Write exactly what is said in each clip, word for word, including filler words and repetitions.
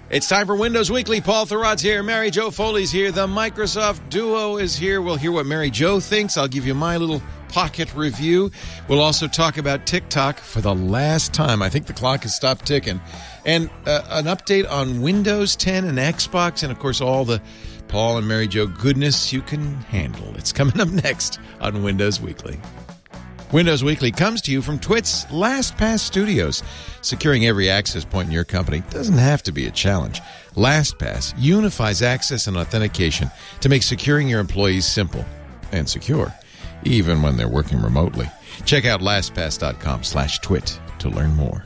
It's time for Windows Weekly. Paul Thurrott's here. Mary Jo Foley's here. The Microsoft duo is here. We'll hear what Mary Jo thinks. I'll give you my little pocket review. We'll also talk about TikTok for the last time. I think the clock has stopped ticking. And uh, an update on Windows ten and Xbox, and, of course, all the Paul and Mary Jo goodness you can handle. It's coming up next on Windows Weekly. Windows Weekly comes to you from Twit's LastPass Studios. Securing every access point in your company doesn't have to be a challenge. LastPass unifies access and authentication to make securing your employees simple and secure, even when they're working remotely. Check out LastPass.com slash twit to learn more.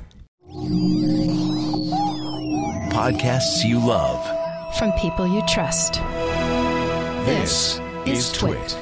Podcasts you love. From people you trust. This, this is Twit.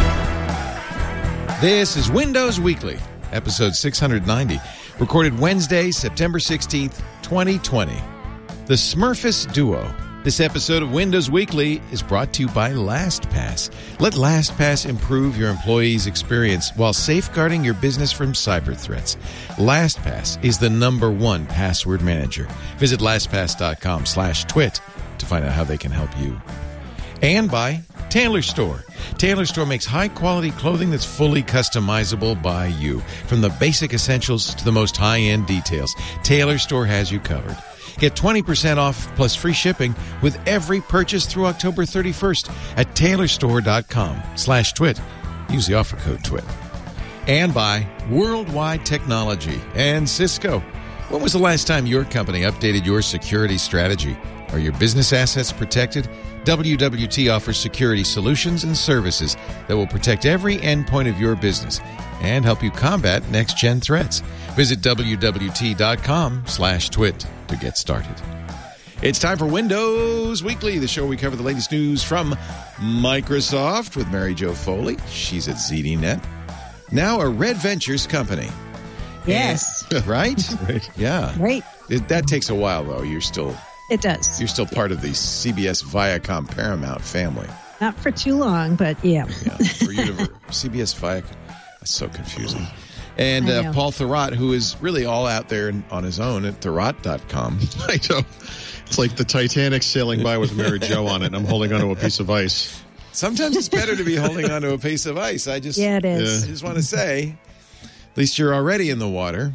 This is Windows Weekly, episode six hundred ninety, recorded Wednesday, September sixteenth, twenty twenty. The Smurfus Duo. This episode of Windows Weekly is brought to you by LastPass. Let LastPass improve your employees' experience while safeguarding your business from cyber threats. LastPass is the number one password manager. Visit LastPass.com slash twit to find out how they can help you. And by Taylor Store. Taylor Store makes high-quality clothing that's fully customizable by you. From the basic essentials to the most high-end details, Taylor Store has you covered. Get twenty percent off plus free shipping with every purchase through October thirty-first at taylorstore.com slash twit. Use the offer code twit. And by Worldwide Technology and Cisco. When was the last time your company updated your security strategy? Are your business assets protected? W W T offers security solutions and services that will protect every endpoint of your business and help you combat next-gen threats. Visit W W T dot com slash twit to get started. It's time for Windows Weekly, the show where we cover the latest news from Microsoft with Mary Jo Foley. She's at Z D Net. Now a Red Ventures company. Yes. And, right? Right. Yeah. Right. It, that takes a while, though. You're still... It does. You're still part of the C B S Viacom Paramount family. Not for too long, but yeah. Yeah. Or Univer- C B S Viacom. That's so confusing. And uh, Paul Thurrott, who is really all out there on his own at Thurrott dot com. I know. It's like the Titanic sailing by with Mary Jo on it, and I'm holding onto a piece of ice. Sometimes it's better to be holding onto a piece of ice. I just, yeah, it is. I just want to say, at least you're already in the water.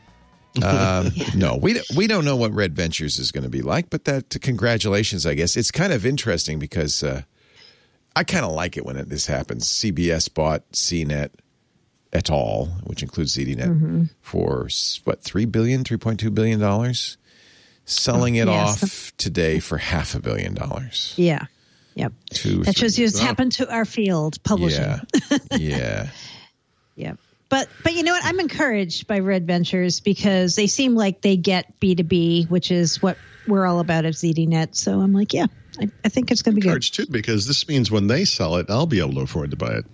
Um, no, we we don't know what Red Ventures is going to be like, but that congratulations, I guess. It's kind of interesting because uh, I kind of like it when it, this happens. C B S bought C net et al., which includes Z D Net, mm-hmm. for what three billion, three point two billion dollars, selling it yes. off today for half a billion dollars. Yeah, yep. Two, that shows you what's wow. happened to our field, publishing. Yeah, yeah. Yep. But but you know what? I'm encouraged by Red Ventures because they seem like they get B two B, which is what we're all about at Z D Net. So I'm like, yeah, I, I think it's going to be good. Encouraged too, because this means when they sell it, I'll be able to afford to buy it.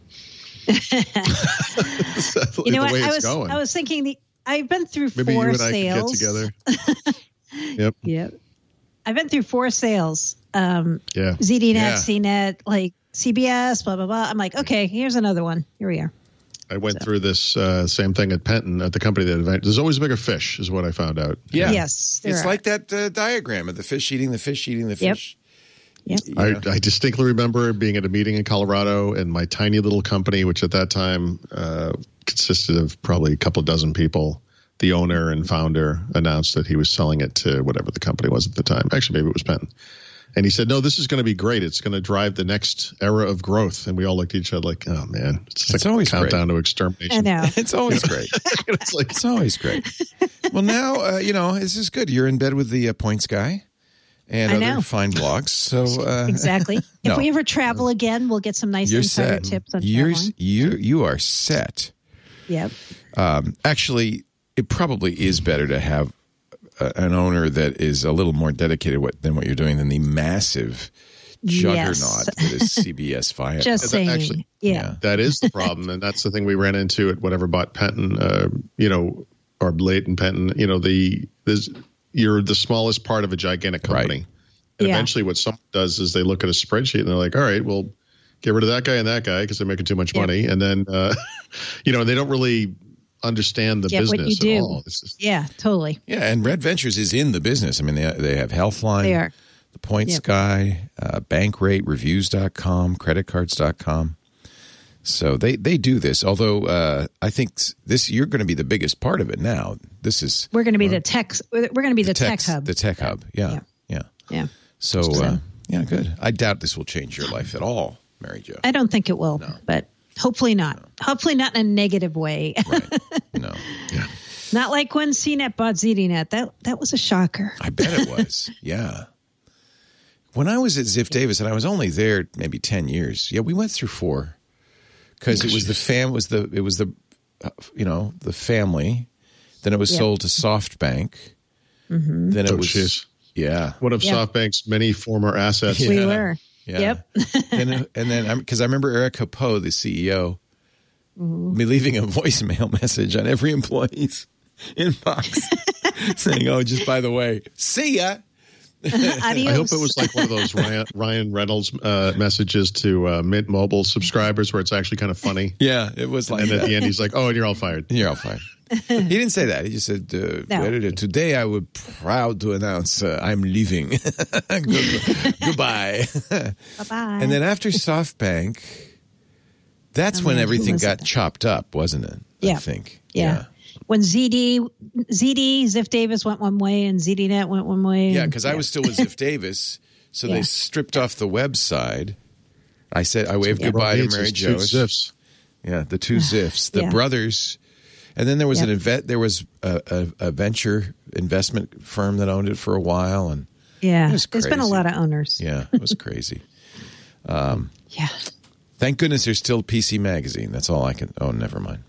You know the what? way I it's was going. I was thinking the I've been through Maybe four you and I sales. could get together. Yep. Yep. I've been through four sales. Um, yeah. Z D Net, Yeah. C net, like C B S, blah blah blah. I'm like, okay, here's another one. Here we are. I went So. through this uh, same thing at Penton at the company that event. There's always a bigger fish, is what I found out. Yeah. Yes. there It's are. like that uh, diagram of the fish eating the fish eating the fish. Yep. You I, know? I distinctly remember being at a meeting in Colorado, and my tiny little company, which at that time uh, consisted of probably a couple dozen people, the owner and founder announced that he was selling it to whatever the company was at the time. Actually, maybe it was Penton. And he said, no, this is going to be great. It's going to drive the next era of growth. And we all looked at each other like, oh, man. It's, It's like always a countdown great. to extermination. I know. It's always great. It's like, It's always great. Well, now, uh, you know, this is good. You're in bed with the uh, Points guy and I other know. fine blogs. So uh, Exactly. No. If we ever travel again, we'll get some nice you're insider set. tips on You're, traveling. you you are set. Yep. Um, actually, it probably is better to have a, an owner that is a little more dedicated what, than what you're doing than the massive juggernaut Yes. that is C B S Viacom. Just saying. actually- yeah. Yeah. that is the problem. And that's the thing we ran into at whatever bought Penton, uh, you know, or Leighton Penton. You know, the there's, you're the smallest part of a gigantic company. Right. And Yeah. eventually what someone does is they look at a spreadsheet and they're like, all right, well, get rid of that guy and that guy because they're making too much Yeah. money. And then, uh, you know, they don't really understand the Get what business you at do. all. It's just, Yeah, totally. Yeah, and Red Ventures is in the business. I mean, they they have Healthline, They are. the Points Yep. Guy, uh, Bankrate, Reviews dot com, Credit Cards dot com. So they, they do this. Although uh, I think this you're going to be the biggest part of it now. This is We're going to be the tech. We're going to be the, tech tech hub. The tech hub. Yeah, Yeah. yeah. Yeah. So uh, yeah, good. I doubt this will change your life at all, Mary Jo. I don't think it will, but hopefully not. No. Hopefully not in a negative way. Right. No. yeah. Not like when C net bought ZDNet. That that was a shocker. I bet it was. Yeah. When I was at Ziff Davis, and I was only there maybe ten years. Yeah, we went through four because it was the fam was the it was the uh, you know the family. Then it was Yep. sold to SoftBank. Mm-hmm. Then it Oh, was jeez. yeah. One of Yeah. SoftBank's many former assets. Yeah. We were. Yeah. Yep. and and then because I remember Eric Capo, the C E O, me leaving a voicemail message on every employee's inbox saying, "Oh, just by the way, see ya." Adios. I hope it was like one of those Ryan, Ryan Reynolds uh, messages to uh, Mint Mobile subscribers where it's actually kind of funny. Yeah, it was like And at that. the end, he's like, "Oh, and you're all fired." You're all fine. He didn't say that. He just said, uh, No. "Well, today I would proud to announce uh, I'm leaving. Good, goodbye." Bye-bye. And then after SoftBank, that's Oh, when man, who everything was got it? chopped up, wasn't it? I Yeah. think. yeah. When Z D, Z D, Ziff Davis went one way and ZDNet went one way. Yeah, and- because I was still with Ziff Davis, so Yeah. they stripped off the website. I said I waved Yeah, goodbye to it's Mary just two Jo. ziffs. Yeah, the two Ziffs, the Yeah. brothers, and then there was Yep. an inve- there was a, a, a venture investment firm that owned it for a while, and Yeah. It was There's been a crazy. lot of owners. yeah, it was crazy. Yeah. Thank goodness there's still P C Magazine. That's all I can. Oh, never mind.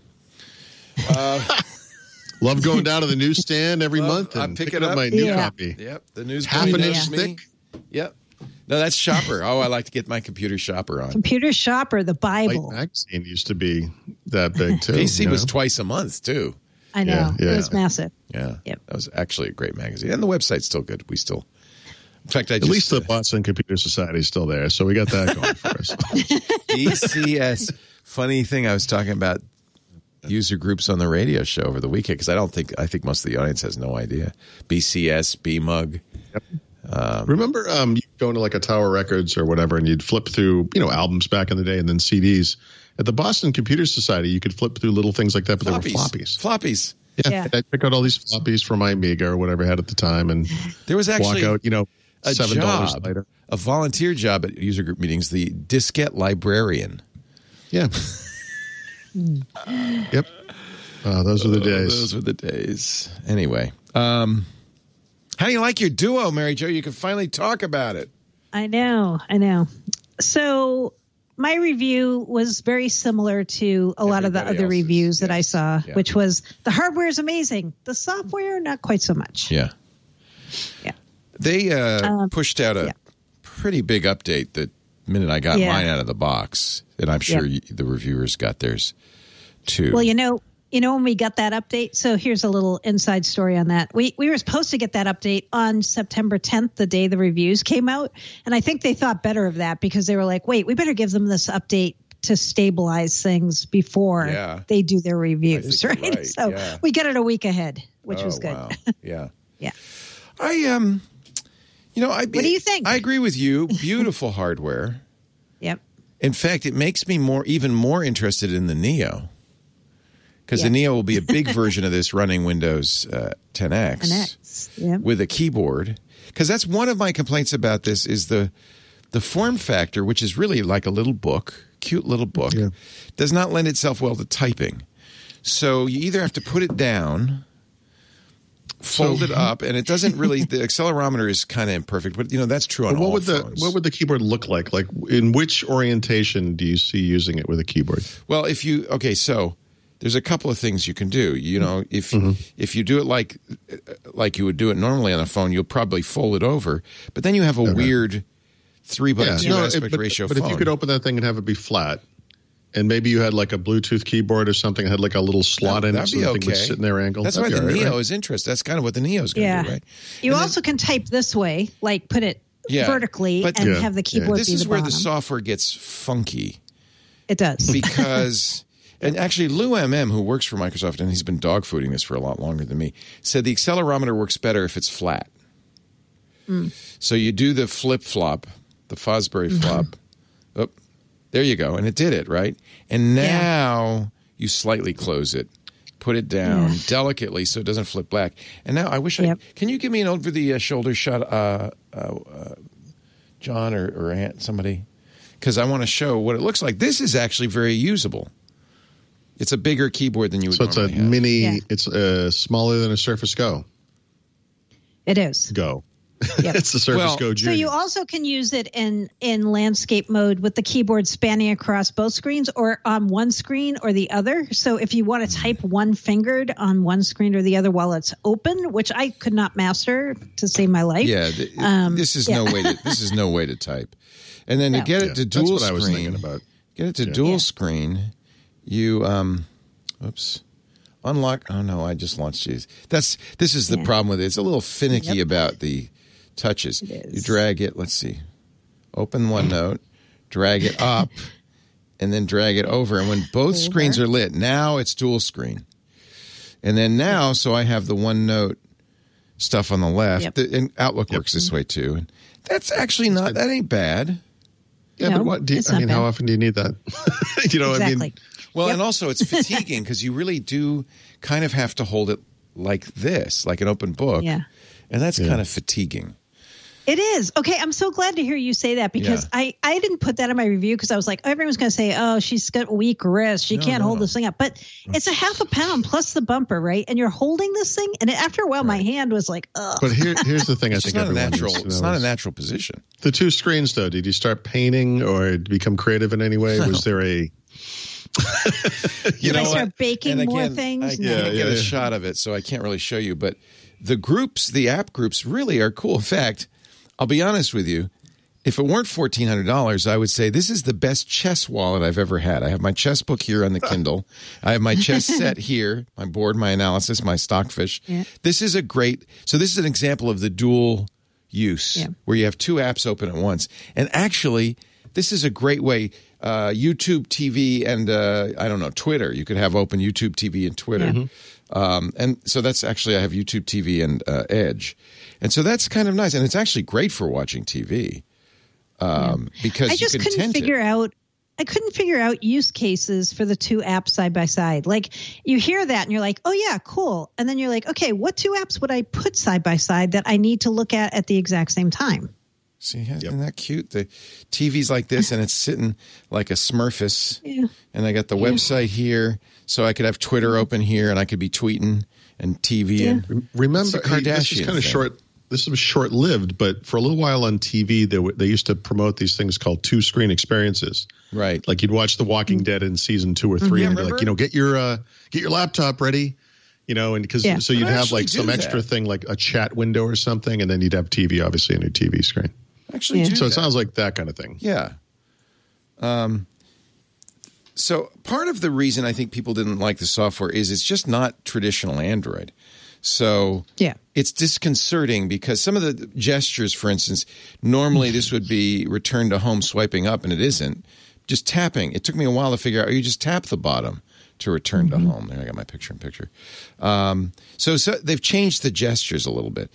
Love going down to the newsstand every Love- month I and pick picking it up up. my new Yeah. copy. Yep, the news Half an bulletin inch knows me. thick. Yep. No, that's Shopper. Oh, I like to get my computer Shopper on. Computer Shopper, the Light Bible. Magazine used to be that big too. P C you was know? twice a month too. I know. Yeah, yeah. It was massive. Yeah, Yep. that was actually a great magazine, and the website's still good. We still, in fact, I At just, least the Boston Computer Society is still there, so we got that going for us. B C S. Funny thing, I was talking about user groups on the radio show over the weekend because I don't think I think most of the audience has no idea. B C S, B M U G. Remember, um, you go into like a Tower Records or whatever, and you'd flip through, you know, albums back in the day, and then C Ds. At the Boston Computer Society, you could flip through little things like that, but they were floppies. Floppies. Yeah, Yeah. I'd pick out all these floppies from my Amiga or whatever I had at the time, and There was actually walk out, you know, a seven dollars job, later. a volunteer job at user group meetings, the diskette librarian. Yeah. Yep. Uh, those are the Oh, days. those were the days. Anyway, um, how do you like your duo, Mary Jo? You can finally talk about it. I know. I know. So my review was very similar to a lot of the Everybody other else's, reviews that I yes. saw, Yeah. which was the hardware is amazing. The software, not quite so much. Yeah. Yeah. They uh, Um, pushed out a yeah. pretty big update the minute I got Yeah. mine out of the box, and I'm sure Yeah. you, the reviewers got theirs too. Well, you know, you know when we got that update. So here's a little inside story on that. We we were supposed to get that update on September tenth, the day the reviews came out, and I think they thought better of that because they were like, "Wait, we better give them this update to stabilize things before Yeah. they do their reviews, I think right?" you're right, So yeah. we got it a week ahead, which Oh, was good. wow. Yeah. Yeah. I um, you know, I What do you think? I agree with you. Beautiful hardware. Yep. In fact, it makes me more even more interested in the Neo. Because Yeah. the Neo will be a big version of this running Windows uh, ten X, An X. Yep. with a keyboard. Because that's one of my complaints about this is the the form factor, which is really like a little book, cute little book, Yeah. does not lend itself well to typing. So you either have to put it down, fold So- it up, and it doesn't really. The accelerometer is kind of imperfect, but you know that's true on But what all would the phones. what would the keyboard look like? Like, in which orientation do you see using it with a keyboard? Well, if you okay, so there's a couple of things you can do. You know, if Mm-hmm. if you do it like like you would do it normally on a phone, you'll probably fold it over. But then you have a weird three by two no, it- aspect but, ratio but phone. if you could open that thing and have it be flat, and maybe you had like a Bluetooth keyboard or something, had like a little slot in it, That'd so be the thing would okay. sit in their angle. That's That'd why be the all right, Neo right? is interesting. That's kind of what the Neo is going to Yeah. do, right? You And then- also can type this way, like put it Yeah, vertically but- and Yeah, have the yeah. keyboard this be is the where bottom. the software gets funky It does. because And actually, Lou M M, who works for Microsoft, and he's been dogfooding this for a lot longer than me, said the accelerometer works better if it's flat. Mm. So you do the flip-flop, the Fosbury mm-hmm. flop. Oh, there you go. And it did it, right? And now yeah. you slightly close it. Put it down yeah. delicately so it doesn't flip black. And now I wish yep. I – can you give me an over-the-shoulder shot, uh, uh, uh, John or, or Aunt, somebody? Because I want to show what it looks like. This is actually very usable. It's a bigger keyboard than you would so normally have. So it's a have. mini yeah. – it's uh, smaller than a Surface Go. It is. Go. Yep. It's the Surface well, Go Junior. So you also can use it in, in landscape mode with the keyboard spanning across both screens or on one screen or the other. So if you want to type one fingered on one screen or the other while it's open, which I could not master to save my life. Yeah, th- um, this is yeah. no way to this is no way to type. And then no. to get it yeah, to dual that's what screen, I was thinking about. Get it to yeah. dual yeah. screen, you um oops. Unlock oh no, I just launched these. That's this is the yeah. problem with it. It's a little finicky yep. about the touches. It is. You drag it, let's see. Open OneNote, drag it up, and then drag it over. And when both over. screens are lit, now it's dual screen. And then now, so I have the OneNote stuff on the left. Yep. The, and Outlook yep. works this way too. And that's actually not, that ain't bad. Yeah, no, but what do you, I mean, bad. how often do you need that? you know, exactly. I mean. Well, yep. and also it's fatiguing because you really do kind of have to hold it like this, like an open book. Yeah. And that's yeah. kind of fatiguing. It is. Okay, I'm so glad to hear you say that because Yeah. I, I didn't put that in my review because I was like, oh, everyone's going to say, oh, she's got weak wrist. She No, can't no, hold no. this thing up. But it's a half a pound plus the bumper, right? And you're holding this thing. And after a while, my hand was like, ugh. But here, here's the thing I It's think not a everyone natural. needs to It's know not a is natural position. the two screens, though. Did you start painting or become creative in any way? Was there a You Did I know start what? baking And more again, things? I No. can't Yeah, get yeah, a yeah. shot of it, so I can't really show you. But the groups, the app groups, really are cool. In fact, I'll be honest with you. If it weren't fourteen hundred dollars, I would say this is the best chess wallet I've ever had. I have my chess book here on the Kindle. I have my chess set here, my board, my analysis, my stockfish. Yeah. This is a great – so this is an example of the dual use Yeah. where you have two apps open at once. And actually, this is a great way uh, YouTube T V and, uh, I don't know, Twitter. You could have open YouTube T V and Twitter. Yeah. Um, and so that's actually – I have YouTube T V and uh, Edge. And so that's kind of nice. And it's actually great for watching T V. Um, because I just you can couldn't tint figure it. out. I couldn't figure out use cases for the two apps side by side. Like you hear that and you're like, oh yeah, cool. And then you're like, okay, what two apps would I put side by side that I need to look at at the exact same time? See, isn't that cute? The T V's like this, and it's sitting like a Smurfus. Yeah. And I got the website here, so I could have Twitter open here, and I could be tweeting and TVing. Rem- Remember, It's the hey, this is Kardashian kind of thing. short. This was short-lived, but for a little while on T V, they, w- they used to promote these things called two-screen experiences. Right. Like you'd watch The Walking Dead in season two or three, Yeah, and they're remember? like, you know, get your uh, get your laptop ready, you know, and because Yeah. so you'd I have actually like some do extra that. thing like a chat window or something, and then you'd have T V, obviously, on your T V screen. Actually, Yeah. do So it that. sounds like that kind of thing. Yeah. Um, so part of the reason I think people didn't like the software is it's just not traditional Android. So Yeah. it's disconcerting because some of the gestures, for instance, normally this would be return to home swiping up, and it isn't. Just tapping. It took me a while to figure out, oh, you just tap the bottom to return Mm-hmm. to home. There, I got my picture in picture. Um, so, so they've changed the gestures a little bit.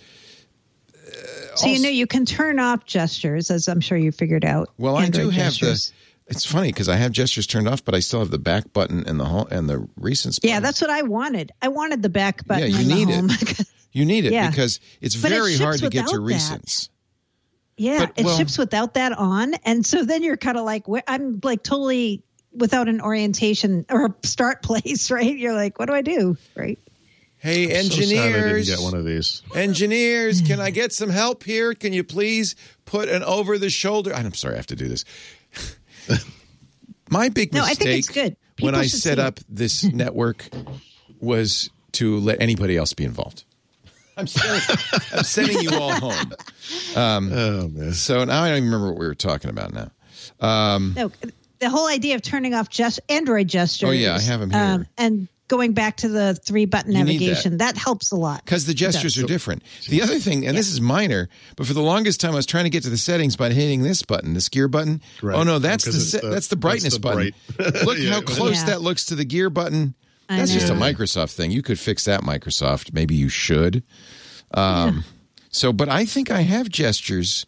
So you know you can turn off gestures, as I'm sure you figured out. Well, I do Android have gestures. the. It's funny because I have gestures turned off, but I still have the back button and the home and the recents button. Yeah, that's what I wanted. I wanted the back button. Yeah, you on the need it. home. You need it Yeah. because it's But it very ships hard to get to without that. recents. Yeah, But, it well- ships without that on, and so then you're kind of like, wh- I'm like totally without an orientation or a start place, right? You're like, what do I do, right? Hey, So sad I didn't engineers! get one of these. Engineers, can I get some help here? Can you please put an over-the-shoulder? I'm sorry, I have to do this. My big No, I mistake think it's good. when People I should set see it. up this network was to let anybody else be involved. I'm sending, I'm sending you all home. Um, Oh man. So now I don't even remember what we were talking about now. Um, No, the whole idea of turning off just Android gestures. Oh, yeah, I have 'em here. Um, and going back to the three button You need navigation. That. that helps a lot. Because the gestures are different. The other thing, and this is minor, but for the longest time I was trying to get to the settings by hitting this button, this gear button. Right. Oh, no, that's the, Because it's se- the- that's the brightness that's the button. bright- Look Yeah. how close Yeah. that looks to the gear button. I That's just a know. Microsoft thing. You could fix that, Microsoft. Maybe you should. Um, Yeah. So, but I think I have gestures.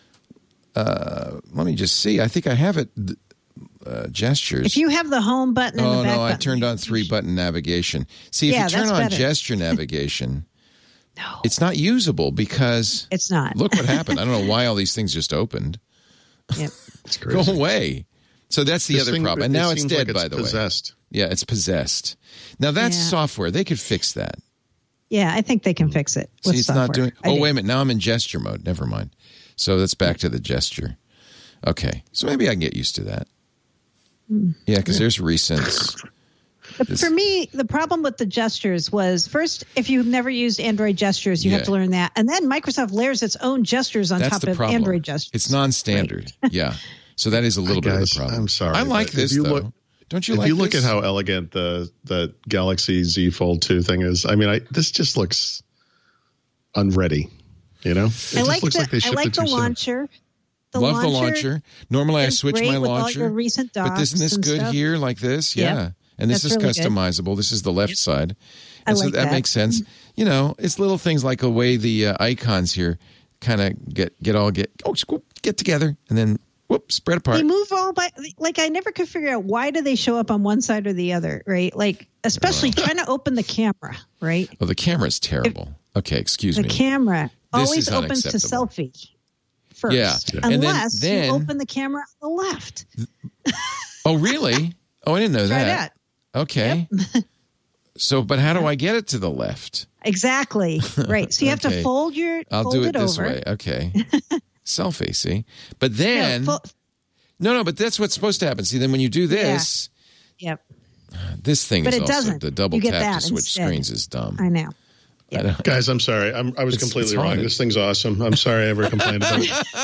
Uh, let me just see. I think I have it. Uh, gestures. If you have the home button and Oh the back no! I button, turned on three button navigation. See, if Yeah, you turn that's on better. gesture navigation, No, it's not usable because it's not. look what happened. I don't know why all these things just opened. Yep. It's Go crazy. away. So that's the This other thing- problem. And it now it's seems dead, like it's by the way. possessed. Yeah, it's possessed. Now that's Yeah. software. They could fix that. Yeah, I think they can fix it. With See, it's software. not doing. I Oh, do. wait a minute. Now I'm in gesture mode. Never mind. So that's back to the gesture. Okay. So maybe I can get used to that. Hmm. Yeah, because there's recents. But This- for me, the problem with the gestures was first, if you've never used Android gestures, you Yeah. have to learn that. And then Microsoft layers its own gestures on That's top the of problem. Android gestures. It's non-standard. Yeah. So that is a little bit Guys, of a problem. I'm sorry, I like but if this, you though. look- Don't you If like you look this? at how elegant the the Galaxy Z Fold two thing is, I mean, I this just looks unready. You know, it I just like looks the, like they I shipped like it the too soon. launcher. The Love launcher the launcher. Normally I is switch great my with all launcher. your recent but isn't this docs and good stuff. here like this? Yeah. Yeah. And this That's is really good. customizable. This is the left side. I And so like that, that. makes sense. You know, it's little things like the way the uh, icons here kind of get get all get oh scoop, get together and then whoop spread apart. They move all by, like, I never could figure out why do they show up on one side or the other, right? Like, especially trying to open the camera, right? Oh, the camera's terrible. Okay, excuse The me. camera This always is opens to unacceptable. selfie first. Yeah. Yeah. And then- Unless then- you open the camera on the left. Oh, really? Oh, I didn't know Try that. that. Okay. So, but how do I get it to the left? Exactly. Right. So you have Okay. to fold your I'll fold do it this over. way. Okay. Selfie, see? But No, then, fo- no, no, but that's what's supposed to happen. See, then when you do this, yep. this thing But is it also, doesn't. the double You get tap that to switch instead. screens is dumb. I know. I don't- Guys, I'm sorry. I'm, I was It's- completely it's wrong. haunted. This thing's awesome. I'm sorry I ever complained about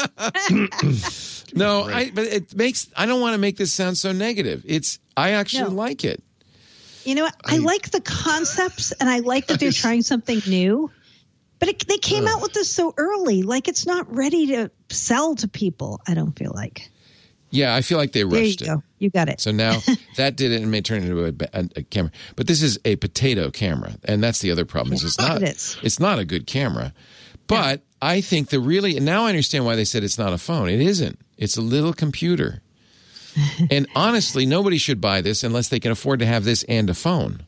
it. no, I, but it makes, I don't want to make this sound so negative. It's, I actually No. like it. You know what? I, like the concepts and I like that they're trying something new. But it, they came out with this so early. Like, it's not ready to sell to people, I don't feel like. Yeah, I feel like they There you rushed it. go. You got it. So now that did it and may turn into a, a, a camera. But this is a potato camera, and that's the other problem. Is it's not It is. it's not a good camera. But I think the really, and now I understand why they said it's not a phone. It isn't. It's a little computer. And honestly, nobody should buy this unless they can afford to have this and a phone.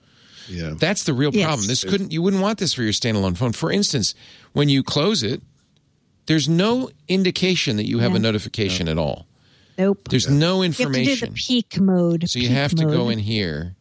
Yeah. That's the real Yes. problem. This couldn't you wouldn't want this for your standalone phone. For instance, when you close it, there's no indication that you have Yeah. a notification at all. Nope. There's no You have to do information. the peak mode. So you peak have to go mode. in here.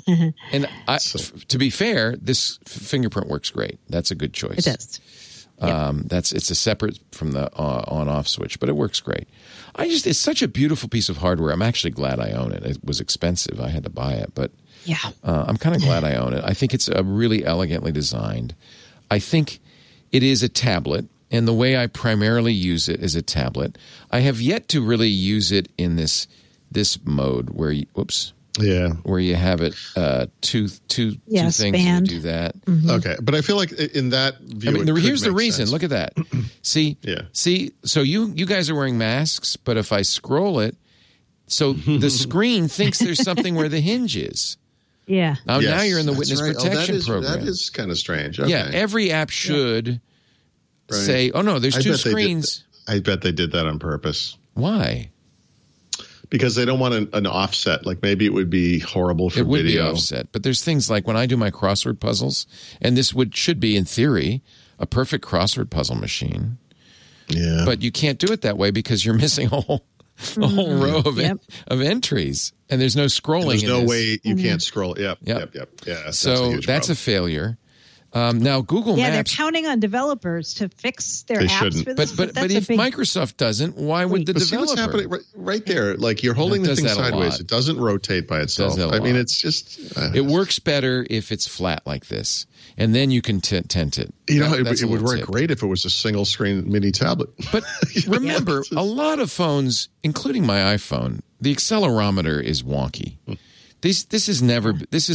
And I, f- to be fair, this f- fingerprint works great. That's a good choice. It does. Um, that's it's a separate from the uh, on-off switch, but it works great. I just it's such a beautiful piece of hardware. I'm actually glad I own it. It was expensive. I had to buy it, but Yeah. uh, I'm kind of glad I own it. I think it's a really elegantly designed. I think it is a tablet, and the way I primarily use it is a tablet. I have yet to really use it in this this mode where you, whoops. Yeah. Where you have it uh, two, two, Yeah, two things spanned. you do that. Okay. But I feel like in that view, I mean, it the, could here's the make reason. sense. Look at that. See, Yeah. see. So you you guys are wearing masks, but if I scroll it, so the screen thinks there's something where the hinge is. Yeah. Now, Yes, now you're in the that's witness right. Oh, protection that is, program. That is kind of strange. Okay. Yeah, every app should Right. say, "Oh no, there's I two bet they did screens." that- I bet they did that on purpose. Why? Because they don't want an, an offset. Like maybe it would be horrible for It would video. be offset, but there's things like when I do my crossword puzzles, and this would should be in theory a perfect crossword puzzle machine. Yeah. But you can't do it that way because you're missing a whole, a whole row of Yep. of entries, and there's no scrolling. There's in no this. way you can't scroll. Yep. Yep. Yep. Yep. Yeah. That's So a huge that's a problem. failure. Um, now Google Yeah, Maps, they're counting on developers to fix their They apps shouldn't. for this. but but but that's a if big, Microsoft doesn't, why would the But see what's developer? happening right, right there. Like you're holding It the does thing that a sideways. lot. It doesn't rotate by itself. that a I mean, lot. it's just. Uh, It works better if it's flat like this, and then you can t- tent it. You know, That- it, that's a it would little work tip. great if it was a single screen mini tablet. But remember, a lot of phones, including my iPhone, the accelerometer is wonky. This this is never. This is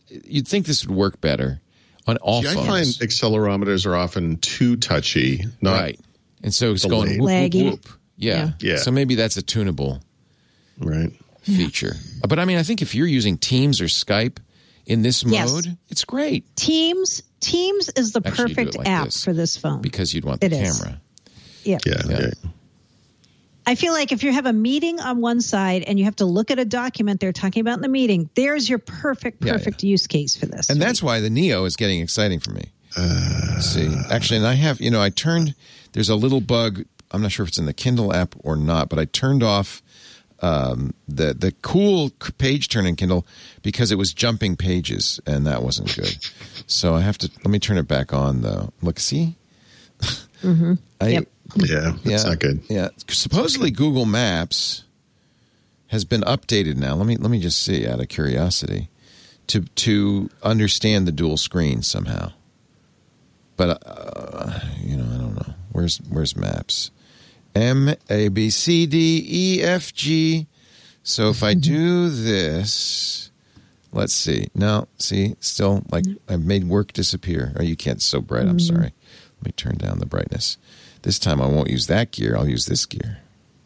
you'd think this would work better on all See, phones. I find accelerometers are often too touchy. Not right. And so it's delayed. going whoop, whoop, Laggy. whoop. Yeah. Yeah. So maybe that's a tunable right. feature. But I mean, I think if you're using Teams or Skype in this Yes. mode, it's great Teams Teams is the Actually, you do perfect it like app this. for this phone. because you'd want the It is. camera. Yeah. Yeah. Yeah. yeah. I feel like if you have a meeting on one side and you have to look at a document they're talking about in the meeting, there's your perfect, Yeah, perfect use case for this. And that's why the Neo is getting exciting for me. Uh, See, actually, and I have, you know, I turned, there's a little bug. I'm not sure if it's in the Kindle app or not, but I turned off um, the the cool page turn in Kindle because it was jumping pages, and that wasn't good. So I have to, let me turn it back on, though. Look, see? Mm-hmm. I, Yep. Yeah. That's not good. Yeah. Supposedly Google Maps has been updated now. Let me let me just see out of curiosity to to understand the dual screen somehow. But uh, you know, I don't know. Where's where's Maps? M A B C D E F G. So if I do this, let's see. No, see, still like I've made work disappear. Oh, you can't. It's so bright. I'm sorry. Let me turn down the brightness. This time I won't use that gear. I'll use this gear.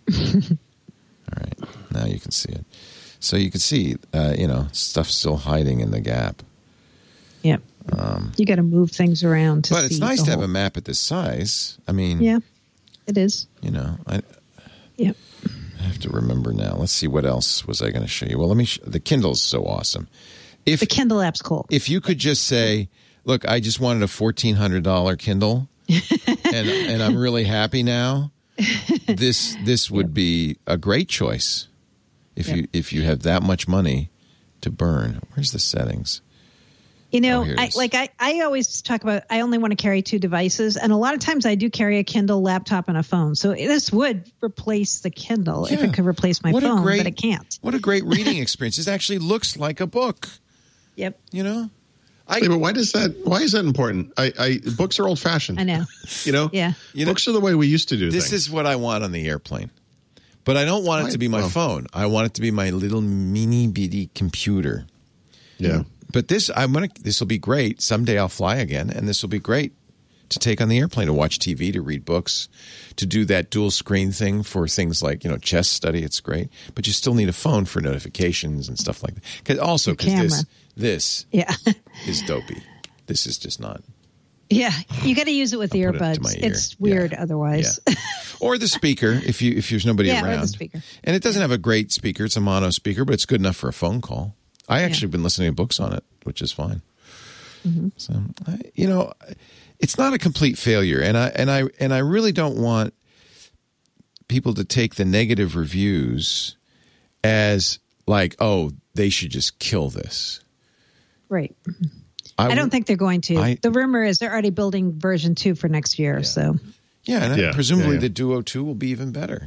All right. Now you can see it. So you can see, uh, you know, stuff still hiding in the gap. Yep. Um, You got to move things around to but see it's nice the to have whole- a map at this size. I mean, Yeah, it is. you know, I, Yep. I have to remember now. Let's see, what else was I going to show you? Well, let me. Sh- the Kindle's so awesome. If The Kindle app's cool. if you could just say, look, I just wanted a fourteen hundred dollars Kindle, and and I'm really happy now. This this would be a great choice if Yep. you if you have that much money to burn. Where's the settings? You know, Oh, here it I is. like I, I always talk about I only want to carry two devices, and a lot of times I do carry a Kindle, laptop, and a phone. So this would replace the Kindle if Yeah. it could replace my What a phone, great- but it can't. What a great reading experience! This actually looks like a book. Yep, You know, I Yeah, but why does that? Why is that important? I, I books are old fashioned. I know. You know. Yeah. You know- books are the way we used to do this things. is what I want on the airplane. But I don't want it to be my Well- phone. I want it to be my little mini bitty computer. yeah. But this, I'm gonna. This will be great. Someday I'll fly again, and this will be great to take on the airplane, to watch T V, to read books, to do that dual screen thing for things like, you know, chess study. It's great, but you still need a phone for notifications and stuff like that. Cause also, Your because this camera. this Yeah. is dopey. This is just not. Yeah. You got to use it with I'll put it to earbuds. my ear. It's weird Yeah. otherwise. Yeah. Or the speaker, if you if there's nobody Yeah, or the around. speaker. And it doesn't have a great speaker. It's a mono speaker, but it's good enough for a phone call. I actually have been listening to books on it, which is fine. Mm-hmm. So, I, you know, it's not a complete failure, and I and I and I really don't want people to take the negative reviews as like, oh, they should just kill this. Right. I don't think they're going to. I- the rumor is they're already building version two for next year. So Yeah, and Yeah, presumably yeah, yeah. the Duo two will be even better.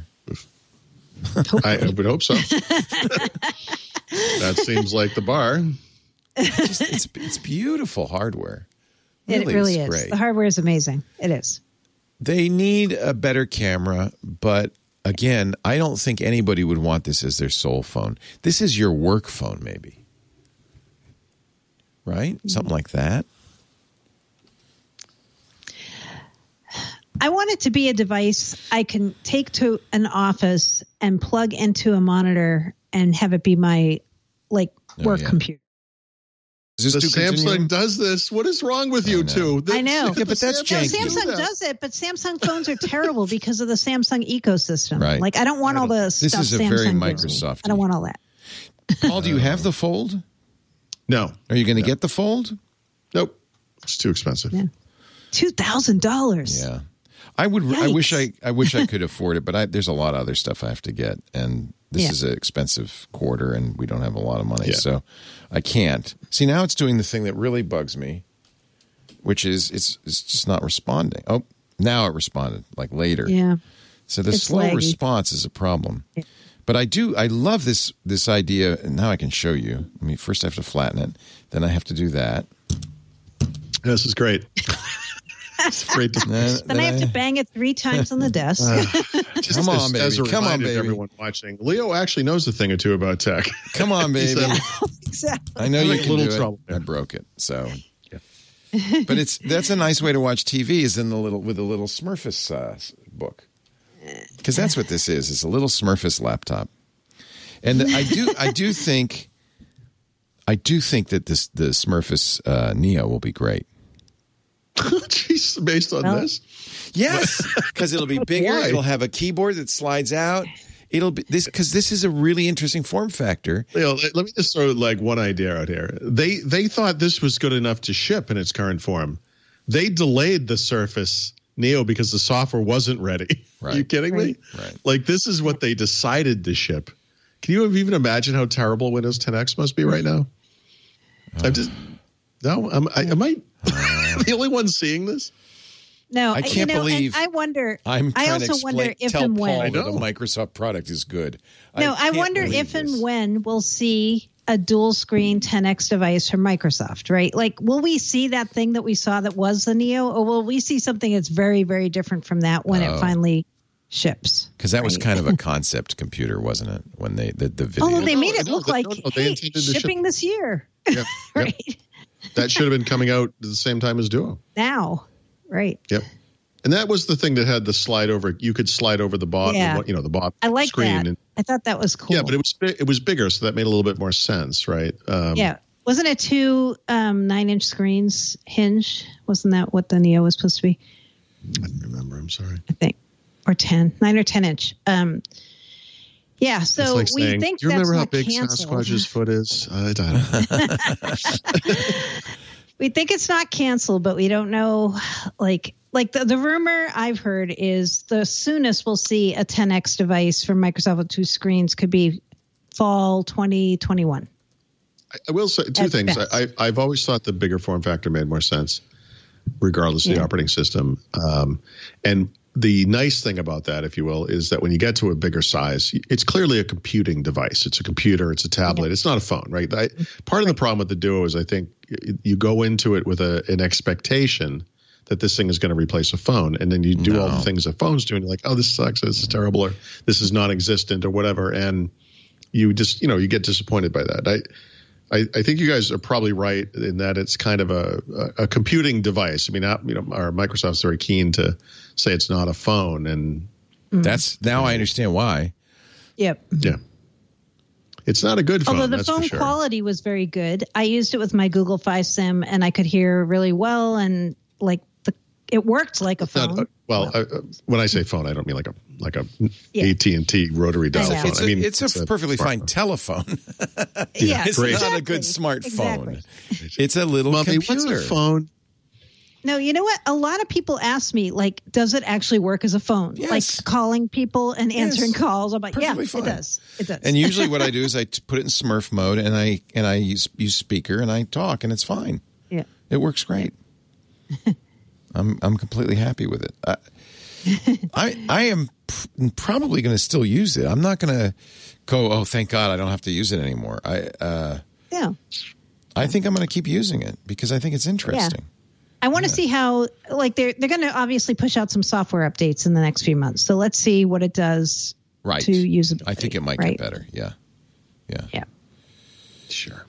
I would hope so. That seems like the bar. Just, it's it's beautiful hardware. it really is. great. The hardware is amazing. It is. They need a better camera, but again, I don't think anybody would want this as their sole phone. This is your work phone, maybe. Right? Something like that. I want it to be a device I can take to an office and plug into a monitor and have it be my like Oh, work yeah. computer. Is The this too Samsung continuing? does this. What is wrong with I you know. two? The- I know. Yeah, but that's Samsung janky. do Samsung that. does it, but Samsung phones are terrible because of the Samsung ecosystem. Right. Like I don't want all the This stuff is a Samsung very gives me. Microsoft-y. I don't want all that. Paul, do you have the Fold? No. Are you going to get the Fold? Nope. It's too expensive. Yeah. Two thousand dollars. Yeah. I would. I wish I. Yikes. I wish I could afford it, but I, there's a lot of other stuff I have to get, and this Yeah. is an expensive quarter, and we don't have a lot of money, Yeah. so I can't. See, now it's doing the thing that really bugs me, which is it's it's just not responding. Oh, now it responded like later. Yeah. So the It's slow laggy. response is a problem. But I do. I love this this idea, and now I can show you. I mean, first I have to flatten it, then I have to do that. This is great. afraid to. Then, Then I have to bang it three times on the desk. Uh, just Come as, on, baby. As a Come on, reminder to baby. Everyone watching, Leo actually knows a thing or two about tech. Come on, baby. Yeah, exactly. I know I'm you in can little do trouble it. there. I broke it, so. But it's that's a nice way to watch T V is in the little with a little Smurfus uh, book, because that's what this is. It's a little Smurfus laptop, and I do I do think I do think that this the Smurfus uh, Neo will be great. Jeez, based on Well, this. Yes, because it'll be bigger. Why? It'll have a keyboard that slides out. It'll be this because this is a really interesting form factor. Leo, let let me just throw like one idea out here. They they thought this was good enough to ship in its current form. They delayed the Surface Neo because the software wasn't ready. Right. Are you kidding me? Right. Like this is what they decided to ship. Can you even imagine how terrible Windows ten X must be right now? I'm just no. I'm, I, am I the only one seeing this? No, I you can't know, believe and I wonder. I'm I trying also to explain, wonder if tell and Paul when. that a know. Microsoft product is good. No, I can't wonder believe if and this. when we'll see a dual screen ten X device from Microsoft, right? Like, will we see that thing that we saw that was the Neo, or will we see something that's very, very different from that when Oh. it finally ships? Because that was right? kind of a concept computer, wasn't it? When they the, the video. Oh, they No, made it no, look no, like, no, no, they hey, intended to ship- shipping this year, Yep, yep. right That should have been coming out at the same time as Duo. now, right? Yep. And that was the thing that had the slide over. You could slide over the bottom, Yeah. you know, the bottom I like screen. that. And, I thought that was cool. yeah, but it was bi- it was bigger, so that made a little bit more sense, right? Um, yeah. Wasn't it two um, nine-inch screens hinge? Wasn't that what the Neo was supposed to be? I don't remember. I'm sorry. I think, or ten, nine or ten inch. Um, yeah. So It's like we saying, think do you that's remember how not big canceled. Sasquatch's foot is? I don't know. We think it's not canceled, but we don't know. Like, like the, the rumor I've heard is the soonest we'll see a ten X device from Microsoft with two screens could be fall twenty twenty-one. I will say two At things. best. I, I, I've always thought the bigger form factor made more sense, regardless of the Yeah. operating system. Um, and the nice thing about that, if you will, is that when you get to a bigger size, it's clearly a computing device. It's a computer. It's a tablet. Yeah. It's not a phone, right? I, part of the problem with the Duo is I think you go into it with a, an expectation that this thing is going to replace a phone, and then you do all No. the things that phones do, and you're like, oh, this sucks. This is terrible, or this is non-existent, or whatever, and you just, you know, you get disappointed by that. I. I, I think you guys are probably right in that it's kind of a, a, a computing device. I mean, you know, our Microsoft's very keen to say it's not a phone, and That's now I understand why. Yep. yeah, it's not a good phone. Although the that's phone for sure. quality was very good. I used it with my Google Fi SIM and I could hear really well, and like the it worked like a It's not- phone. uh, well, uh, uh, when I say phone, I don't mean like a like a Yeah. A T and T rotary dial know. phone. It's I a, mean, it's a perfectly fine telephone. yeah, It's great. not a good exactly. smartphone. Exactly. It's a little Mommy, computer. what's a phone? No, you know what? A lot of people ask me, like, does it actually work as a phone? Yes. Like calling people and answering Yes. calls. I'm like, yeah, Perfectly fine. it does. It does. And usually, what I do is I t- put it in Smurf mode, and I and I use use speaker, and I talk, and it's fine. yeah. It works great. I'm I'm completely happy with it. I I, I am pr- probably going to still use it. I'm not going to go, oh, thank God, I don't have to use it anymore. I uh, Yeah. I think I'm going to keep using it because I think it's interesting. I want to see how, like, they're they're going to obviously push out some software updates in the next few months. So let's see what it does Right. to usability. I think it might right? get better. Yeah. Yeah. Yeah. Sure.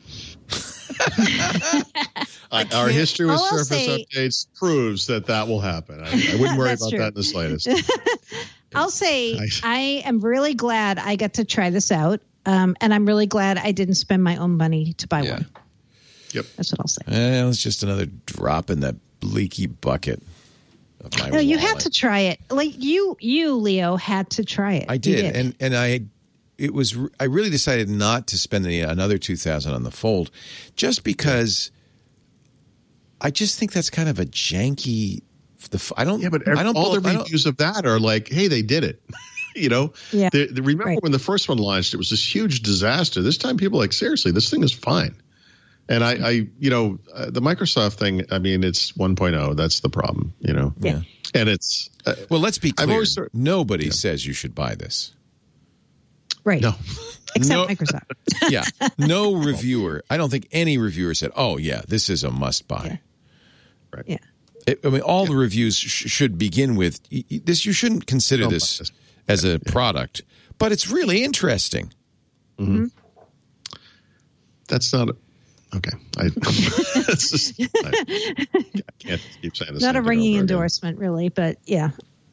Uh, our history with All I'll Surface say- updates proves that that will happen. I, I wouldn't worry That's about true. that in the slightest. I'll say I- I am really glad I got to try this out. Um, and I'm really glad I didn't spend my own money to buy Yeah. one. Yep. That's what I'll say. Eh, it's just another drop in that leaky bucket of my No, you had wallet. to try it. Like you, you, Leo, had to try it. I You did, and and I, it was I really decided not to spend any, another two thousand on the Fold, just because I just think that's kind of a janky. The I don't. Yeah, but I don't. all the I don't- reviews of that are like, "Hey, they did it." you know, Yeah. The- the- remember Right. when the first one launched? It was this huge disaster. This time, people are like, seriously, this thing is fine. And I, I you know, uh, the Microsoft thing. I mean, it's one point oh. That's the problem. You know, Yeah. and it's uh, Well, let's be I've clear. always sort- Nobody says you should buy this. right. no. Except No. Microsoft. Yeah, no reviewer. I don't think any reviewer said, "Oh, yeah, this is a must buy." Yeah. Yeah. It, I mean, all the reviews sh- should begin with this. You shouldn't consider Don't this buy this. as a Yeah. product, but it's really interesting. Mm-hmm. That's not a, okay. I, that's just, I, I can't keep saying this. Not a ringing endorsement, really, but yeah.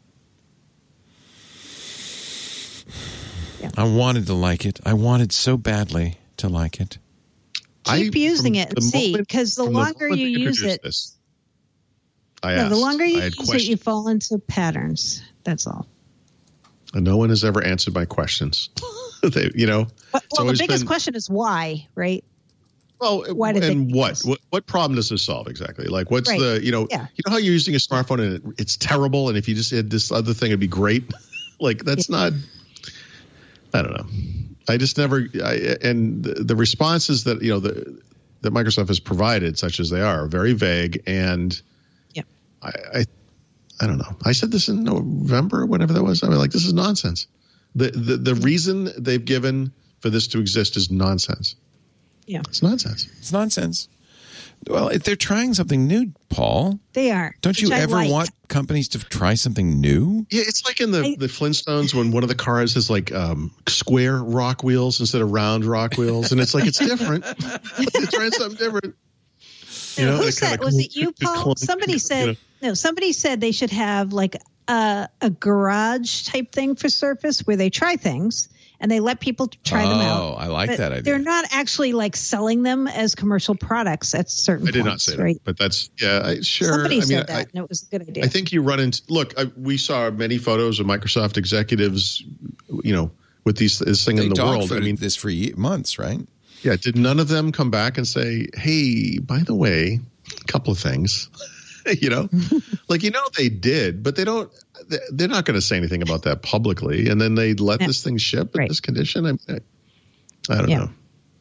I wanted to like it. I wanted so badly to like it. Keep I, using from it and the see, moment- because the from longer moment you they use introduced it, this, I no, asked, the longer you I had use it, you questions, fall into patterns. That's all. and no one has ever answered my questions. they, you know, But, it's well, the always biggest been- question is why, right? Well, Why did they and do what? this? what what problem does this solve exactly? Like, what's Right. the you know Yeah. you know how you're using a smartphone and it, it's terrible, and if you just had this other thing, it'd be great. Like that's not. I don't know. I just never. I, and the, the responses that you know the that Microsoft has provided, such as they are, are very vague, and Yeah. I, I I don't know. I said this in November, whatever that was. I mean, like this is nonsense. The the the reason they've given for this to exist is nonsense. Yeah, It's nonsense. It's nonsense. Well, if they're trying something new, Paul, they are. don't you which I ever like. want companies to try something new? Yeah, it's like in the, I- the Flintstones when one of the cars has like um, square rock wheels instead of round rock wheels, and it's like it's different. They're trying something different. You know, Who it said? kinda Was it clunk, you, Paul? clunk, Somebody you said know. no. Somebody said they should have like a a garage type thing for Surface where they try things and they let people try them out. Oh, I like But that idea. They're not actually like selling them as commercial products at certain I did not points, say right? that, but that's yeah, I, sure. Somebody I mean, said that, I, and it was a good idea. I think you run into look. I, we saw many photos of Microsoft executives, you know, with these this thing They in the dog world. I fooded mean, this for ye- months, right? yeah, did none of them come back and say, "Hey, by the way, a couple of things," you know, like you know they did, but they don't. They're not going to say anything about that publicly, and then they let Yeah. this thing ship in Right. this condition. I, I, I don't Yeah. know.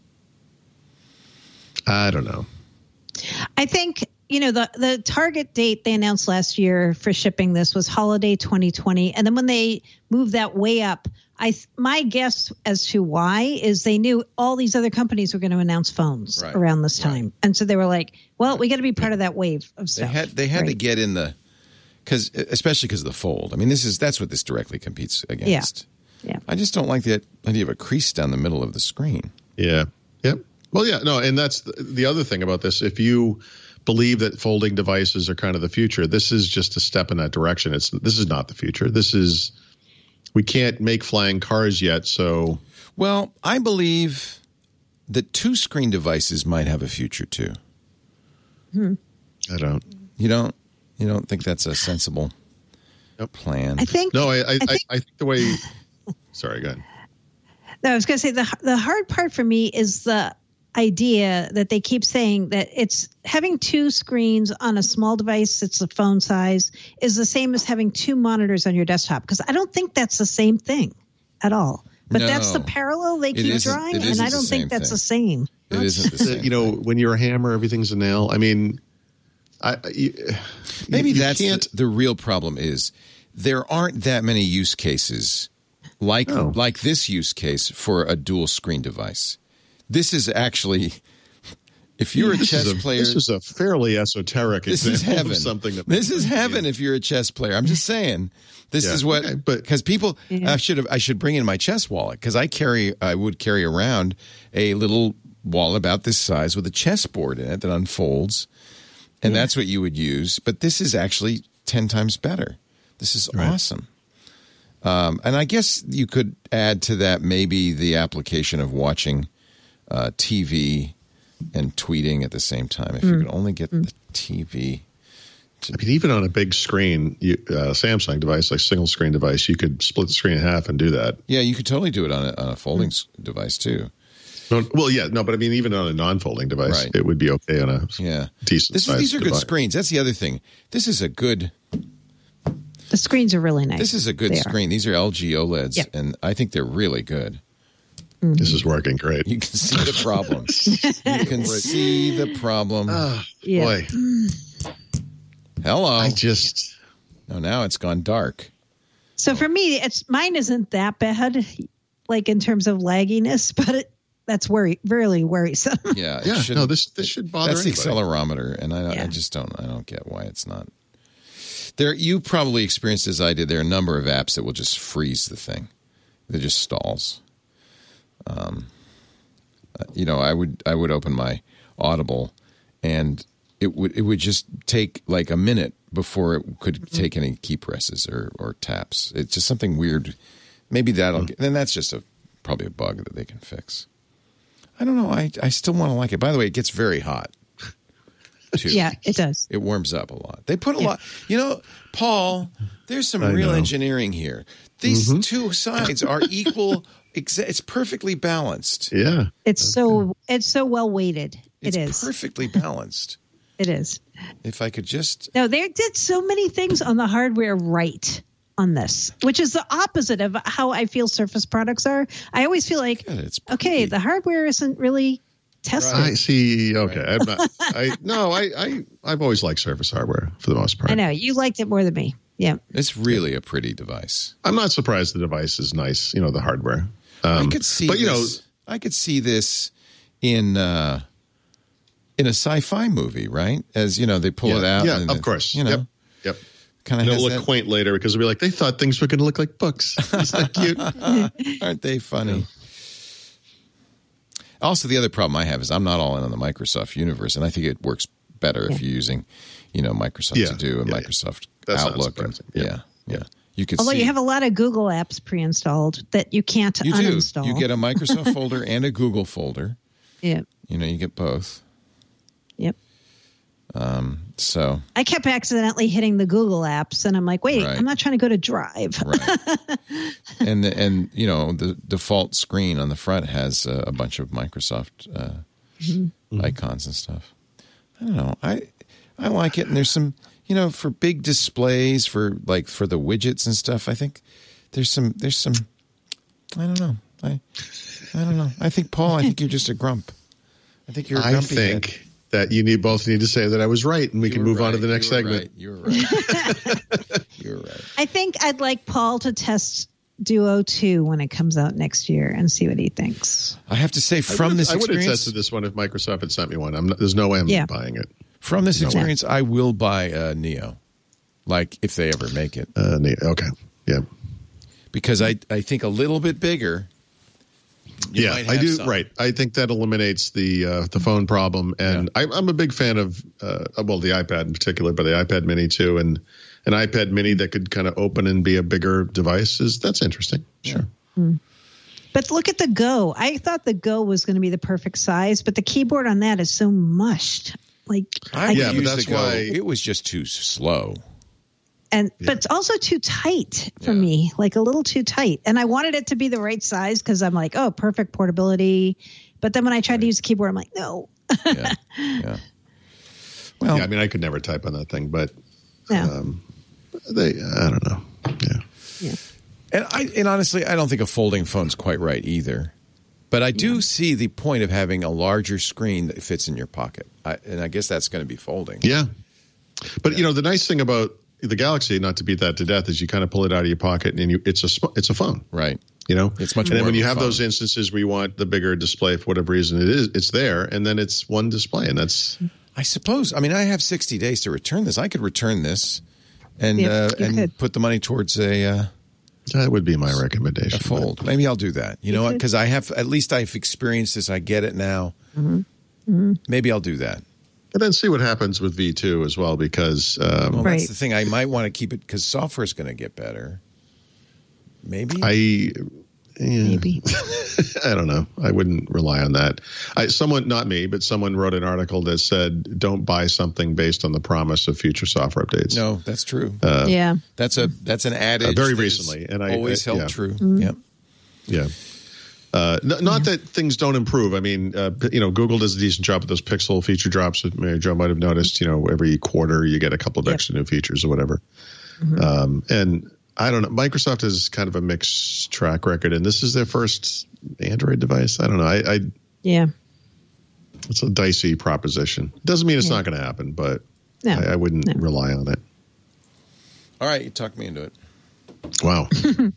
I don't know. I think, you know, the, the target date they announced last year for shipping this was holiday twenty twenty. And then when they moved that way up, I th- my guess as to why is they knew all these other companies were going to announce phones Right. around this time. And so they were like, well, we got to be part of that wave of They stuff. had they had to right? get in the because especially because of the fold. I mean, this is that's what this directly competes against. Yeah. I just don't like the idea of a crease down the middle of the screen. Yeah. Yep. Well, yeah. No, and that's the, the other thing about this. If you believe that folding devices are kind of the future, this is just a step in that direction. It's this is not the future. This is we can't make flying cars yet, so Well, I believe that two screen devices might have a future too. I don't. You don't you don't think that's a sensible Nope. plan? I think. No, I I, I, think- I think the way. Sorry, go ahead. No, I was going to say the the hard part for me is the idea that they keep saying that it's having two screens on a small device, it's a phone size, is the same as having two monitors on your desktop. Because I don't think that's the same thing at all. But No. that's the parallel they It keep isn't- drawing, it and isn't I the don't same think that's thing. the same. It isn't the same. You know, thing. when you're a hammer, everything's a nail. I mean, I, I you, Maybe you that's can't. the, the real problem is there aren't that many use cases like No. like this use case for a dual screen device. This is actually, if you're a this chess is a, player, This is a fairly esoteric this is example heaven. of something that This is heaven if you're a chess player. I'm just saying. This Yeah, is what okay, but- because people I should have I should bring in my chess wallet because I carry I would carry around a little wallet about this size with a chessboard in it that unfolds, and that's what you would use. But this is actually ten times better. This is Right. awesome. Um, and I guess you could add to that maybe the application of watching uh, T V and tweeting at the same time. If you could only get the T V. I mean, even on a big screen, you, uh, Samsung device, like single screen device, you could split the screen in half and do that. Yeah, you could totally do it on a, on a folding s device too. No, well, yeah, no, but I mean, even on a non-folding device, Right. it would be okay on a Yeah, decent. This is, sized these are good device. screens. That's the other thing. This is a good. The screens are really nice. This is a good They are. screen. These are L G OLEDs, Yeah. and I think they're really good. This is working great. You can see the problem. You can see the problem. Ah, Yeah. boy, Hello. I just Oh, now it's gone dark. So for me, it's mine isn't that bad, like in terms of lagginess, but it, that's worry really worrisome. Yeah. it yeah, shouldn't- no, this this should bother That's the anybody. accelerometer, and I, I Yeah. just don't. I don't get why it's not There, you probably experienced as I did. There are a number of apps that will just freeze the thing. It just stalls. Um, you know, I would I would open my Audible, and it would it would just take like a minute before it could take any key presses or, or taps. It's just something weird. Maybe that'll get, then that's just a probably a bug that they can fix. I don't know. I I still want to like it. By the way, it gets very hot. Too. Yeah, it does. It warms up a lot. They put a Yeah. lot. You know, Paul, there's some I real know. engineering here. These Mm-hmm. two sides are equal. Exa- it's perfectly balanced. Yeah. It's so it's so well weighted. It's It is. perfectly balanced. It is. If I could just. No, they did so many things on the hardware right on this, which is the opposite of how I feel Surface products are. I always feel like, Yeah, it's okay, pretty. the hardware isn't really tested. I see. Okay. I'm not, I no, I, I I've always liked Surface hardware for the most part. I know you liked it more than me. Yeah. It's really a pretty device. I'm not surprised the device is nice. You know, the hardware. Um, I could see but you this. I could see this in uh, in a sci-fi movie, right? As you know, they pull know, it yeah, out. yeah, and of it- course. You know, Yep. Yep. kind And of it'll look that, quaint later because it'll be like they thought things were going to look like books. Is that cute? aren't they funny? Also, the other problem I have is I'm not all in on the Microsoft universe, and I think it works better if you're using, you know, Microsoft Yeah, To Do and yeah, yeah. Microsoft That's not Outlook. And, surprising. yeah, Yeah. yeah, You could Although see. you have a lot of Google apps pre-installed that you can't you do. uninstall. You get a Microsoft folder and a Google folder. yeah. You know, you get both. Yep. So, I kept accidentally hitting the Google apps, and I'm like, wait, Right. I'm not trying to go to Drive. right. and the, and you know, the default screen on the front has uh, a bunch of Microsoft uh, icons and stuff. I don't know. I I like it, and there's some, you know, for big displays, for like for the widgets and stuff. I think there's some there's some. I don't know. I I don't know. I think Paul. I think you're just a grump. I think you're. A I grumpy think head. that you need both need to say that I was right, and we You can were move on to right. the next You were segment. Right. You were right. You were right. I think I'd like Paul to test Duo two when it comes out next year and see what he thinks. I have to say, from I this I would have experience, tested this one if Microsoft had sent me one. I'm not, there's no way I'm Yeah. buying it. from this No way. experience, I will buy a Neo, like if they ever make it, Uh, ne- okay. Yeah. because I I think a little bit bigger. you yeah, might I have do. some. Right. I think that eliminates the uh, the phone problem, and I, I'm a big fan of uh, well, the iPad in particular, but the iPad Mini too, and an iPad Mini that could kind of open and be a bigger device is that's interesting. Sure. But look at the Go. I thought the Go was going to be the perfect size, but the keyboard on that is so mushed. Like, I I- would Yeah, but use that's the Go. why- It was just too slow. and but it's also too tight for Yeah. me, like a little too tight. And I wanted it to be the right size because I'm like, oh, perfect portability. But then when I tried to use the keyboard, I'm like, no, Yeah, yeah. Well, Yeah, I mean, I could never type on that thing, but no. um, they, I don't know. Yeah. yeah. and I and honestly, I don't think a folding phone's quite right either. But I do see the point of having a larger screen that fits in your pocket, I, and I guess that's going to be folding. Yeah. But you know, the nice thing about the Galaxy, not to beat that to death, is you kind of pull it out of your pocket and you, it's a sm- it's a phone. Right. You know, It's much and then more when of you a have phone. those instances where you want the bigger display for whatever reason it is, it's there, and then it's one display, and that's I suppose. I mean, I have sixty days to return this. I could return this and Yeah, uh, you and could. put the money towards a. Uh, that would be my a recommendation. fold. Maybe I'll do that. You know what? Because I have at least I've experienced this. I get it now. Maybe I'll do that. And then see what happens with V two as well, because um, Well, Right. that's the thing. I might want to keep it because software is going to get better. Maybe. I yeah, Maybe. I don't know. I wouldn't rely on that. I, someone, not me, but someone wrote an article that said, "Don't buy something based on the promise of future software updates." no, that's true. yeah. that's a that's an adage. Uh, very that is recently, and I- always I- held yeah. true. Mm-hmm. Yep. Yeah. Uh, n- not that things don't improve. I mean, uh, p- you know, Google does a decent job with those Pixel feature drops that Mary Jo might have noticed. You know, every quarter you get a couple of Yep. extra new features or whatever. Um, and I don't know. Microsoft has kind of a mixed track record, and this is their first Android device. I don't know. I, I Yeah. it's a dicey proposition. Doesn't mean it's not going to happen, but No. I, I wouldn't No. rely on it. All right, you talked me into it. Wow.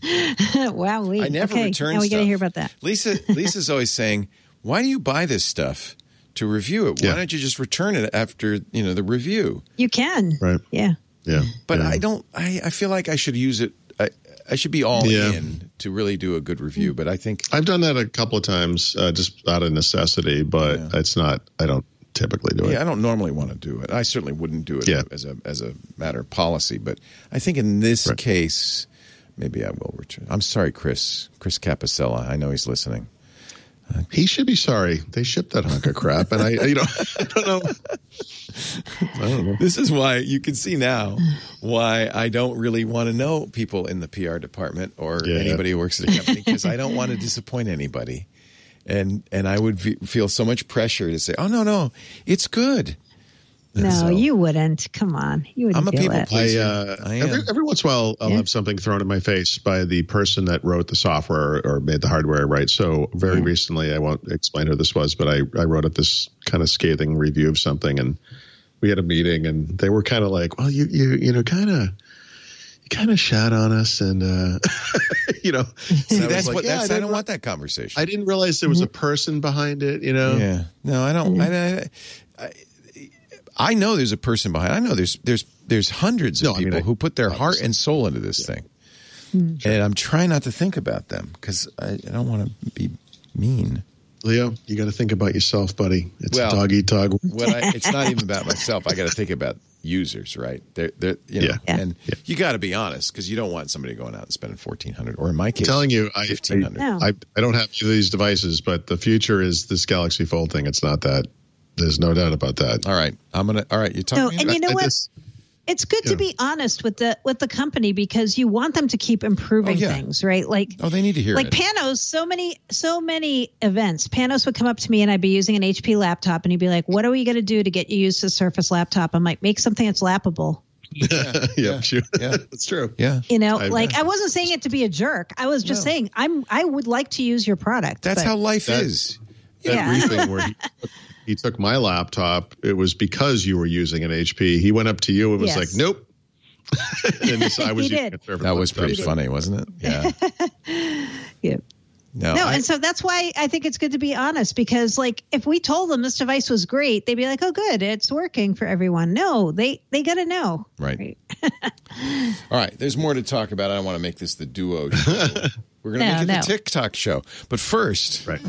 wow. We, I never okay. return Now we got to stuff. hear about that. Lisa Lisa's always saying, "Why do you buy this stuff to review it? Why Yeah. don't you just return it after you know the review?" You can. Right. Yeah. Yeah. But yeah. I don't, I, I feel like I should use it. I, I should be all Yeah. in to really do a good review. But I think I've done that a couple of times uh, just out of necessity, but Yeah. it's not, I don't typically do it. Yeah, I don't normally want to do it. I certainly wouldn't do it Yeah. as a as a matter of policy. But I think in this Right. case, maybe I will return. I'm sorry, Chris. Chris Capicella. I know he's listening. He should be sorry. They shipped that hunk of crap, and I, you know, I don't know. I don't know. This is why you can see now why I don't really want to know people in the P R department or Yeah. anybody who works at a company, because I don't want to disappoint anybody. And and I would fe- feel so much pressure to say, oh, no, no, it's good. And No, so- you wouldn't. Come on. You wouldn't I'm a feel people it. pleaser. I, uh, I am. every, every once in a while, I'll Yeah. have something thrown in my face by the person that wrote the software or made the hardware, right? So very recently, I won't explain who this was, but I, I wrote up this kind of scathing review of something, and we had a meeting, and they were kind of like, well, you, you, you know, kind of, you kind of shat on us, and, uh, you know, See, and I was that's like, what, yeah, that's, I I, didn't don't re- want that conversation. I didn't realize there was a person behind it, you know? Yeah. No, I don't. I, I, I know there's a person behind. I know there's there's there's hundreds of No, I mean, people I- who put their heart and soul into this thing, and I'm trying not to think about them because I, I don't want to be mean. Leo, you got to think about yourself, buddy. It's Well, a dog eat dog. What I, it's not even about myself. I got to think about users, right? They're, they're you know, Yeah. Yeah. and you got to be honest because you don't want somebody going out and spending fourteen hundred, or in my I'm case, telling you, I, fifteen hundred. No. I, I don't have either of these devices, but the future is this Galaxy Fold thing. It's not that. There's no doubt about that. All right, I'm gonna. All right, you talking? No, and you know I what? just- It's good Yeah. to be honest with the with the company because you want them to keep improving Oh, yeah. things, right? Like oh, they need to hear like it. Panos, so many so many events. Panos would come up to me and I'd be using an H P laptop and he'd be like, "What are we going to do to get you used to Surface laptop?" I'm like, "Make something that's lappable." yeah, yeah, sure. yeah. That's true. yeah, You know, I- like I wasn't saying it to be a jerk. I was just No. saying I'm I would like to use your product. that's but- how life That- is. That Yeah. briefing where he took, he took my laptop, it was because you were using an H P. He went up to you and was Yes. like, nope. and so I was He using did. a Surface That was laptop. pretty funny, wasn't it? Yeah. Yeah. No, No, I- and so that's why I think it's good to be honest because, like, if we told them this device was great, they'd be like, "Oh, good, it's working for everyone." No, they they got to know. Right. All right, there's more to talk about. I don't want to make this the duo show. We're going to No, make it no. the TikTok show. But first, Right.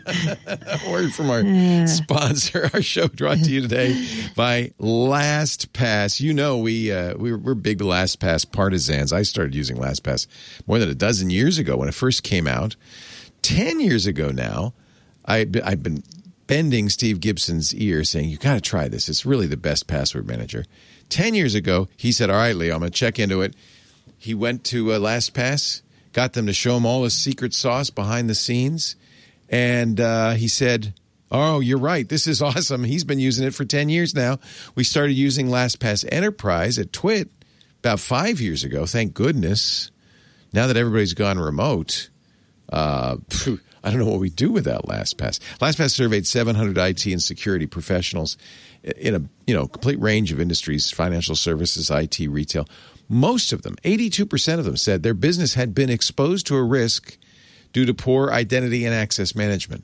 a word from our sponsor. Our show brought to you today by LastPass. You know, we, uh, we we're, we're big LastPass partisans. I started using LastPass more than a dozen years ago when it first came out. Ten years ago now, I, I've been bending Steve Gibson's ear saying, you got to try this. It's really the best password manager. Ten years ago, he said, all right, Leo, I'm going to check into it. He went to uh, LastPass, got them to show him all his secret sauce behind the scenes. And uh, he said, oh, you're right. This is awesome. He's been using it for ten years now. We started using LastPass Enterprise at Twit about five years ago. Thank goodness. Now that everybody's gone remote, uh, phew, I don't know what we do without LastPass. LastPass surveyed seven hundred I T and security professionals in a you know complete range of industries, financial services, I T, retail. Most of them, eighty-two percent of them, said their business had been exposed to a risk due to poor identity and access management.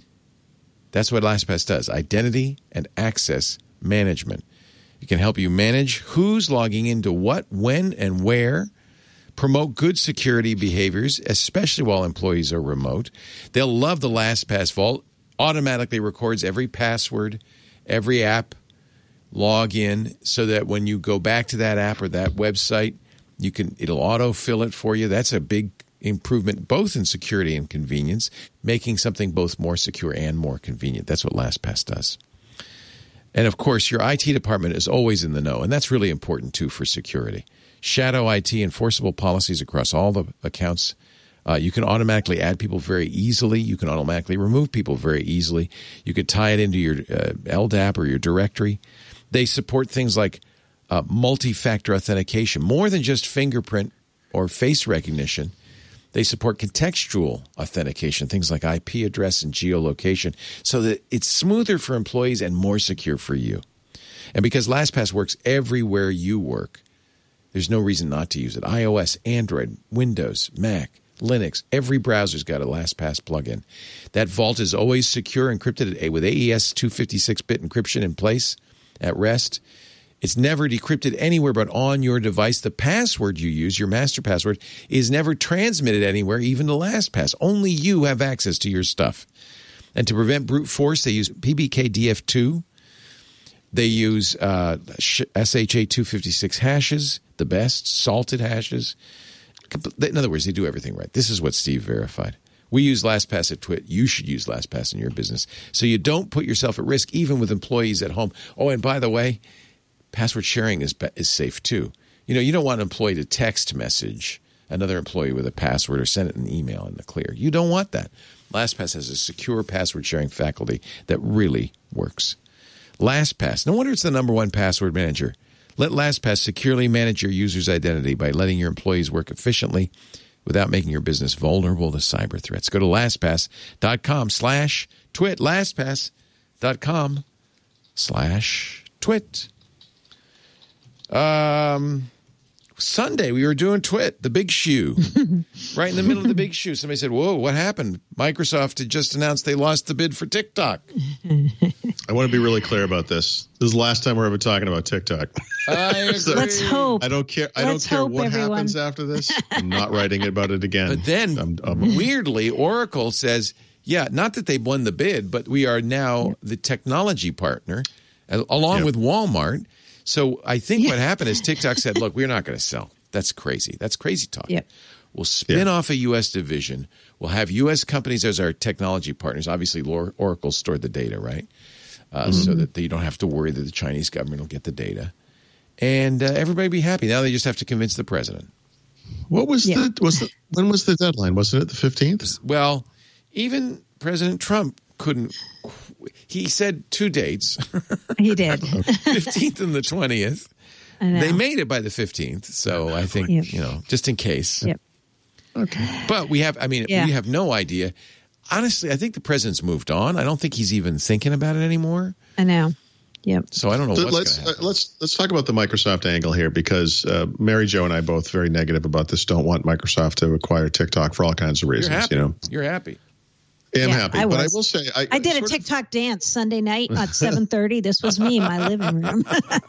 That's what LastPass does, identity and access management. It can help you manage who's logging into what, when, and where, promote good security behaviors, especially while employees are remote. They'll love the LastPass Vault. Automatically records every password, every app log in, so that when you go back to that app or that website, you can it'll auto-fill it for you. That's a big improvement, both in security and convenience, making something both more secure and more convenient. That's what LastPass does. And, of course, your I T department is always in the know, and that's really important, too, for security. Shadow I T, enforceable policies across all the accounts. Uh, you can automatically add people very easily. You can automatically remove people very easily. You could tie it into your uh, L D A P or your directory. They support things like uh, multi-factor authentication, more than just fingerprint or face recognition. They support contextual authentication, things like I P address and geolocation, so that it's smoother for employees and more secure for you. And because LastPass works everywhere you work, there's no reason not to use it. iOS, Android, Windows, Mac, Linux, every browser's got a LastPass plugin. That vault is always secure, encrypted with A E S two fifty-six bit encryption in place at rest. It's never decrypted anywhere but on your device. The password you use, your master password, is never transmitted anywhere, even to LastPass. Only you have access to your stuff. And to prevent brute force, they use P B K D F two. They use uh, S H A two fifty-six hashes, the best, salted hashes. In other words, they do everything right. This is what Steve verified. We use LastPass at Twit. You should use LastPass in your business so you don't put yourself at risk, even with employees at home. Oh, and by the way, password sharing is is safe too. You know, you don't want an employee to text message another employee with a password or send it in an email in the clear. You don't want that. LastPass has a secure password sharing faculty that really works. LastPass, no wonder it's the number one password manager. Let LastPass securely manage your user's identity by letting your employees work efficiently without making your business vulnerable to cyber threats. Go to LastPass.com slash twit. LastPass.com slash twit. Um, Sunday, we were doing Twit, the big shoe, right in the middle of the big shoe. Somebody said, whoa, what happened? Microsoft had just announced they lost the bid for TikTok. I want to be really clear about this. This is the last time we're ever talking about TikTok. I agree. So Let's hope. I don't care. I Let's don't care hope, what everyone. happens after this. I'm not writing about it again. But then, I'm, I'm, weirdly, Oracle says, yeah, not that they won the bid, but we are now the technology partner, uh, along Yep. with Walmart. So I think what happened is TikTok said, look, we're not going to sell. That's crazy. That's crazy talk. Yep. We'll spin Yeah. off a U S division. We'll have U S companies as our technology partners. Obviously, Oracle stored the data, right? Uh, mm-hmm. So that you don't have to worry that the Chinese government will get the data. And uh, everybody be happy. Now they just have to convince the president. what was Yeah. the was the when was the deadline? Wasn't it the fifteenth? Well, even President Trump couldn't. He said two dates, He did. fifteenth and the twentieth. I know. They made it by the fifteenth. So I think, Yep. you know, just in case. Yep. Okay. But we have, I mean, Yeah. we have no idea. Honestly, I think the president's moved on. I don't think he's even thinking about it anymore. I know. Yep. So I don't know So what's let's going to happen. uh, let's let's talk about the Microsoft angle here, because uh, Mary Jo and I both very negative about this. Don't want Microsoft to acquire TikTok for all kinds of You're reasons. happy. You know, You're happy. I'm Yeah, happy, I but I was. will say I, I did a sort of- TikTok dance Sunday night at seven thirty. This was me in my living room.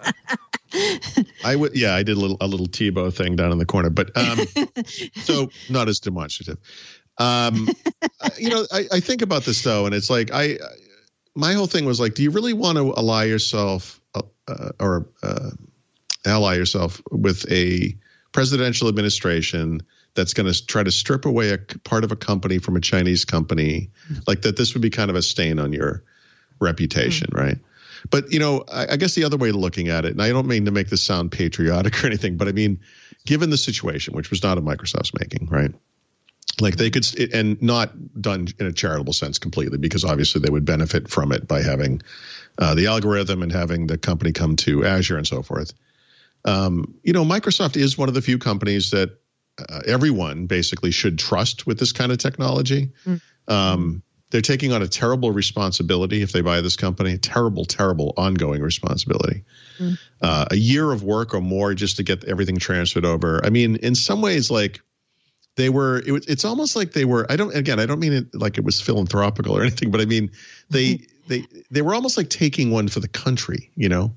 I would, yeah, I did a little a little Tebow thing down in the corner, but um, so not as demonstrative. Um, you know, I, I think about this though, and it's like I, my whole thing was like, do you really want to ally yourself uh, or uh, ally yourself with a presidential administration that's going to try to strip away a part of a company from a Chinese company, like that? This would be kind of a stain on your reputation, mm. right? But, you know, I, I guess the other way of looking at it, and I don't mean to make this sound patriotic or anything, but I mean, given the situation, which was not of Microsoft's making, right? Like they could, and not done in a charitable sense completely, because obviously they would benefit from it by having uh, the algorithm and having the company come to Azure and so forth. Um, you know, Microsoft is one of the few companies that uh, everyone basically should trust with this kind of technology. Mm. Um, They're taking on a terrible responsibility if they buy this company, terrible, terrible ongoing responsibility. Mm. Uh, a year of work or more just to get everything transferred over. I mean, in some ways, like they were, it, it's almost like they were, I don't, again, I don't mean it like it was philanthropical or anything, but I mean, they, mm-hmm. they, they were almost like taking one for the country, you know,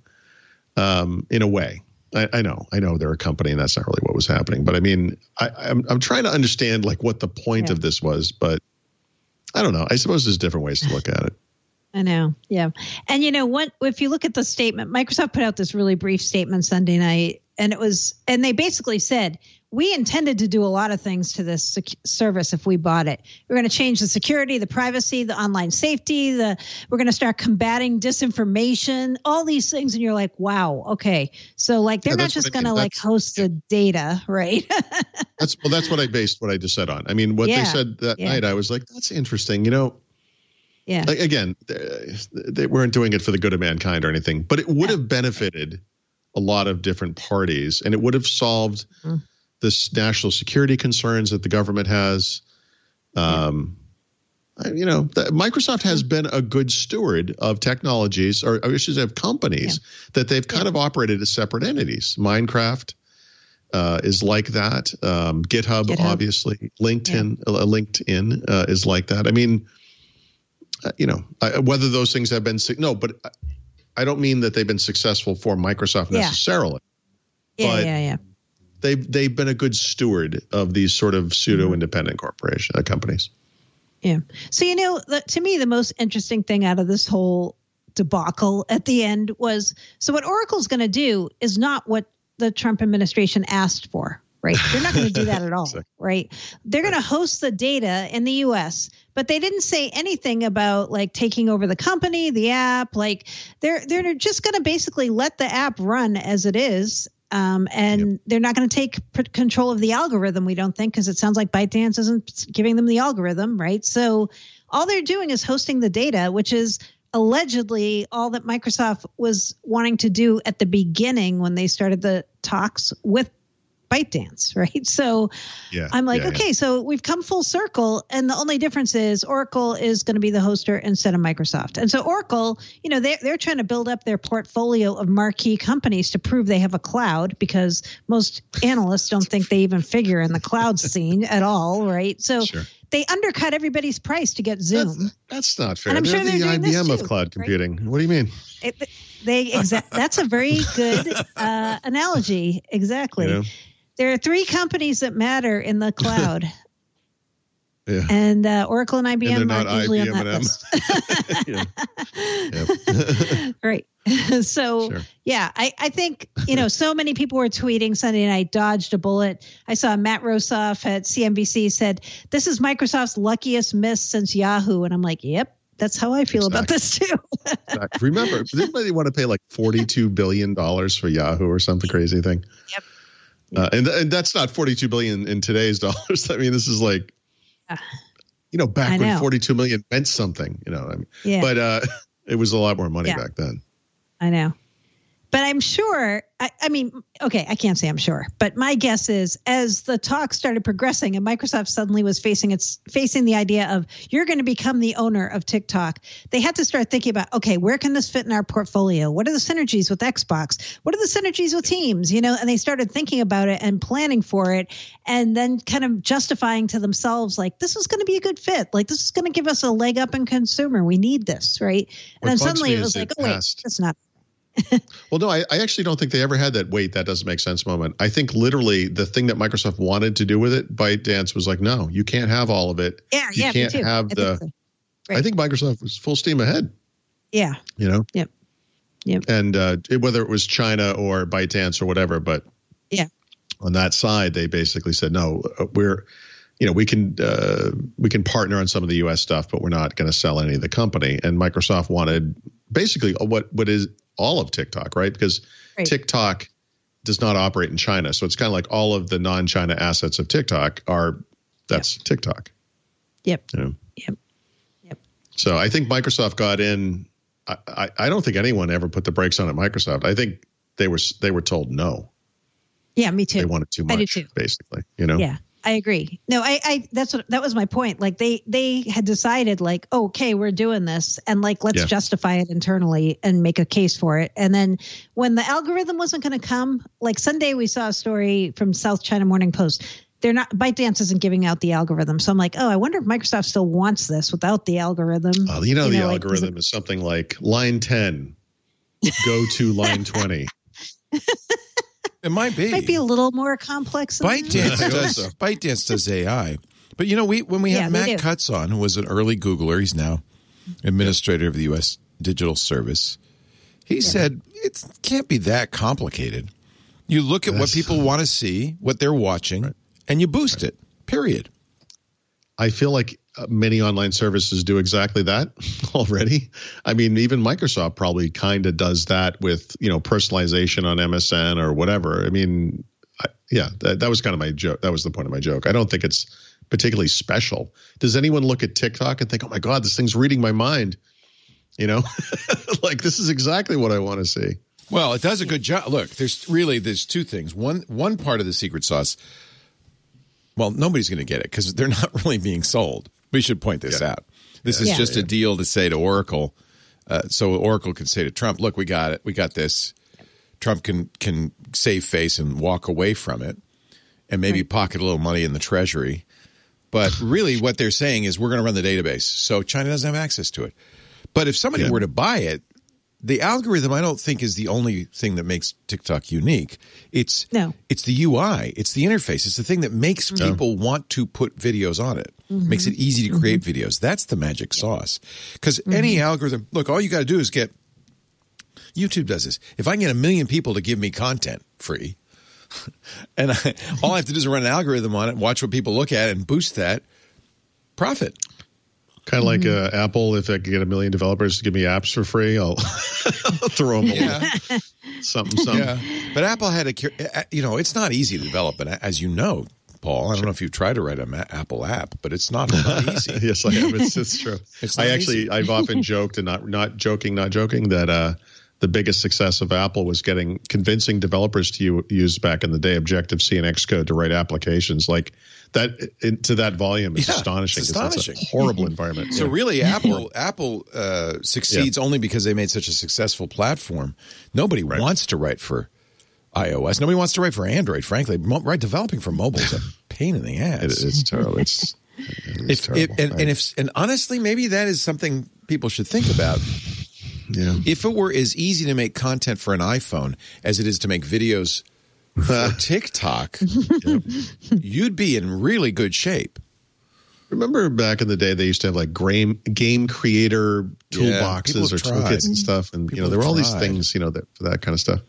um, in a way. I, I know, I know they're a company and that's not really what was happening, but I mean, I, I'm, I'm trying to understand like what the point yeah. of this was, but I don't know. I suppose there's different ways to look at it. I know. Yeah. And you know what, if you look at the statement, Microsoft put out this really brief statement Sunday night, and it was, and they basically said, we intended to do a lot of things to this sec- service if we bought it. We're going to change the security, the privacy, the online safety, the, we're going to start combating disinformation, all these things. And you're like, wow, okay. So like, they're yeah, not just going I mean. to like host the data, right? that's well, that's what I based what I just said on. I mean, what yeah. they said that yeah. night, I was like, that's interesting. You know, yeah. like, again, they, they weren't doing it for the good of mankind or anything, but it would yeah. have benefited a lot of different parties, and it would have solved mm. this national security concerns that the government has. Um, yeah. You know, the, Microsoft has been a good steward of technologies, or I should say of companies, yeah. that they've kind yeah. of operated as separate entities. Minecraft uh, is like that. Um, GitHub, GitHub, obviously. LinkedIn, yeah. uh, LinkedIn uh, is like that. I mean, uh, you know, uh, whether those things have been – no, but – I don't mean that they've been successful for Microsoft Yeah. necessarily. Yeah, but yeah, yeah. They've they've been a good steward of these sort of pseudo independent corporation uh, companies. Yeah. So, you know, the, to me, the most interesting thing out of this whole debacle at the end was, so what Oracle's going to do is not what the Trump administration asked for, right? They're not going to do that at all, exactly. right? They're going to host the data in the U S, but they didn't say anything about like taking over the company, the app. Like they're they're just going to basically let the app run as it is. Um, and yep. they're not going to take p- control of the algorithm, we don't think, because it sounds like ByteDance isn't giving them the algorithm, right? So all they're doing is hosting the data, which is allegedly all that Microsoft was wanting to do at the beginning when they started the talks with ByteDance, right? So yeah, I'm like, yeah, okay, yeah. so we've come full circle. And the only difference is Oracle is going to be the hoster instead of Microsoft. And so Oracle, you know, they're, they're trying to build up their portfolio of marquee companies to prove they have a cloud, because most analysts don't think they even figure in the cloud scene at all, right? So sure. they undercut everybody's price to get Zoom. That's, that's not fair. And I'm they're sure they're the doing I B M this of too, cloud computing. right? What do you mean? It, they exa- That's a very good uh, analogy. Exactly. You know? There are three companies that matter in the cloud. Yeah. And uh, Oracle and I B M and are usually I B M on that list. Right. So, sure. yeah, I, I think, you know, so many people were tweeting Sunday night, dodged a bullet. I saw Matt Rosoff at C N B C said, this is Microsoft's luckiest miss since Yahoo. And I'm like, yep, that's how I feel exactly. about this too. Exactly. Remember, didn't they want to pay like forty-two billion dollars for Yahoo or something crazy thing? Yep. Uh, and and that's not forty-two billion in today's dollars. I mean, this is like, you know, back when forty-two million meant something, you know, I mean, yeah. but uh, it was a lot more money yeah. back then. I know. But I'm sure, I, I mean, okay, I can't say I'm sure, but my guess is as the talk started progressing and Microsoft suddenly was facing its facing the idea of you're going to become the owner of TikTok, they had to start thinking about, okay, where can this fit in our portfolio? What are the synergies with Xbox? What are the synergies with Teams? You know, and they started thinking about it and planning for it and then kind of justifying to themselves, like, this is going to be a good fit. Like, this is going to give us a leg up in consumer. We need this, right? And what then suddenly it was like, it oh, wait, passed. that's not. Well, no, I, I actually don't think they ever had that. Wait, that doesn't make sense moment. I think literally the thing that Microsoft wanted to do with it, ByteDance was like, no, you can't have all of it. Yeah, you yeah, can't me too. have I the. think so. Right. I think Microsoft was full steam ahead. Yeah. You know. Yep. Yep. And uh, it, whether it was China or ByteDance or whatever, but yeah, on that side, they basically said, no, we're, you know, we can uh, we can partner on some of the U S stuff, but we're not going to sell any of the company. And Microsoft wanted basically what what is all of TikTok, right? Because right. TikTok does not operate in China. So it's kind of like all of the non-China assets of TikTok are, that's yep. TikTok. Yep. You know? Yep. Yep. So I think Microsoft got in. I, I, I don't think anyone ever put the brakes on at Microsoft. I think they were they were told no. Yeah, me too. They wanted too much, I do too. Basically, you know? Yeah. I agree. No, I, I, that's what, that was my point. Like they, they had decided like, oh, okay, we're doing this and like, let's yeah. justify it internally and make a case for it. And then when the algorithm wasn't going to come, like Sunday, we saw a story from South China Morning Post. They're not, ByteDance isn't giving out the algorithm. So I'm like, oh, I wonder if Microsoft still wants this without the algorithm. Oh, you know, you the know, algorithm like, is, is something like line ten, go to line twenty. It might be. Might be a little more complex. ByteDance does. So. ByteDance does A I, but you know, we when we yeah, had Matt Cutts on, who was an early Googler, he's now administrator of the U S Digital Service. He yeah. said it can't be that complicated. You look at That's, what people want to see, what they're watching, right. and you boost right. it. Period. I feel like many online services do exactly that already. I mean, even Microsoft probably kind of does that with, you know, personalization on M S N or whatever. I mean, I, yeah, that, that was kind of my joke. That was the point of my joke. I don't think it's particularly special. Does anyone look at TikTok and think, oh my God, this thing's reading my mind? You know, like this is exactly what I want to see. Well, it does a good job. Look, there's really, there's two things. One, one part of the secret sauce, well, nobody's going to get it because they're not really being sold. We should point this yeah. out. This yeah. is yeah. just a deal to say to Oracle, uh, so Oracle can say to Trump, look, we got it. We got this. Trump can can save face and walk away from it and maybe right. pocket a little money in the treasury. But really what they're saying is we're going to run the database. So China doesn't have access to it. But if somebody yeah. were to buy it, the algorithm, I don't think, is the only thing that makes TikTok unique. It's No. it's the U I, it's the interface, it's the thing that makes Mm-hmm. people want to put videos on it. Mm-hmm. Makes it easy to create mm-hmm. videos. That's the magic sauce. Because mm-hmm. any algorithm, look, all you got to do is get. YouTube does this. If I can get a million people to give me content free, and I, all I have to do is run an algorithm on it, watch what people look at, and boost that profit. Kind of like uh, Apple. If I could get a million developers to give me apps for free, I'll, I'll throw them Yeah. something, something. Yeah. But Apple had a, you know, it's not easy to develop, and as you know, Paul, I don't know if you've tried to write an Apple app, but it's not, not easy. Yes, I have. It's, it's true. It's I not actually, easy. I've often joked, and not not joking, not joking, that uh, the biggest success of Apple was getting convincing developers to u- use back in the day Objective-C and Xcode to write applications like that in, to that volume. Is Yeah, astonishing. it's 'cause that's astonishing. a horrible environment. So Yeah. really, Apple Apple uh, succeeds only because they made such a successful platform. Nobody Right. wants to write for iOS. Nobody wants to write for Android. Frankly, Mo- right? Developing for mobile is a pain in the ass. It, it's terrible. It's, it's if, terrible. if, and, and if and honestly, maybe that is something people should think about. yeah. If it were as easy to make content for an iPhone as it is to make videos for TikTok, you'd be in really good shape. Remember back in the day, they used to have like game game creator Yeah, people toolboxes have or tried. toolkits and stuff, and you People know there were all have these tried. things, you know, that for that kind of stuff.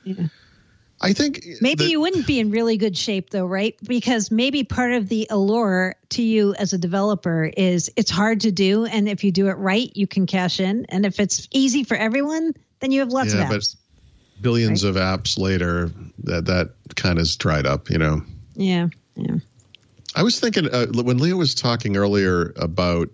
I think Maybe that- you wouldn't be in really good shape, though, right? Because maybe part of the allure to you as a developer is it's hard to do. And if you do it right, you can cash in. And if it's easy for everyone, then you have lots Yeah, of but apps. billions of apps later, that that kind of dried up, you know. Yeah. Yeah. I was thinking uh, when Leo was talking earlier about,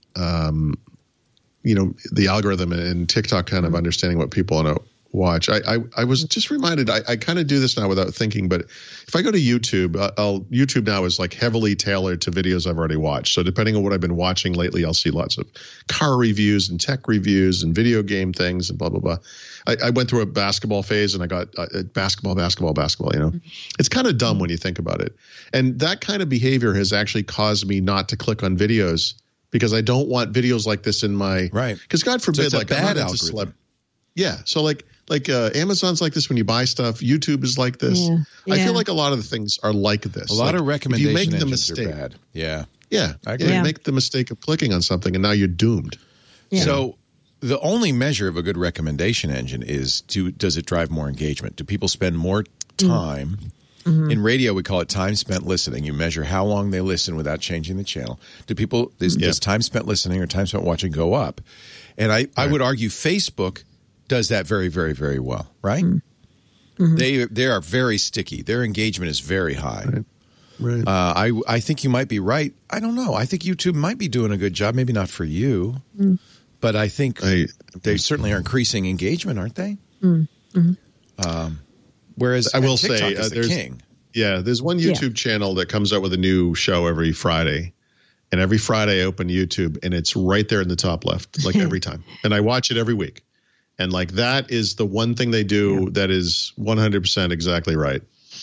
um, you know, the algorithm and TikTok kind of understanding what people want to watch. I, I, I was just reminded, I, I kind of do this now without thinking, but if I go to YouTube, uh, I'll, YouTube now is like heavily tailored to videos I've already watched. So depending on what I've been watching lately, I'll see lots of car reviews and tech reviews and video game things and blah, blah, blah. I, I went through a basketball phase and I got uh, basketball, basketball, basketball, you know. It's kind of dumb when you think about it. And that kind of behavior has actually caused me not to click on videos because I don't want videos like this in my Right. Because God forbid, it's a like bad I'm not into algorithm. celeb- Yeah. So like like uh, Amazon's like this when you buy stuff. YouTube is like this. Yeah. I Yeah. feel like a lot of the things are like this. A lot Like, of if recommendation you make the engines mistake, are bad. Yeah. Yeah, I agree. you Yeah. make the mistake of clicking on something, and now you're doomed. Yeah. So the only measure of a good recommendation engine is do does it drive more engagement? Do people spend more time? Mm-hmm. In radio, we call it time spent listening. You measure how long they listen without changing the channel. Do people does, Yeah. does time spent listening or time spent watching go up? And I, I would argue Facebook does that very, very, very well. Right? Mm-hmm. They they are very sticky. Their engagement is very high. Right. Right. Uh, I I think you might be right. I don't know. I think YouTube might be doing a good job. Maybe not for you, Mm. but I think I, they certainly are increasing engagement, aren't they? Mm-hmm. Um, whereas I will TikTok say, is uh, the there's- king. yeah, there's one Yeah. YouTube channel that comes out with a new show every Friday. And every Friday I open YouTube and it's right there in the top left, like every time. And I watch it every week. And like that is the one thing they do that is one hundred percent exactly right.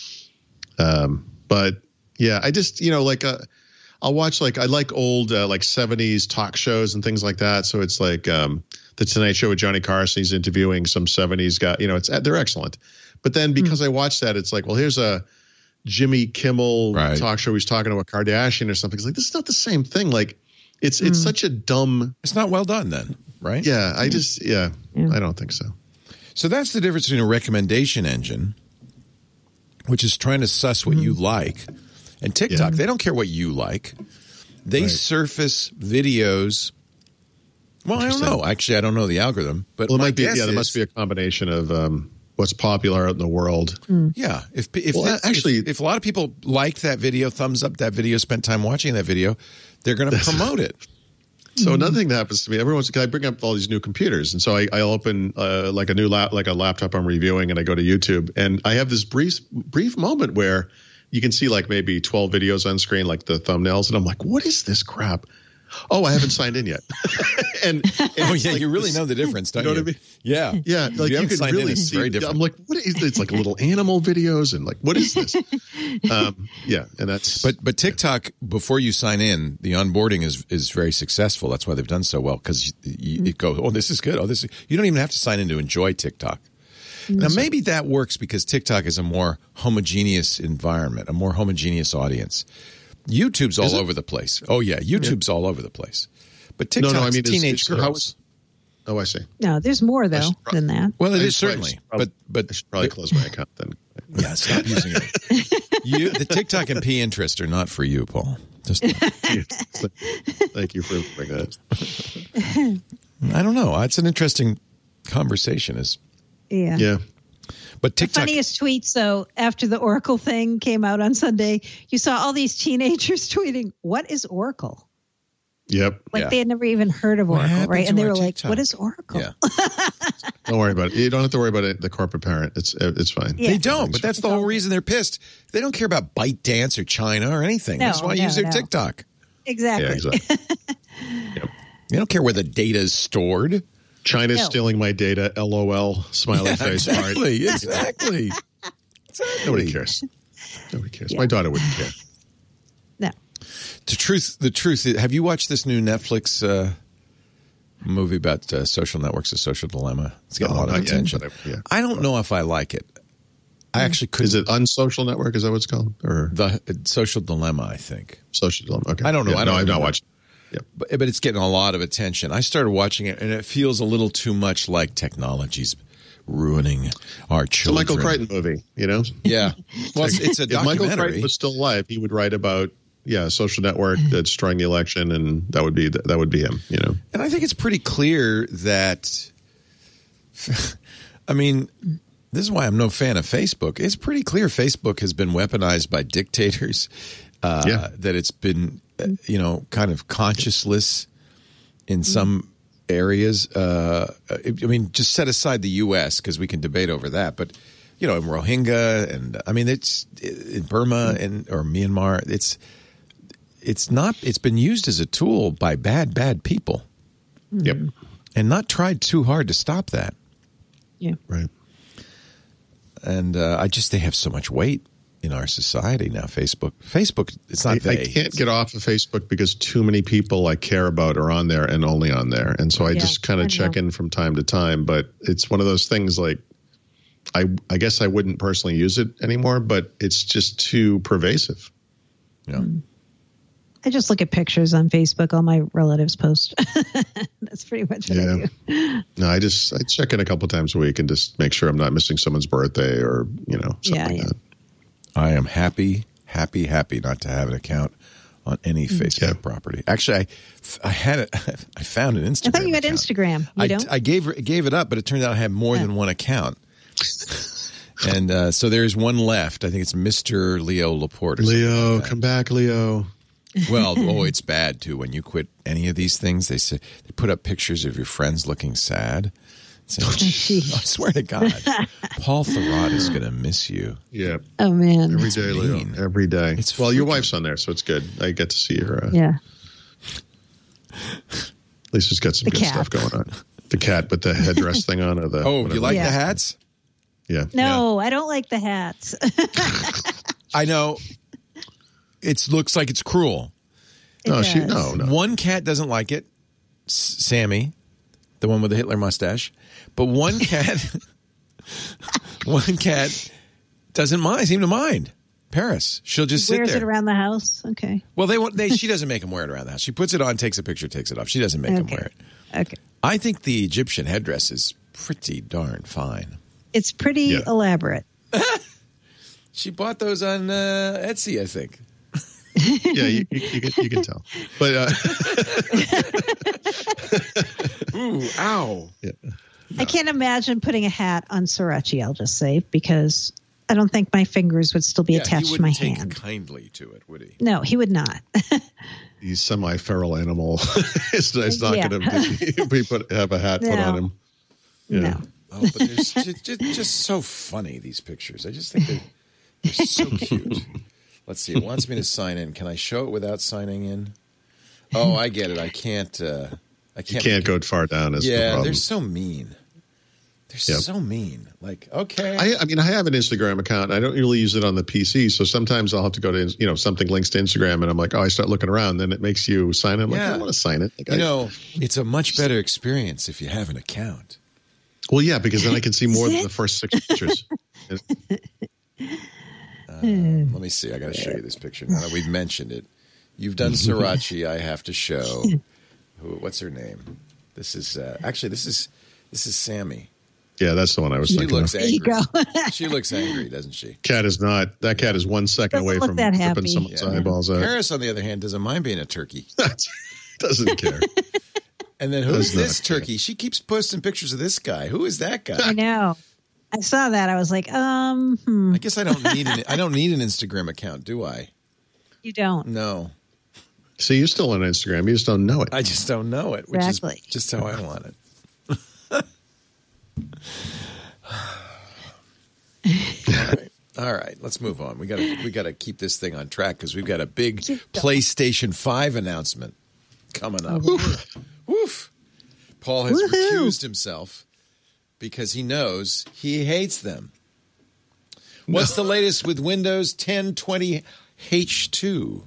Um, but yeah, I just, you know, like uh, I'll watch like I like old uh, like seventies talk shows and things like that. So it's like um, the Tonight Show with Johnny Carson. He's interviewing some seventies guy. You know, it's they're excellent. But then because I watch that, it's like, well, here's a Jimmy Kimmel Right. talk show. He's talking about Kardashian or something. It's like this is not the same thing. Like it's it's such a dumb. It's not well done then, right? Yeah, I just yeah, Yeah. I don't think so. So that's the difference between a recommendation engine, which is trying to suss what you like, and TikTok. Yeah. They don't care what you like. They Right. surface videos. Well, I don't Interesting. know. Actually, I don't know the algorithm, but Well, it my might be. guess Yeah, there is- must be a combination of um, what's popular out in the world. Yeah, if if, Well, if- actually- if, if a lot of people like that video, thumbs up that video, spent time watching that video, they're going to promote it. So another thing that happens to me, everyone's I bring up all these new computers, and so I, I'll open uh, like a new lap, like a laptop I'm reviewing, and I go to YouTube, and I have this brief brief moment where you can see like maybe twelve videos on screen, like the thumbnails, and I'm like, what is this crap? oh, I haven't signed in yet. and, and Oh yeah, like you really this- know the difference, don't you you? know what I mean? Yeah, Yeah, If like you you, haven't can signed in, really it's see. very different. I'm like, what is this? It's like little animal videos and like, what is this? um, yeah, and that's But but TikTok, before you sign in, the onboarding is is very successful. That's why they've done so well, because you, you, it goes, oh, this is good. Oh, this is, you don't even have to sign in to enjoy TikTok. Now maybe that works because TikTok is a more homogeneous environment, a more homogeneous audience. YouTube's all Is it? over the place. Oh yeah, YouTube's all over the place. But no, TikTok's no. I mean, is- teenage is- how girls. is- oh, I see. No, there's more though should prob- than that. Well, it I is should probably- certainly, I should probably- but but I should probably close my account then. yeah, stop using it. You, the TikTok and Pinterest are not for you, Paul. Just Thank you for bringing that. I don't know. It's an interesting conversation. Is Yeah. Yeah. but The TikTok. funniest tweets, though, after the Oracle thing came out on Sunday, you saw all these teenagers tweeting, "What is Oracle?" Yep. Like Yeah. they had never even heard of What Oracle, happened right? to And they our were like, TikTok? "What is Oracle?" Yeah. Don't worry about it. You don't have to worry about it. The corporate parent. It's it's fine. Yeah. They don't, but that's the whole reason they're pissed. They don't care about ByteDance or China or anything. No, That's why no, use their no. TikTok. Exactly. Yeah, exactly. Yep. They don't care where the data is stored. China's No. stealing my data. LOL. Smiley Yeah, face. All right. exactly, exactly. exactly. Nobody cares. Nobody cares. My daughter wouldn't care. No. The truth, the truth. is- Have you watched this new Netflix uh, movie about uh, social networks, The Social Dilemma? It's getting a Oh, lot of not yet, attention. but I- yeah. I don't know if I like it. I actually couldn't. Is it Unsocial Network? Is that what it's called? Or the uh, Social Dilemma? I think. Social Dilemma? Okay. I don't know. Yeah, I no, don't I've not remember. watched. Yeah. But, but it's getting a lot of attention. I started watching it, and it feels a little too much like technology's ruining our It's a children. Michael Crichton movie, you know? Yeah. Well, it's, it's a If Michael Crichton documentary. was still alive, he would write about yeah, a social network that's destroying the election, and that would be that would be him, you know. And I think it's pretty clear that, I mean, this is why I'm no fan of Facebook. It's pretty clear Facebook has been weaponized by dictators, uh, Yeah. that it's been, uh, you know, kind of conscienceless in some areas. Uh, I mean, just set aside the U S because we can debate over that. But, you know, in Rohingya and, I mean, it's in Burma and or Myanmar, it's, it's not, it's been used as a tool by bad, bad people Yep. and not tried too hard to stop that. Yeah. Right. And uh, I just, they have so much weight in our society now. Facebook, Facebook, it's not I, I they. can't get off of Facebook because too many people I care about are on there and only on there. And so I Yeah, just kind I of check know. in from time to time. But it's one of those things like I I guess I wouldn't personally use it anymore, but it's just too pervasive. Yeah. I just look at pictures on Facebook. All my relatives post. That's pretty much what Yeah. I do. No, I just I check in a couple times a week and just make sure I'm not missing someone's birthday or, you know, something Yeah, like yeah. that. I am happy, happy, happy not to have an account on any Facebook Yeah. property. Actually, I, I had it. I found an Instagram. I thought you had account. Instagram. You I, don't? I gave gave it up, but it turned out I had more than one account. And uh, so there's one left. I think it's Mister Leo Laporte. Or something Leo, like that. come back, Leo. Well, oh, it's bad too. When you quit any of these things, they say they put up pictures of your friends looking sad. Saying, I swear to God, Paul Thurrott is going to miss you. Yeah. Oh man. Every day, Leo. mean. Every day. It's well, your freaking- wife's on there, so it's good. I get to see her. Uh, Yeah. Lisa's got some The good cat. stuff going on. The cat with the headdress thing on. Or the, Oh, whatever. you like Yeah. the hats? Yeah. No, I don't like the hats. I know. It looks like it's cruel. It No, she does. no no. One cat doesn't like it, S- Sammy, the one with the Hitler mustache. But one cat, one cat doesn't mind. Seem to mind. Paris, she'll just sit Wears there. it around the house. Okay. Well, they want. They she doesn't make him wear it around the house. She puts it on, takes a picture, takes it off. She doesn't make him Okay. wear it. Okay. I think the Egyptian headdress is pretty darn fine. It's pretty Yeah. elaborate. She bought those on uh, Etsy, I think. Yeah, you, you, you, can, you can tell. But uh, Ooh, ow! I can't imagine putting a hat on Sorachi, I'll just say, because I don't think my fingers would still be Yeah, attached he to my wouldn't take hand. kindly to it, would he? No, he would not. he's semi-feral animal. it's, it's not Yeah. going to be put have a hat put No. on him. Yeah. No. Oh, but they're just, just, just so funny, these pictures. I just think they're, they're so cute. Let's see. It wants me to sign in. Can I show it without signing in? Oh, I get it. I can't. Uh, I You can't. can't go far down. Is the Yeah, problem. they're so mean. They're Yep. so mean. Like, okay. I, I mean, I have an Instagram account. I don't really use it on the P C, so sometimes I'll have to go to, you know, something links to Instagram, and I'm like, oh, I start looking around. Then it makes you sign in. I'm like, Yeah. I don't want to sign it. Like, you I- know, it's a much better experience if you have an account. well, yeah, because then I can see more than the first six pictures. Uh, let me see. I got to show you this picture now that we've mentioned it. You've done Sriracha. I have to show. Who, what's her name? This is uh, actually this is this is Sammy. Yeah, that's the one I was She thinking looks of. There you angry. go. She looks angry, doesn't she? Cat is not. That cat is one second Doesn't away look from that ripping happy. someone's Yeah. eyeballs out. Paris, on the other hand, doesn't mind being a turkey. Doesn't care. And then who's Does not this care. turkey? She keeps posting pictures of this guy. Who is that guy? I know. I saw that. I was like, um, hmm, I guess I don't need an I don't need an Instagram account, do I? you don't. No, See, you're still on Instagram. You just don't know it. I just don't know it, which Exactly. is just how I want it. All right. All right, let's move on. We got to we got to keep this thing on track because we've got a big PlayStation five announcement coming up. Woof. Paul has Woohoo. recused himself because he knows he hates them. What's the latest with Windows ten twenty H two?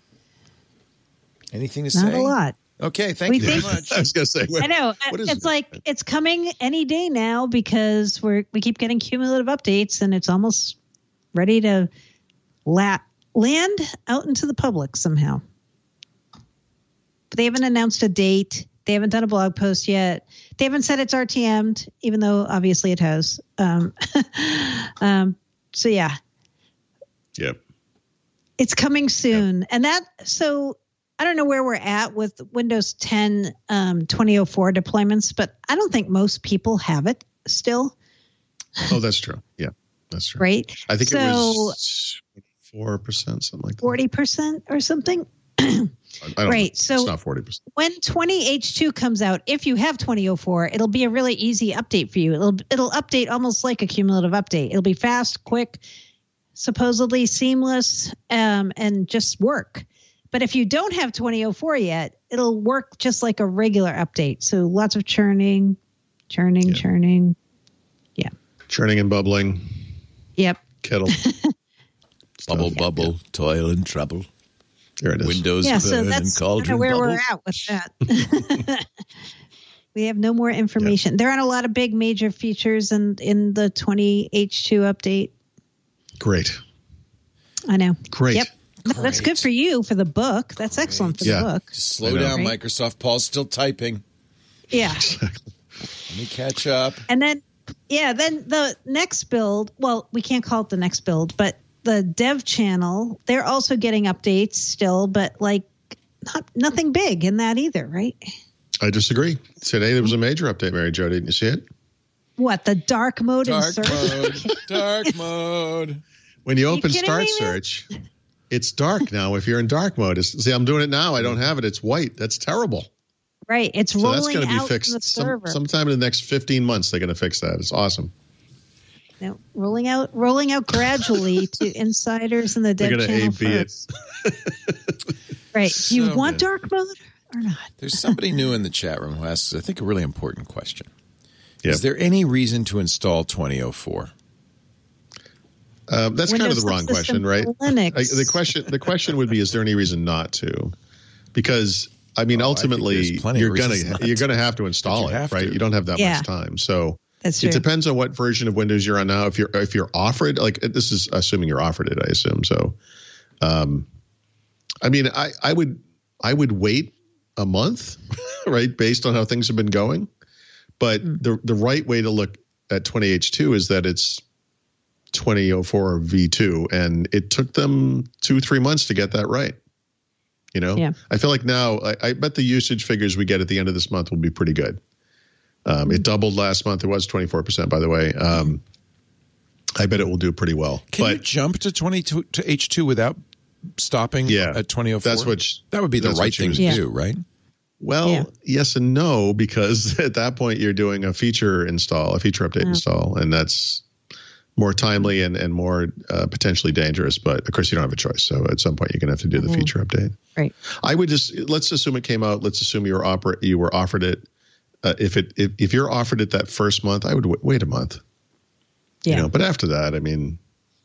Anything to Not say? a lot. Okay, thank We you very think- much. I was going to say. I know. What is It's it? like it's coming any day now because we're we keep getting cumulative updates and it's almost ready to la- land out into the public somehow. But they haven't announced a date. They haven't done a blog post yet. They haven't said it's R T M'd, even though obviously it has. Um, um, so yeah, Yep. it's coming soon. And that, so I don't know where we're at with Windows ten um, twenty oh four deployments, but I don't think most people have it still, Oh, that's true. Yeah, that's true. right? I think so, it was four percent, something like that. forty percent or something. I don't Right, know. so- it's not forty percent. When twenty H two comes out, if you have twenty oh four, it'll be a really easy update for you. It'll it'll update almost like a cumulative update. It'll be fast, quick, supposedly seamless, um, and just work. But if you don't have twenty oh four yet, it'll work just like a regular update. So lots of churning, churning, Yeah. churning. Churning and bubbling, Yep. kettle. Bubble, Stuff. bubble, toil and trouble. There it is. Windows Yeah, so burn and that's kind of cauldron where bubble. we're at with that. We have no more information. There aren't a lot of big major features in, in the twenty H two update. Great. I know. Great. Yep. No, that's Great. good for you for the book. That's excellent for Yeah. the book. Just slow I know. down, Right. Microsoft. Paul's still typing. Yeah. Let me catch up. And then, yeah, then the next build, well, we can't call it the next build, but the dev channel, they're also getting updates still, but like not nothing big in that either, right? I disagree. Today there was a major update, Mary Jo. Didn't you see it? What, the dark mode Dark and search? mode. Dark mode. When you you open kidding Start me, man? Search, it's dark now. If you're in dark mode, it's, see, I'm doing it now. I don't have it. It's white. That's terrible. Right. It's So that's rolling going to be out from the fixed some, server. sometime in the next fifteen months. They're going to fix that. It's awesome. No, rolling out rolling out gradually to insiders in the They're dev going to channel A B it. first. Right. Do you So want good. dark mode or not? There's somebody new in the chat room who asks, I think, a really important question. Yep. Is there any reason to install twenty oh four? Uh, that's kind of Windows the wrong subsystem question, right? Linux. I, the question the question would be: is there any reason not to? Because I mean, Oh, I think ultimately, there's plenty of you're reasons gonna not you're to. gonna have to install you it, have right? to. You don't have that Yeah. much time, so That's true. it depends on what version of Windows you're on now. If you're if you're offered, like this is assuming you're offered it, I assume. So, um, I mean, I I would I would wait a month, right, based on how things have been going. But the the right way to look at twenty H two is that it's twenty oh four V two, and it took them two three months to get that right. You know, Yeah. I feel like now I, I bet the usage figures we get at the end of this month will be pretty good. Um, It doubled last month. It was twenty-four percent, by the way. Um, I bet it will do pretty well. Can you but jump to twenty-two to H two without stopping Yeah, at twenty oh four? that's what sh- that would be the that's right what she thing was- to Yeah. do, right? well, Yeah. yes and no, because at that point you're doing a feature install, a feature update install, and that's more timely and, and more uh, potentially dangerous. But of course, you don't have a choice. So at some point, you're going to have to do the mm-hmm. feature update. Right. I would just let's assume it came out. Let's assume you were oper- you were offered it. Uh, if it if, if you're offered it that first month, I would w- wait a month. Yeah. You know, but after that, I mean,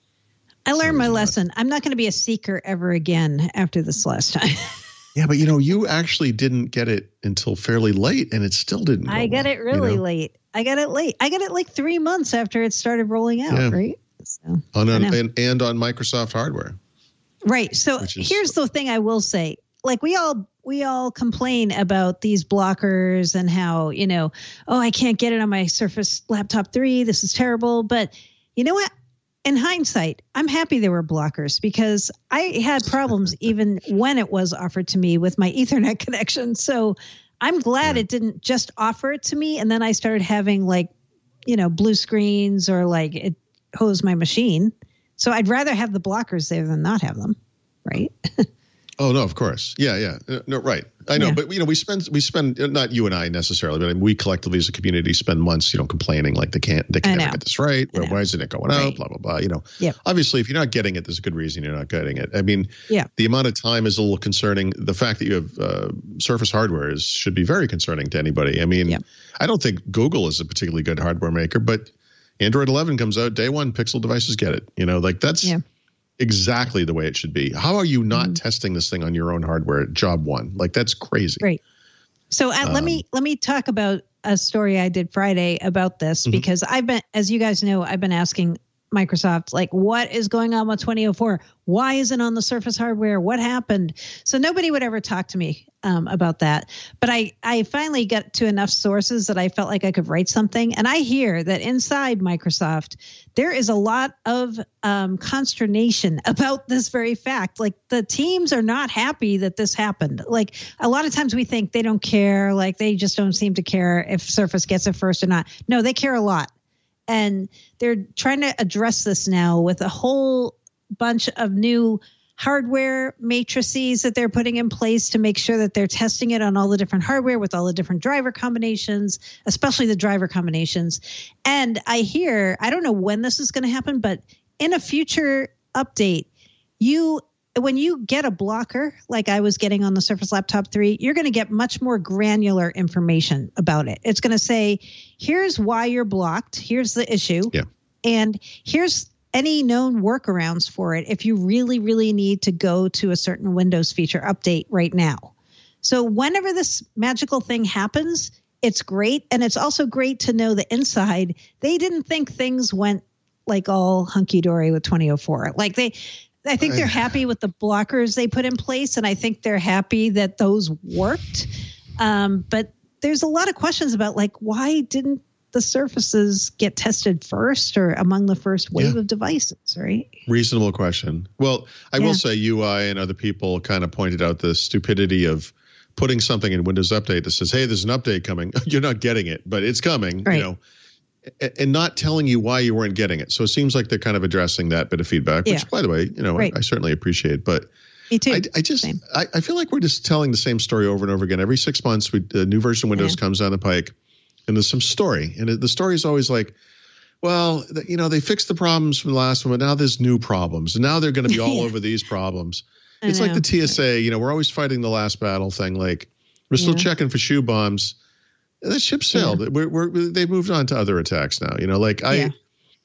I learned my lesson. I'm not going to be a seeker ever again after this last time. Yeah, but you know, you actually didn't get it until fairly late, and it still didn't. Go I got well, it really you know? late. I got it late. I got it like three months after it started rolling out, yeah. right? So, on an, and, and on Microsoft hardware. Right. So is, here's the thing I will say. Like we all we all complain about these blockers and how, you know, oh, I can't get it on my Surface Laptop three. This is terrible. But you know what? In hindsight, I'm happy there were blockers because I had problems even when it was offered to me with my Ethernet connection. So I'm glad yeah. it didn't just offer it to me. And then I started having like, you know, blue screens or like it hosed my machine. So I'd rather have the blockers there than not have them. Right. Oh, no, of course. Yeah, yeah. No, right. I know. Yeah. But, you know, we spend, we spend, not you and I necessarily, but I mean, we collectively as a community spend months, you know, complaining like they can't, they can never get this right. Or why isn't it going right. out? Blah, blah, blah. You know, yep. obviously, if you're not getting it, there's a good reason you're not getting it. I mean, yeah. the amount of time is a little concerning. The fact that you have uh, Surface hardware is should be very concerning to anybody. I mean, yep. I don't think Google is a particularly good hardware maker, but Android eleven comes out day one, Pixel devices get it. You know, like that's. Yeah. Exactly the way it should be. How are you not mm-hmm. testing this thing on your own hardware at job one? Like that's crazy. Right. So uh, um, let me let me talk about a story I did Friday about this mm-hmm. because I've been, as you guys know, I've been asking Microsoft, like, what is going on with twenty oh four? Why isn't it on the Surface hardware? What happened? So nobody would ever talk to me um, about that. But I, I finally got to enough sources that I felt like I could write something. And I hear that inside Microsoft, there is a lot of um, consternation about this very fact. Like the teams are not happy that this happened. Like a lot of times we think they don't care, like they just don't seem to care if Surface gets it first or not. No, they care a lot. And they're trying to address this now with a whole bunch of new hardware matrices that they're putting in place to make sure that they're testing it on all the different hardware with all the different driver combinations, especially the driver combinations. And I hear, I don't know when this is going to happen, but in a future update, you when you get a blocker like I was getting on the Surface Laptop three, you're going to get much more granular information about it. It's going to say, here's why you're blocked. Here's the issue. Yeah. And here's any known workarounds for it if you really, really need to go to a certain Windows feature update right now. So whenever this magical thing happens, it's great. And it's also great to know the inside. They didn't think things went like all hunky-dory with twenty oh four. Like they... I think they're happy with the blockers they put in place, and I think they're happy that those worked. Um, but there's a lot of questions about, like, why didn't the Surfaces get tested first or among the first wave yeah. of devices, right? Reasonable question. Well, I yeah. will say U I and other people kind of pointed out the stupidity of putting something in Windows Update that says, hey, there's an update coming. You're not getting it, but it's coming, right. you know. And not telling you why you weren't getting it. So it seems like they're kind of addressing that bit of feedback, which, yeah. by the way, you know, right. I, I certainly appreciate. But Me too. I, I just, I, I feel like we're just telling the same story over and over again. Every six months, we, a new version of Windows yeah. comes down the pike, and there's some story. And the story is always like, well, you know, they fixed the problems from the last one, but now there's new problems. And now they're going to be all yeah. over these problems. I it's know. like the T S A, you know, we're always fighting the last battle thing. Like, we're still yeah. checking for shoe bombs. That ship sailed. Yeah. We're, we're, they've moved on to other attacks now. You know, like I, yeah.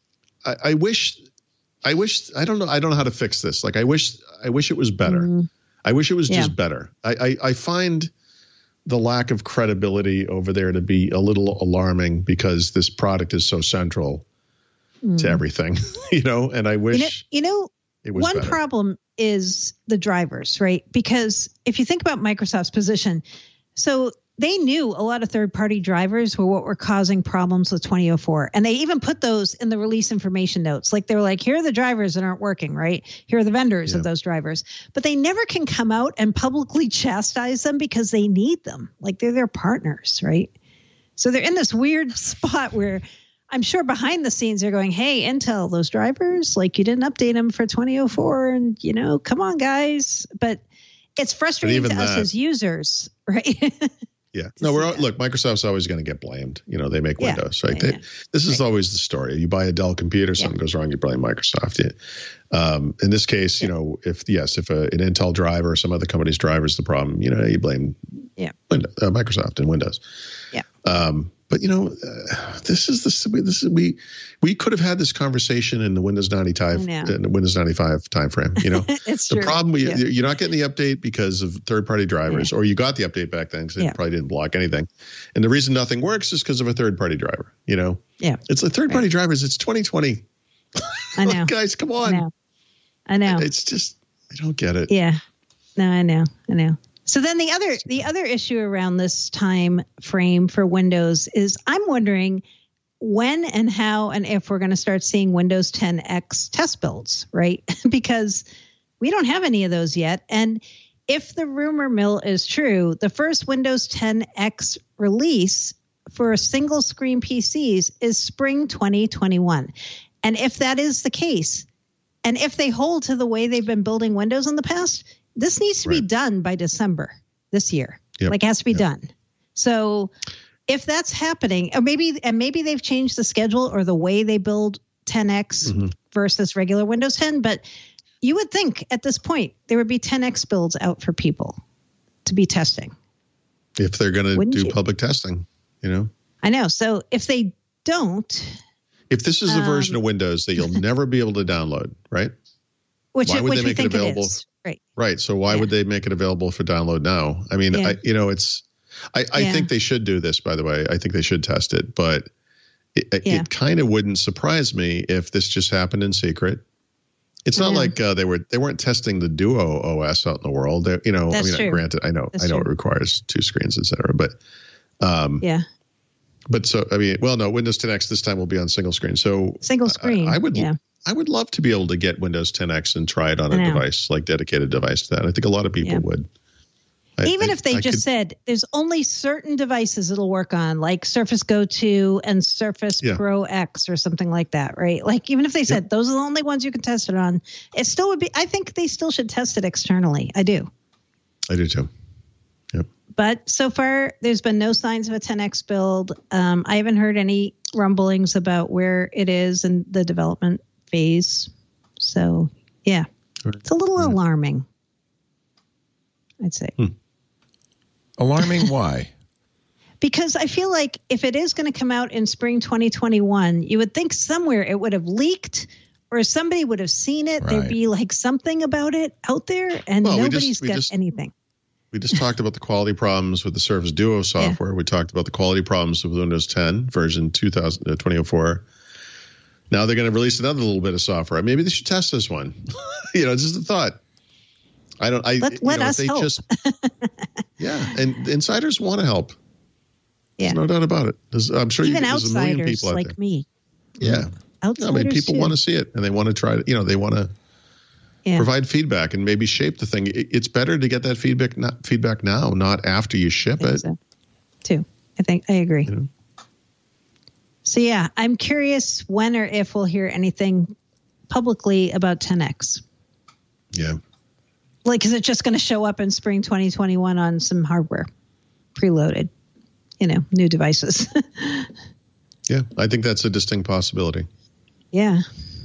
I, I wish, I wish, I don't know, I don't know how to fix this. Like I wish, I wish it was better. Mm. I wish it was yeah. just better. I, I, I find the lack of credibility over there to be a little alarming because this product is so central mm. to everything. You know, and I wish you know, you know it was one better. problem is the drivers, right? Because if you think about Microsoft's position, so. They knew a lot of third-party drivers were what were causing problems with twenty oh four. And they even put those in the release information notes. Like they were like, here are the drivers that aren't working, right? Here are the vendors yeah. of those drivers. But they never can come out and publicly chastise them because they need them. Like they're their partners, right? So they're in this weird spot where I'm sure behind the scenes they're going, hey, Intel, those drivers, like you didn't update them for twenty oh four and, you know, come on, guys. But it's frustrating to that, us as users, right? Yeah. No, we're all, look, Microsoft's always going to get blamed. You know, they make Yeah. Windows, right? Yeah, They, yeah. This is Right. always the story. You buy a Dell computer, something goes wrong, you blame Microsoft. Yeah. Um, in this case, you know, if, yes, if a, an Intel driver or some other company's driver is the problem, you know, you blame Yeah. Windows, uh, Microsoft and Windows. Yeah. Um, but you know, uh, this is the this is we we could have had this conversation in the Windows ninety-five I know. in the Windows ninety-five timeframe. You know, It's the true. problem Yeah. you, you're not getting the update because of third-party drivers, or you got the update back then because it Yeah. probably didn't block anything. And the reason nothing works is because of a third-party driver. You know, Yeah. it's like third-party drivers. It's twenty twenty. I know. Guys, come I on. know. I know. It's just I don't get it. Yeah. No, I know. I know. So then the other the other issue around this time frame for Windows is I'm wondering when and how and if we're going to start seeing Windows ten X test builds, right? Because we don't have any of those yet. And if the rumor mill is true, the first Windows ten X release for single screen P Cs is spring twenty twenty-one. And if that is the case, and if they hold to the way they've been building Windows in the past, this needs to be Right. done by December this year. Yep. Like it has to be Yep. done. So if that's happening, or maybe and maybe they've changed the schedule or the way they build ten X Mm-hmm. versus regular Windows ten, but you would think at this point there would be ten X builds out for people to be testing. If they're going to Wouldn't do you? public testing, you know. I know. So if they don't, If this is a version Um, of Windows that you'll never be able to download, right? which, Why would which they we make it think available? it is. Right. Right. So why Yeah. would they make it available for download now? I mean, Yeah. I, you know, it's, I, I Yeah. think they should do this, by the way. I think they should test it, but it, Yeah. it kind of wouldn't surprise me if this just happened in secret. It's not Yeah. like uh, they were they weren't testing the Duo O S out in the world. They're, you know, That's I mean, true. granted, I know, That's I know true. it requires two screens, et cetera, but, um, Yeah. but so I mean, well, no, Windows ten X this time will be on single screen. So Single screen. I, I would, Yeah. I would love to be able to get Windows ten X and try it on I a know. device, like dedicated device to that. I think a lot of people Yeah. would. I- Even I- if they I just could- said there's only certain devices it'll work on, like Surface Go two and Surface Yeah. Pro X or something like that, right? Like even if they said those are the only ones you can test it on, it still would be. I think they still should test it externally. I do. I do too. Yep. But so far, there's been no signs of a ten X build. Um, I haven't heard any rumblings about where it is in the development phase. So, yeah, Right. it's a little alarming, I'd say. Hmm. Alarming why? Because I feel like if it is going to come out in spring twenty twenty-one, you would think somewhere it would have leaked or somebody would have seen it. Right. There'd be like something about it out there, and Well, we nobody's just- we got just- anything. We just talked about the quality problems with the Surface Duo software. We talked about the quality problems with Windows ten version two thousand, uh, twenty oh four. Now they're going to release another little bit of software. Maybe they should test this one. you know, just a thought. I don't. I Let- you let know, if us they hope. Just, yeah, and insiders want to help. Yeah. There's no doubt about it. There's, I'm sure Even you, there's a million outsiders people out like there. me. Yeah. Outsiders I mean, people too. want to see it and they want to try to, you know, they want to Yeah. provide feedback and maybe shape the thing. It- It's better to get that feedback not, feedback now, not after you ship I think it. so, too. I think I agree. You know? So yeah, I'm curious when or if we'll hear anything publicly about ten X. Yeah. Like, is it just going to show up in spring twenty twenty-one on some hardware, preloaded? You know, new devices. Yeah. I think that's a distinct possibility. Yeah.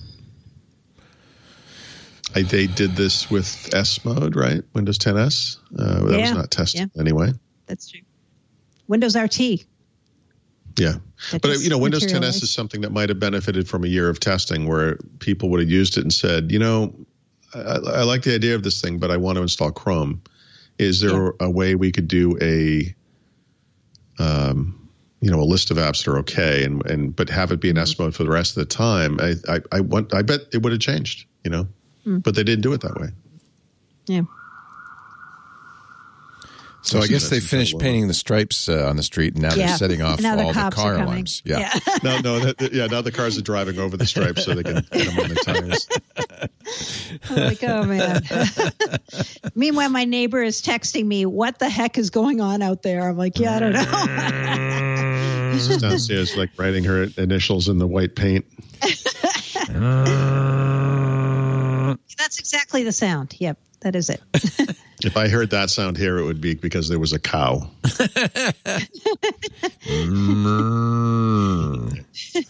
I, they did this with S mode, right? Windows ten S. Uh, that was Yeah. not tested Yeah. anyway. That's true. Windows R T. Yeah. That But, just you know, Windows ten S materialized. is something that might have benefited from a year of testing where people would have used it and said, you know, I, I like the idea of this thing, but I want to install Chrome. Is there Yeah. a way we could do a, um, you know, a list of apps that are okay and, and but have it be in Mm-hmm. S mode for the rest of the time? I, I, I want, I bet it would have changed, you know, Mm. but they didn't do it that way. Yeah. So I That's- guess that's they finished incredible. painting the stripes uh, on the street, and now Yeah. they're setting off And now the all the cops are car coming. alarms. Yeah. No, no, that, that- yeah. Now the cars are driving over the stripes so they can hit them on their tires. I'm like, oh man. Meanwhile, my neighbor is texting me, "What the heck is going on out there?" I'm like, yeah, I don't know. She's downstairs, like writing her initials in the white paint. That's exactly the sound. Yep, that is it. If I heard that sound here, it would be because there was a cow. mm.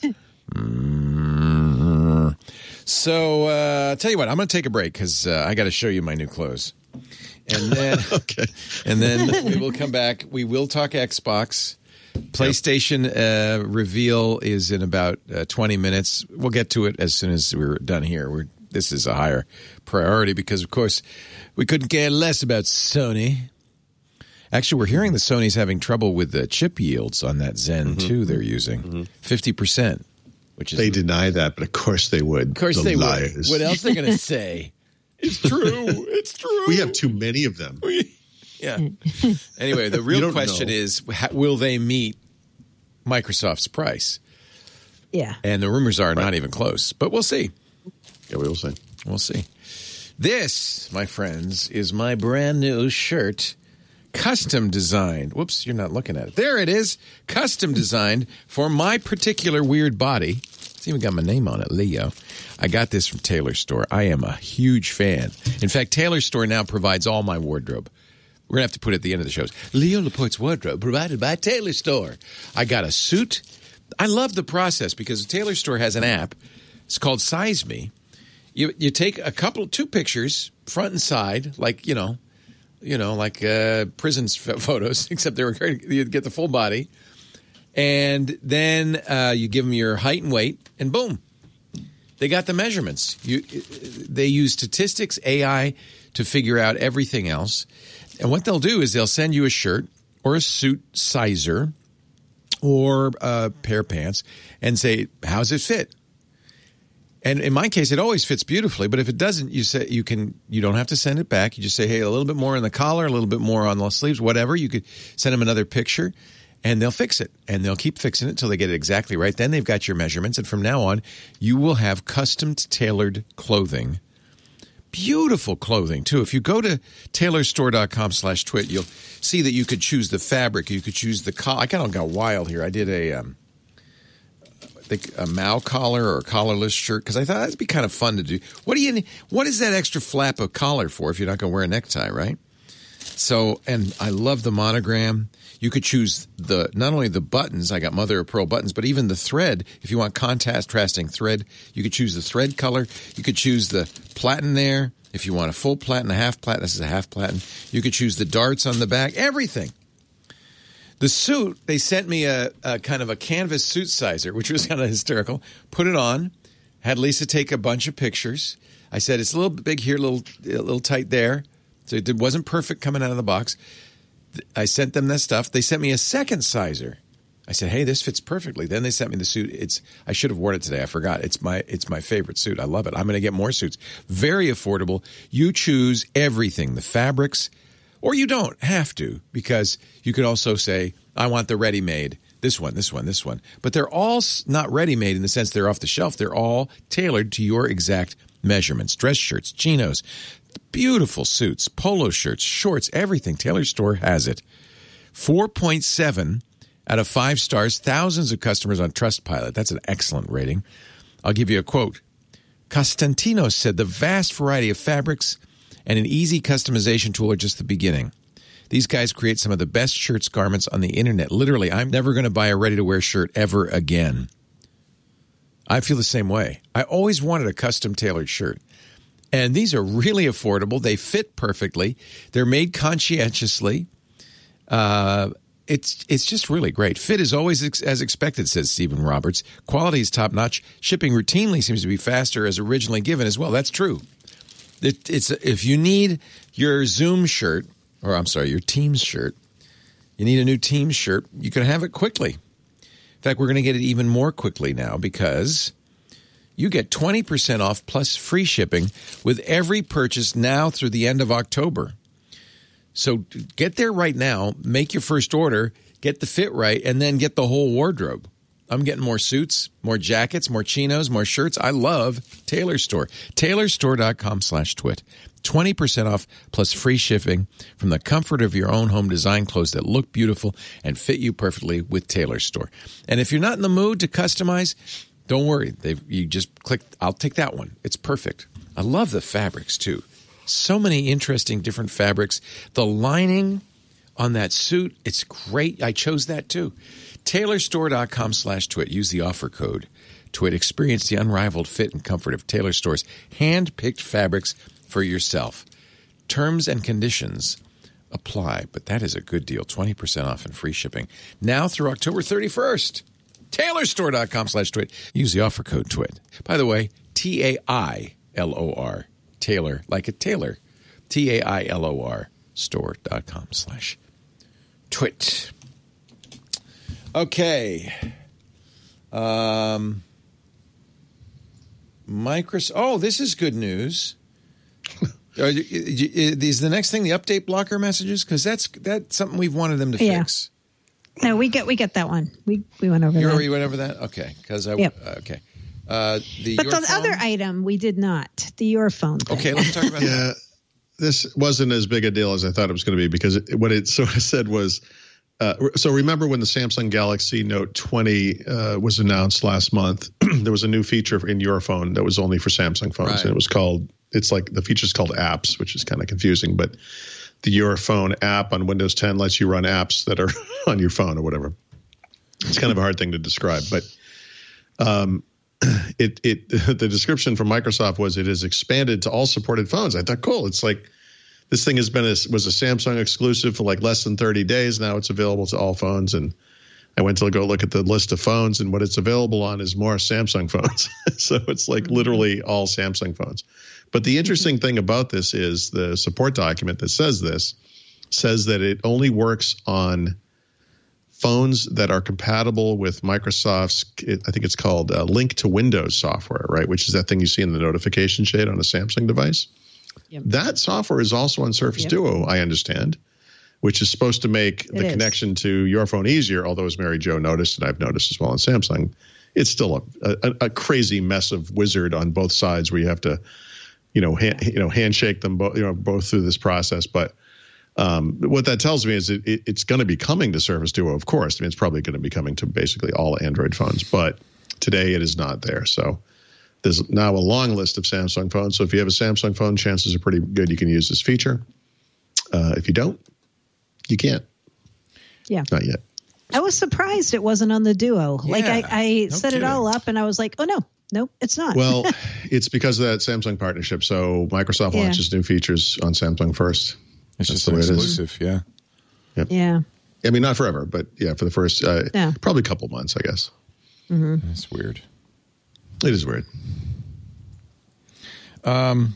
Mm. So, uh, tell you what, I'm going to take a break because uh, I got to show you my new clothes. And then, okay. and then we will come back. We will talk Xbox. PlayStation uh, reveal is in about uh, twenty minutes. We'll get to it as soon as we're done here. We're, this is a higher priority because, of course, we couldn't care less about Sony. Actually, we're hearing that Sony's having trouble with the chip yields on that Zen mm-hmm. two they're using, mm-hmm. fifty percent. Which is they deny that, but of course they would. Of course the they liars. would. What else are they going to say? It's true. It's true. We have too many of them. We, yeah. Anyway, the real question know. is, will they meet Microsoft's price? Yeah. And the rumors are right. not even close, but we'll see. Yeah, we will see. We'll see. This, my friends, is my brand new shirt. Custom designed. Whoops, you're not looking at it. There it is. Custom designed for my particular weird body. It's even got my name on it, Leo. I got this from Taylor Store. I am a huge fan. In fact, Taylor Store now provides all my wardrobe. We're going to have to put it at the end of the shows. Leo Laporte's wardrobe provided by Taylor Store. I got a suit. I love the process because Taylor Store has an app. It's called Size Me. You, you take a couple, two pictures, front and side, like, you know, You know, like uh, prison f- photos, except they were you get the full body, and then uh, you give them your height and weight, and boom, they got the measurements. You, they use statistics, A I, to figure out everything else. And what they'll do is they'll send you a shirt or a suit sizer or a pair of pants and say, "How's it fit?" And in my case, it always fits beautifully. But if it doesn't, you say you can. You don't have to send it back. You just say, "Hey, a little bit more in the collar, a little bit more on the sleeves, whatever." You could send them another picture, and they'll fix it. And they'll keep fixing it until they get it exactly right. Then they've got your measurements, and from now on, you will have custom tailored clothing. Beautiful clothing too. If you go to taylorstore dot com slash twit, you'll see that you could choose the fabric. You could choose the collar. I kind of got wild here. I did a. Um, a Mao collar or a collarless shirt because I thought that'd be kind of fun to do. What do you? What is that extra flap of collar for if you're not going to wear a necktie, right? So, and I love the monogram. You could choose the not only the buttons. I got mother of pearl buttons, but even the thread. If you want contrasting thread, you could choose the thread color. You could choose the platen there. If you want a full platen, a half platen, this is a half platen. You could choose the darts on the back. Everything. The suit, they sent me a, a kind of a canvas suit sizer, which was kind of hysterical. Put it on, had Lisa take a bunch of pictures. I said, it's a little big here, a little, a little tight there. So it wasn't perfect coming out of the box. I sent them that stuff. They sent me a second sizer. I said, hey, this fits perfectly. Then they sent me the suit. It's I should have worn it today. I forgot. It's my it's my favorite suit. I love it. I'm going to get more suits. Very affordable. You choose everything, the fabrics. Or you don't have to, because you could also say, I want the ready-made, this one, this one, this one. But they're all not ready-made in the sense they're off the shelf. They're all tailored to your exact measurements. Dress shirts, chinos, beautiful suits, polo shirts, shorts, everything. Taylor Store has it. four point seven out of five stars, thousands of customers on Trustpilot. That's an excellent rating. I'll give you a quote. Constantinos said the vast variety of fabrics and an easy customization tool are just the beginning. These guys create some of the best shirts, garments on the internet. Literally, I'm never going to buy a ready-to-wear shirt ever again. I feel the same way. I always wanted a custom-tailored shirt. And these are really affordable. They fit perfectly. They're made conscientiously. Uh, it's it's just really great. Fit is always ex- as expected, says Stephen Roberts. Quality is top-notch. Shipping routinely seems to be faster as originally given as well. That's true. It, it's if you need your Zoom shirt, or I'm sorry, your Teams shirt, you need a new Teams shirt, you can have it quickly. In fact, we're going to get it even more quickly now because you get twenty percent off plus free shipping with every purchase now through the end of October. So get there right now, make your first order, get the fit right, and then get the whole wardrobe. I'm getting more suits, more jackets, more chinos, more shirts. I love Taylor Store. taylorstore dot com slash twit. twenty percent off plus free shipping from the comfort of your own home. Design clothes that look beautiful and fit you perfectly with Taylor Store. And if you're not in the mood to customize, don't worry. They've, you just click, I'll take that one. It's perfect. I love the fabrics too. So many interesting different fabrics. The lining on that suit, it's great. I chose that too. Taylorstore.com slash twit. Use the offer code twit. Experience the unrivaled fit and comfort of Taylor Store's hand-picked fabrics for yourself. Terms and conditions apply, but that is a good deal. twenty percent off and free shipping. Now through October thirty-first. Taylorstore.com slash twit. Use the offer code twit. By the way, T A I L O R. Taylor, like a tailor. T A I L O R. Store.com slash twit. Okay. Um, Microsoft. Oh, this is good news. Is the next thing the update blocker messages? Because that's that's something we've wanted them to yeah. fix. No, we get we get that one. We we went over you that. already went over that? Okay. Because I yep. okay. Uh, the but your the phone? other item we did not. The your phone thing. Okay, let's talk about yeah, that. This wasn't as big a deal as I thought it was going to be because it, what it sort of said was. Uh, so remember when the Samsung Galaxy Note twenty uh, was announced last month, there was a new feature in your phone that was only for Samsung phones. Right. And it was called, it's like the feature's called apps, which is kind of confusing. But the Your Phone app on Windows ten lets you run apps that are on your phone or whatever. It's kind of a hard thing to describe. But um, it it the description from Microsoft was it has expanded to all supported phones. I thought, cool. It's like, this thing has been a, was a Samsung exclusive for like less than thirty days. Now it's available to all phones. And I went to go look at the list of phones, and what it's available on is more Samsung phones. So it's like literally all Samsung phones. But the interesting thing about this is the support document that says this says that it only works on phones that are compatible with Microsoft's, I think it's called uh, Link to Windows software, right? Which is that thing you see in the notification shade on a Samsung device. Yep. That software is also on Surface yep. Duo, I understand, which is supposed to make it the is. connection to your phone easier. Although, as Mary Jo noticed, and I've noticed as well on Samsung, it's still a, a, a crazy mess of wizard on both sides where you have to, you know, hand, you know, handshake them both, you know, both through this process. But um, what that tells me is it, it, it's going to be coming to Surface Duo, of course. I mean, it's probably going to be coming to basically all Android phones, but today it is not there. So. There's now a long list of Samsung phones. So if you have a Samsung phone, chances are pretty good you can use this feature. Uh, if you don't, you can't. Yeah. Not yet. I was surprised it wasn't on the Duo. Yeah, like I, I no set kidding. it all up and I was like, oh, no, nope, it's not. Well, it's because of that Samsung partnership. So Microsoft yeah. launches new features on Samsung first. It's That's just an exclusive, yeah. Yep. Yeah. I mean, not forever, but yeah, for the first, uh, yeah. probably a couple months, I guess. Mm-hmm. That's weird. It is weird. Um,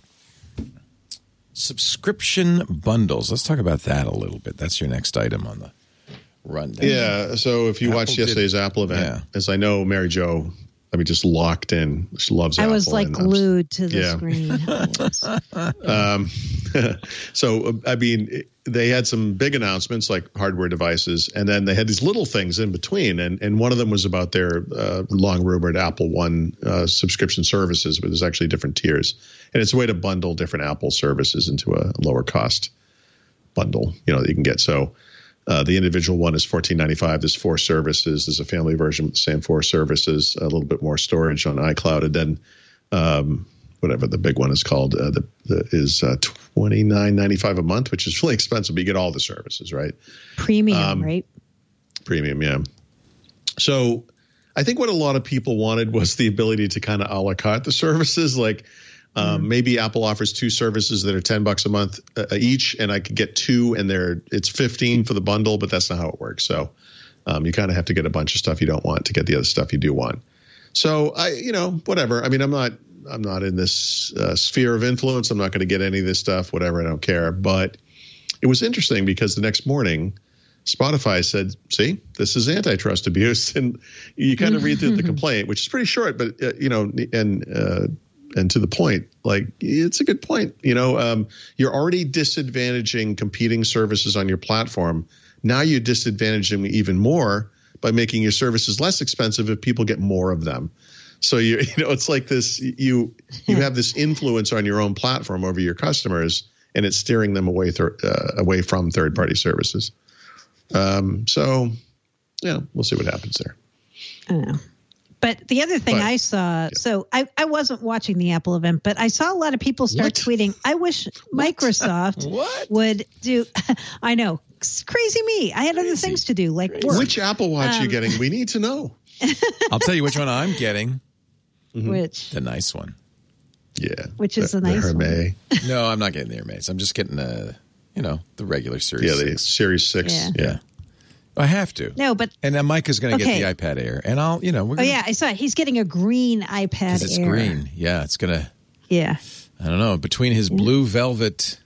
subscription bundles. Let's talk about that a little bit. That's your next item on the rundown. Yeah. So if you Apple watched yesterday's did, Apple event, yeah. as I know, Mary Jo, I mean, just locked in. She loves I Apple. I was like glued to the yeah. screen. um, so, I mean, they had some big announcements like hardware devices, and then they had these little things in between. And, and one of them was about their uh, long rumored Apple One uh, subscription services, where there's actually different tiers. And it's a way to bundle different Apple services into a lower cost bundle, you know, that you can get. So uh, the individual one is fourteen ninety-five. There's four services. There's a family version with the same four services, a little bit more storage on iCloud. And then um, whatever the big one is called uh, the, the, is uh, twenty-nine ninety-five a month, which is really expensive. But you get all the services, right? Premium, um, right? Premium, yeah. So I think what a lot of people wanted was the ability to kind of a la carte the services. Like um, mm. maybe Apple offers two services that are ten bucks a month uh, each, and I could get two, and they're it's fifteen for the bundle, but that's not how it works. So um, you kind of have to get a bunch of stuff you don't want to get the other stuff you do want. So I, you know, whatever. I mean, I'm not. I'm not in this uh, sphere of influence. I'm not going to get any of this stuff, whatever. I don't care. But it was interesting because the next morning, Spotify said, see, this is antitrust abuse. And you kind of read through the complaint, which is pretty short, but, uh, you know, and uh, and to the point, like, it's a good point. You know, um, you're already disadvantaging competing services on your platform. Now you're disadvantaging even more by making your services less expensive if people get more of them. So you you know it's like this you you have this influence on your own platform over your customers, and it's steering them away th- uh, away from third party services. Um, so yeah, we'll see what happens there. I know. But the other thing But, I saw, yeah. so I, I wasn't watching the Apple event, but I saw a lot of people start What? tweeting, I wish Microsoft What? would do, I know, it's crazy me. I had other Crazy. things to do, like work. Which Apple Watch Um, you getting? We need to know. I'll tell you which one I'm getting. Which, The nice one. Yeah. Which is the, the nice the one. Hermès. No, I'm not getting the Hermes. I'm just getting the, you know, the regular Series Yeah, the six. Series six. Yeah. Yeah. Yeah. I have to. no, but, And then Micah's going to Okay. get the iPad Air. And I'll, you know, we're oh gonna, yeah, I saw it. He's getting a green iPad because it's Air. green. Yeah, it's going to, Yeah. I don't know, between his blue velvet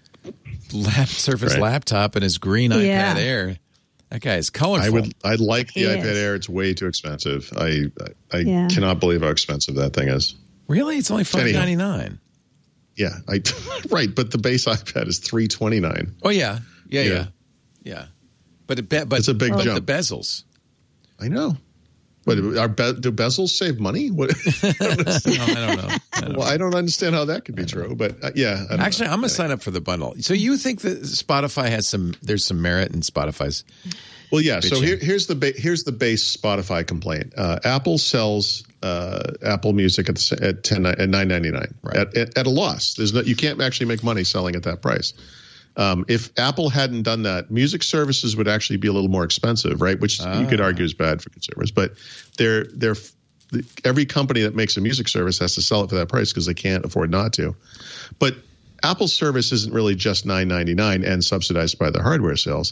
lap Surface Right. laptop and his green Yeah. iPad Air, that guy is colorful. I would. I like the He iPad is. Air. It's way too expensive. I. I, I Yeah. cannot believe how expensive that thing is. Really? It's only five ninety-nine. Yeah. I. Right, but the base iPad is three twenty nine. Oh, yeah. Yeah, yeah. Yeah. Yeah. But, it be, but It's a big but jump. the bezels. I know. But are be, do bezels save money? What? No, I don't know. I don't know. Well, I don't understand how that could be true. But uh, yeah. I don't Actually, know. I'm going to sign up for the bundle. So you think that Spotify has some, there's some merit in Spotify's. Well, yeah. So bitching. here, here's the ba- here's the base Spotify complaint. Uh, Apple sells uh, Apple Music at the, at ten at nine ninety nine Right. at, at at a loss. There's no you can't actually make money selling at that price. Um, if Apple hadn't done that, music services would actually be a little more expensive, right? Which you could argue is bad for consumers. But they're they're every company that makes a music service has to sell it for that price because they can't afford not to. But Apple's service isn't really just nine ninety-nine and subsidized by the hardware sales.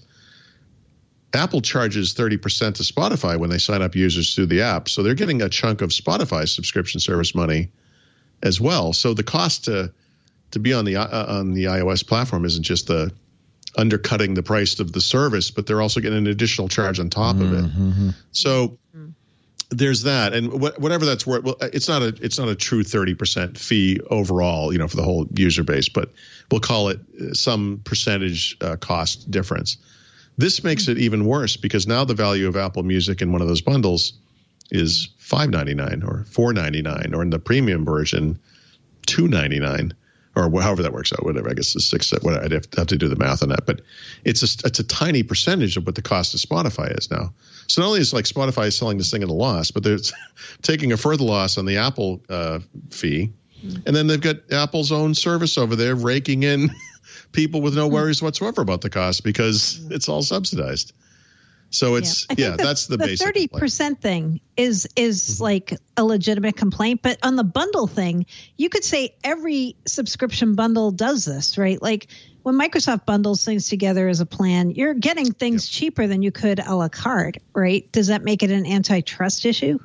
Apple charges thirty percent to Spotify when they sign up users through the app. So they're getting a chunk of Spotify's subscription service money as well. So the cost to to be on the uh, on the iOS platform isn't just the undercutting the price of the service, but they're also getting an additional charge on top of it. So there's that, and wh- whatever that's worth. Well, it's not a it's not a true thirty percent fee overall, you know, for the whole user base, but we'll call it some percentage uh, cost difference. This makes it even worse because now the value of Apple Music in one of those bundles is five ninety-nine or four ninety-nine, or in the premium version, two ninety-nine, or however that works out. Whatever, I guess it's six. What I'd have to, have to do the math on that, but it's a it's a tiny percentage of what the cost of Spotify is now. So not only is like Spotify is selling this thing at a loss, but they're taking a further loss on the Apple uh, fee, and then they've got Apple's own service over there raking in people with no worries whatsoever about the cost because it's all subsidized. So it's I yeah, think the, that's the, the basic thirty complaint. percent thing is is Mm-hmm. like a legitimate complaint, but on the bundle thing, you could say every subscription bundle does this, right? Like when Microsoft bundles things together as a plan, you're getting things cheaper than you could a la carte, right? Does that make it an antitrust issue?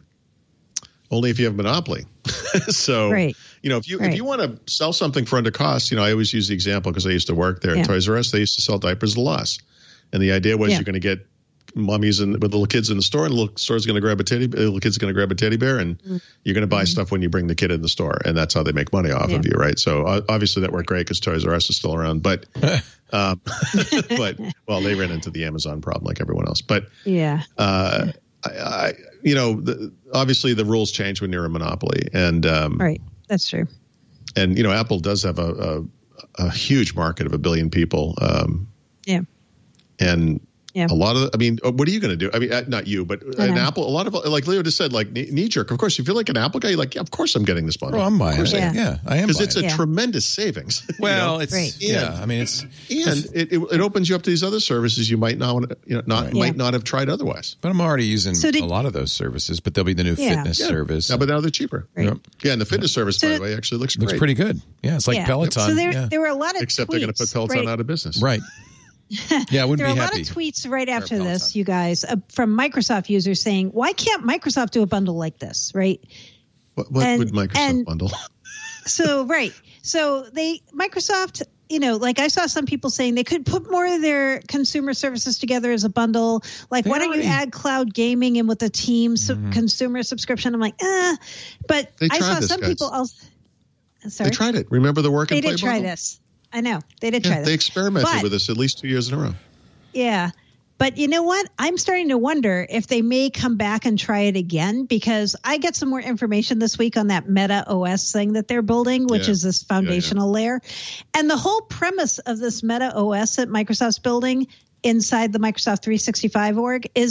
Only if you have monopoly. So Right. you know, if you Right. if you want to sell something for under cost, you know, I always use the example because I used to work there Yeah. at Toys R Us. They used to sell diapers at a loss, and the idea was Yeah. you're going to get mummies and with little kids in the store, and the little store's going to grab a teddy, the little kid's going to grab a teddy bear, and Mm. you're going to buy stuff when you bring the kid in the store, and that's how they make money off Yeah. of you, right? So uh, obviously that worked great because Toys R Us is still around, but um, but well, they ran into the Amazon problem like everyone else, but. Yeah. Uh, I, I, you know, the, obviously the rules change when you're a monopoly, and um, Right. That's true. and you know, Apple does have a, a, a huge market of a billion people, um, Yeah. and Yeah. a lot of. I mean, what are you going to do? I mean, uh, not you, but I an know. Apple. A lot of like Leo just said, like knee jerk. Of course, if you're like an Apple guy, you're like, yeah, of course I'm getting this bundle. Oh, I'm buying it. Yeah. Yeah, I am because buying it's a it. Yeah. tremendous savings. you Well, know? it's, Right. yeah, I mean, it's, and it, it it opens you up to these other services you might not want to, you know, not Right. might Yeah. not have tried otherwise. but I'm already using So did- a lot of those services, but there'll be the new Yeah. fitness Yeah. service. Yeah, but now they're cheaper. Right. Yep. Yeah, and the fitness service, So by did- the way, actually looks Looks great. pretty good. Yeah, it's like Yeah. Peloton. So there, yeah. there were a lot of Except tweets, they're going to put Peloton right? out of business. Right. Yeah, I wouldn't There be are a lot happy. of tweets right after Peloton. this, you guys, uh, from Microsoft users saying, why can't Microsoft do a bundle like this, right? What, what And- would Microsoft and- bundle? So, right. So they, Microsoft, you know, like I saw some people saying they could put more of their consumer services together as a bundle. Like, They why don't you already- add cloud gaming in with the team sub- consumer subscription? I'm like, eh. But They I tried saw this, some guys. people also. Sorry. They tried it. Remember the work They and play did try bundle? this. I know. They did Yeah, try this. they experimented But- with this at least two years in a row. Yeah. But you know what? I'm starting to wonder if they may come back and try it again because I get some more information this week on that Meta O S thing that they're building, which Yeah. is this foundational layer. And the whole premise of this Meta O S that Microsoft's building inside the Microsoft three sixty-five org is that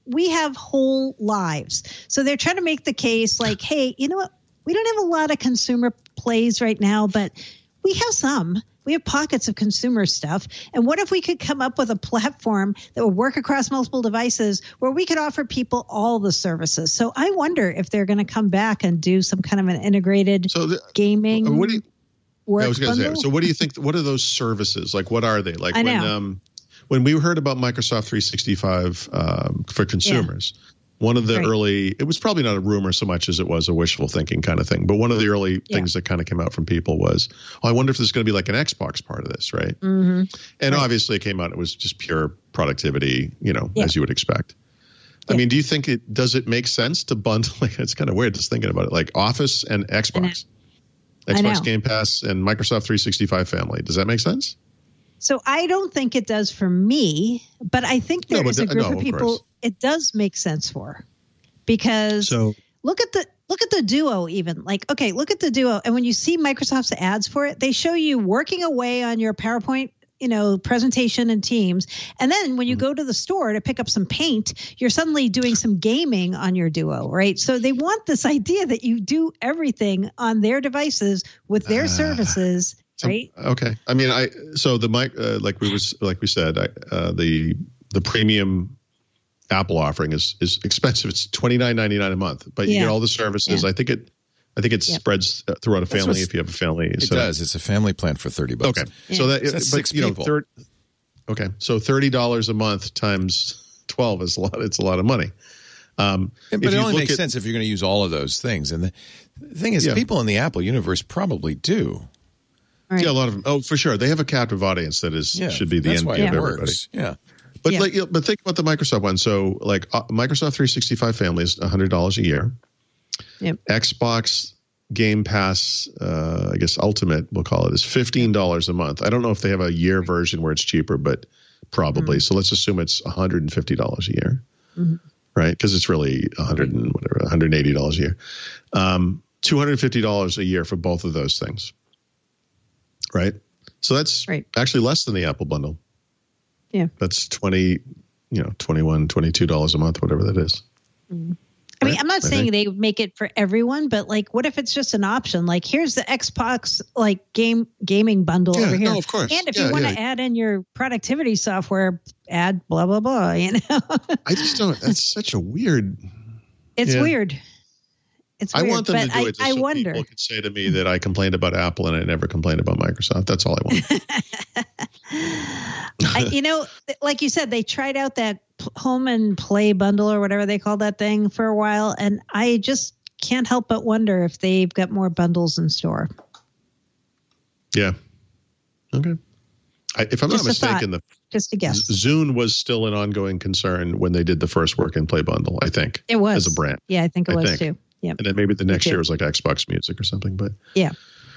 we have whole lives. So they're trying to make the case like, hey, you know what? We don't have a lot of consumer plays right now, but we have some. We have pockets of consumer stuff. And what if we could come up with a platform that would work across multiple devices where we could offer people all the services? So I wonder if they're going to come back and do some kind of an integrated so the, gaming what do you, work I was going to say, so what do you think, what are those services? Like, what are they? Like I when know. um, when we heard about Microsoft three sixty-five um, for consumers, yeah. one of the right. early, it was probably not a rumor so much as it was a wishful thinking kind of thing, but one of the early yeah. things that kind of came out from people was, oh, I wonder if there's going to be like an Xbox part of this, right? Mm-hmm. And right. obviously it came out, it was just pure productivity, you know, yeah. as you would expect. I yeah. mean, do you think it, does it make sense to bundle, like, it's kind of weird just thinking about it, like Office and Xbox, Xbox Game Pass and Microsoft three sixty-five family. Does that make sense? So I don't think it does for me, but I think there no, is a group no, of people of it does make sense for. Because so, look at the look at the Duo even. Like, okay, look at the Duo. And when you see Microsoft's ads for it, they show you working away on your PowerPoint, you know, presentation and Teams. And then when you go to the store to pick up some paint, you're suddenly doing some gaming on your Duo, right? So they want this idea that you do everything on their devices with their uh, services. So, right. Okay. I mean, I so the mic uh, like we was like we said, I, uh, the the premium Apple offering is is expensive. It's twenty-nine ninety-nine a month, but you yeah. get all the services. Yeah. I think it I think it yeah. spreads throughout a family if you have a family. It so. does. It's a family plan for thirty bucks. Okay. Yeah. So that so that's but, six you know, people. third, okay. So thirty dollars a month times twelve is a lot. It's a lot of money. Um, but it only makes at, sense if you're going to use all of those things. And the, the thing is, yeah. people in the Apple universe probably do. Right. Yeah, a lot of them. Oh, for sure. They have a captive audience that is Yeah, should be the that's envy why of it everybody. works. Yeah. But Yeah. like, you know, but think about the Microsoft one. So like uh, Microsoft three sixty-five family is one hundred dollars a year. Yep. Xbox Game Pass, uh, I guess Ultimate, we'll call it, is fifteen dollars a month. I don't know if they have a year version where it's cheaper, but probably. Mm-hmm. So let's assume it's one hundred fifty dollars a year, mm-hmm. right? Because it's really one hundred and whatever, one hundred eighty dollars a year. Um, two hundred fifty dollars a year for both of those things, right? So that's right. actually less than the Apple bundle. Yeah. That's twenty, you know, twenty-one, twenty-two dollars a month, whatever that is. Mm-hmm. I mean, right? I'm not I saying think. they make it for everyone, but like, what if it's just an option? Like, here's the Xbox like game gaming bundle Yeah, over here. no, of course. And if Yeah, you want yeah. to add in your productivity software, add blah blah blah. You know, I just don't. That's such a weird. it's Yeah. weird. It's I weird, want them but to do I, it just I so wonder. people can say to me that I complained about Apple and I never complained about Microsoft. That's all I want. I, you know, like you said, they tried out that p- home and play bundle or whatever they call that thing for a while, and I just can't help but wonder if they've got more bundles in store. Yeah. Okay. I, if I'm Just not a thought. mistaken, the Just a guess. Zune was still an ongoing concern when they did the first work and play bundle, I think. It was. As a brand. Yeah, I think it I was think. too. Yeah. And then maybe the next too. year was like Xbox Music or something. But Yeah.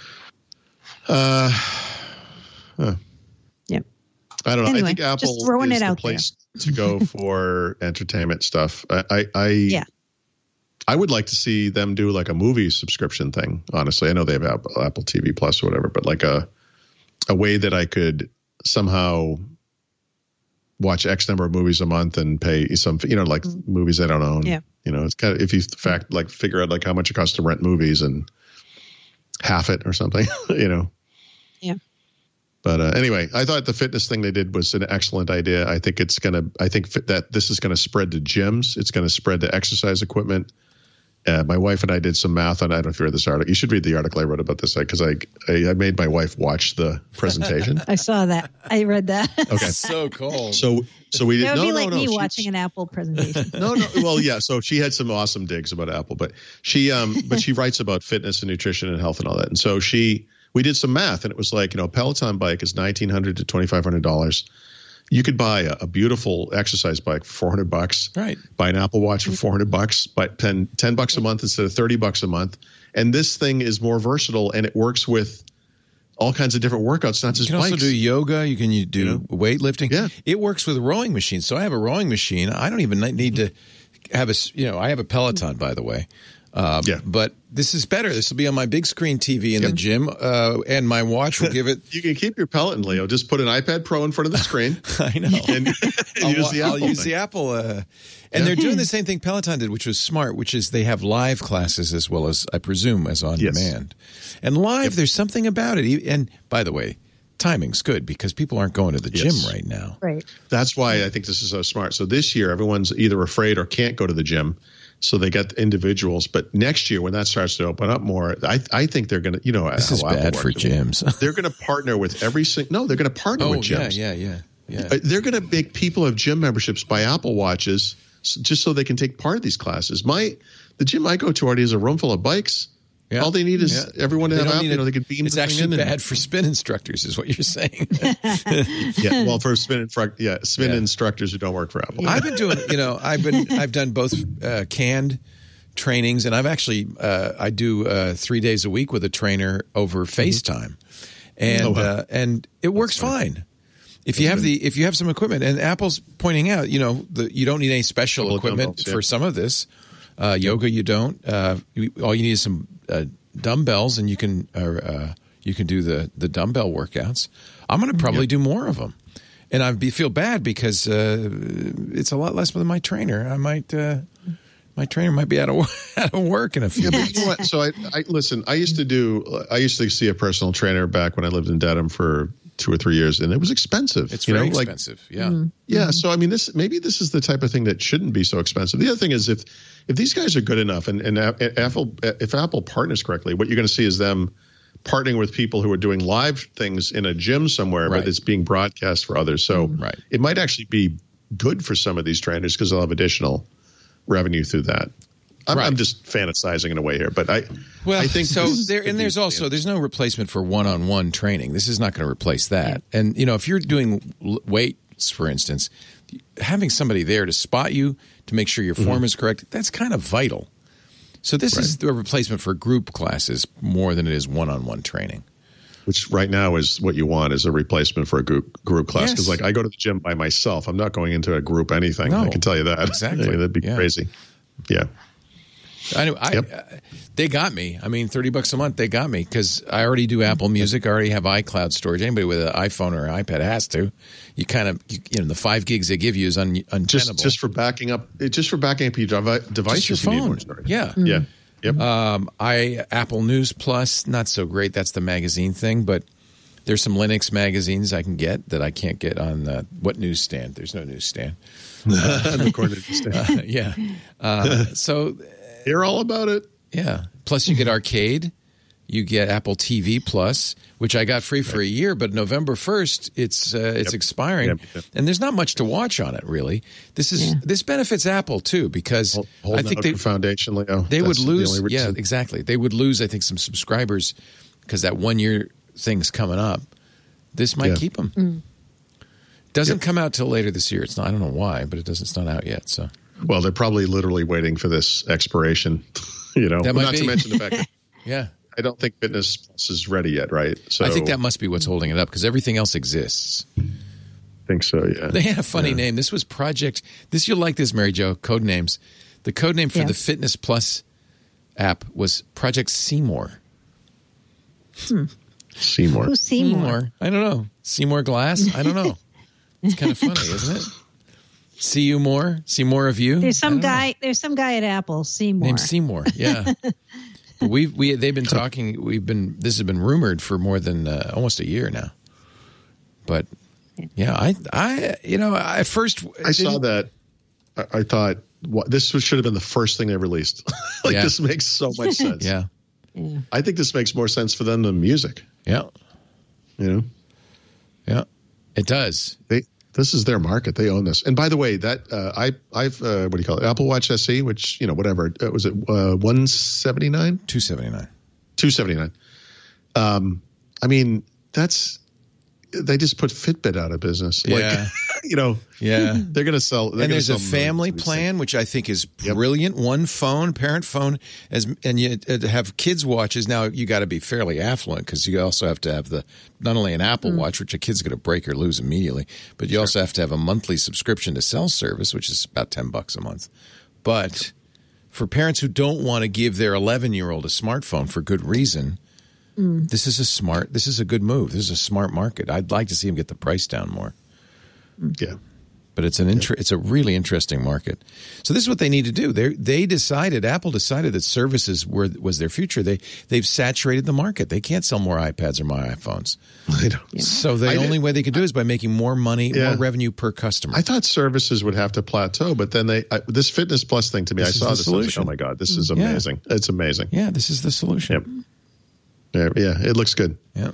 uh, huh. Yeah. I don't know. Anyway, I think Apple just throwing is it the out place to go for entertainment stuff. I, I, I Yeah. I would like to see them do like a movie subscription thing. Honestly, I know they have Apple, Apple T V Plus or whatever, but like a a way that I could somehow watch X number of movies a month and pay some, you know, like mm-hmm. movies I don't own. Yeah. You know, it's kind of if you fact like figure out like how much it costs to rent movies and half it or something. You know. Yeah. But uh, anyway, I thought the fitness thing they did was an excellent idea. I think it's going to, I think fit that this is going to spread to gyms. It's going to spread to exercise equipment. Uh, my wife and I did some math on, I don't know if you read this article. You should read the article I wrote about this because I, I I made my wife watch the presentation. I saw that. I read that. Okay. So cool. So, so we did, That would no, be no, like no, me she- watching an Apple presentation. no, no. Well, yeah. So she had some awesome digs about Apple, but she, um, but she writes about fitness and nutrition and health and all that. And so she, we did some math, and it was like, you know, a Peloton bike is nineteen hundred to twenty five hundred dollars. You could buy a, a beautiful exercise bike for four hundred bucks. Right. Buy an Apple Watch for four hundred bucks. Buy ten, ten bucks a month instead of thirty bucks a month. And this thing is more versatile, and it works with all kinds of different workouts, not You just can bikes. also do yoga. You can you do You know? weightlifting. Yeah. It works with rowing machines. So I have a rowing machine. I don't even need to have a, s- you know, I have a Peloton, by the way. Uh, Yeah. But this is better. This will be on my big screen T V in the gym, uh, and my watch will give it. You can keep your Peloton, Leo. Just put an iPad Pro in front of the screen. I know. And, and I'll, use the I'll Apple use thing. the Apple. Uh, and Yeah. they're doing the same thing Peloton did, which was smart, which is they have live classes as well as, I presume, as on Yes. demand. And live, Yep. there's something about it. And by the way, timing's good because people aren't going to the Yes. gym right now. Right. That's why I think this is so smart. So this year, everyone's either afraid or can't go to the gym. So they got individuals. But next year, when that starts to open up more, I I think they're going to, you know, This how is Apple bad for works. gyms. They're going to partner with every single, no, they're going to partner Oh, with yeah, gyms. yeah, yeah, yeah. Uh, They're going to make people have gym memberships buy Apple Watches s- just so they can take part of these classes. My The gym I go to already has a room full of bikes. Yeah. All they need is Yeah. everyone to They have don't Apple. need You know, it. they could beam It's the thing actually in and- bad for spin instructors, is what you're saying. Yeah, well, for spin instru- yeah, spin Yeah. instructors who don't work for Apple. I've been doing, you know, I've been, I've done both uh, canned trainings, and I've actually, uh, I do uh, three days a week with a trainer over FaceTime, and Oh, wow. uh, and it works fine. If you have the, if you have some equipment, and Apple's pointing out, you know, the, you don't need any special Couple of equipment dumbbells, yeah. for some of this. Uh, yoga, you don't. Uh, you, all you need is some uh, dumbbells, and you can, uh, uh, you can do the the dumbbell workouts. I'm going to probably do more of them. And I be feel bad because uh, it's a lot less than my trainer. I might, uh, my trainer might be out of out of work in a few Yeah, but months. you know what? So I, I listen. I used to do. I used to see a personal trainer back when I lived in Dedham for two or three years, and it was expensive. It's you very know, like- expensive. Yeah. Yeah, so I mean, this maybe this is the type of thing that shouldn't be so expensive. The other thing is if if these guys are good enough, and and A- Apple if Apple partners correctly, what you're going to see is them partnering with people who are doing live things in a gym somewhere, Right. but it's being broadcast for others. So Right. it might actually be good for some of these trainers because they'll have additional revenue through that. I'm, Right. I'm just fantasizing in a way here, but I Well, I think so this there, could and be- there's also there's no replacement for one-on-one training. This is not going to replace that. And you know, if you're doing l- weights, for instance, having somebody there to spot you to make sure your form is correct, that's kind of vital. So this is the replacement for group classes more than it is one-on-one training. which right now is what you want is a replacement for a group group class. Because Yes. like I go to the gym by myself, I'm not going into a group anything. No, I can tell you that. exactly. Yeah, that'd be Yeah. crazy. Yeah. I know. I, Yep. uh, they got me. I mean, thirty bucks a month. They got me because I already do Apple Music. I already have iCloud storage. Anybody with an iPhone or an iPad has to. You kind of, you, you know, the five gigs they give you is un, untenable. Just just for backing up, it- just for backing up your devi- devices, Just your you need phone. more storage. Yeah. Yeah. Yep. Um, I Apple News Plus, not so great. That's the magazine thing, but there's some Linux magazines I can get that I can't get on uh, what newsstand? There's no newsstand. The corner to stay. Uh, yeah. Uh, so Hear all about it. yeah. Plus you get Arcade, you get Apple T V Plus, which I got free for a year, but November first it's uh, it's Yep. expiring, Yep, yep. and there's not much to watch on it really. This is this benefits Apple too because Hold, I holding think out they for Foundation, Leo. they would That's the lose. only Yeah, reason. exactly. They would lose. I think some subscribers because that one year thing's coming up. This might Yeah. keep them. Doesn't Yep. come out till later this year. It's not. I don't know why, but it doesn't. It's not out yet. So Well, they're probably literally waiting for this expiration. You know, That might not be. to mention the fact that yeah, I don't think Fitness Plus is ready yet, right? So I think that must be what's holding it up because everything else exists. think so. Yeah. They had a funny name. This was Project. This you'll like this, Mary Jo. Code names. The code name for Yeah. the Fitness Plus app was Project Seymour. Seymour. Who's Seymour? Seymour. I don't know. Seymour Glass. I don't know. It's kind of funny, isn't it? See you more. See more of you. There's I some don't know. guy. There's some guy at Apple, Seymour. named Seymour. Yeah. But we've we they've been talking. We've been this has been rumored for more than uh, almost a year now. But yeah, I I you know I first I saw that. I, I thought what, this was, should have been the first thing they released. like Yeah. this makes so much sense. Yeah. Yeah. I think this makes more sense for them than music. Yeah. You know, Yeah. It does. they this is their market. They own this. And by the way, that uh, I I've uh, what do you call it? Apple Watch S E, which you know whatever uh, was it uh, one seventy nine, two seventy-nine. two seventy nine. Um, I mean that's they just put Fitbit out of business. Like, Yeah. you know, Yeah. they're going to sell. They're And gonna there's a sell family millions of these plan, which I think is Yep. brilliant. One phone, parent phone, as and you uh, have kids watches. Now you got to be fairly affluent because you also have to have the not only an Apple Watch, which a kid's going to break or lose immediately, but you also have to have a monthly subscription to cell service, which is about ten bucks a month. But for parents who don't want to give their eleven-year-old a smartphone for good reason, mm. this is a smart, this is a good move. This is a smart market. I'd like to see them get the price down more. Yeah. But it's an inter- it's a really interesting market. So this is what they need to do. They they decided, Apple decided that services were was their future. They they've saturated the market. They can't sell more iPads or more iPhones. I don't. Yeah. So the I only did, way they could do it is by making more money, yeah. more revenue per customer. I thought services would have to plateau, but then they I, this Fitness Plus thing to me. This I is saw the this. I was like, solution. oh my god, this is amazing! Yeah. It's amazing. Yeah, this is the solution. Yep. Yeah, yeah, it looks good. Yeah.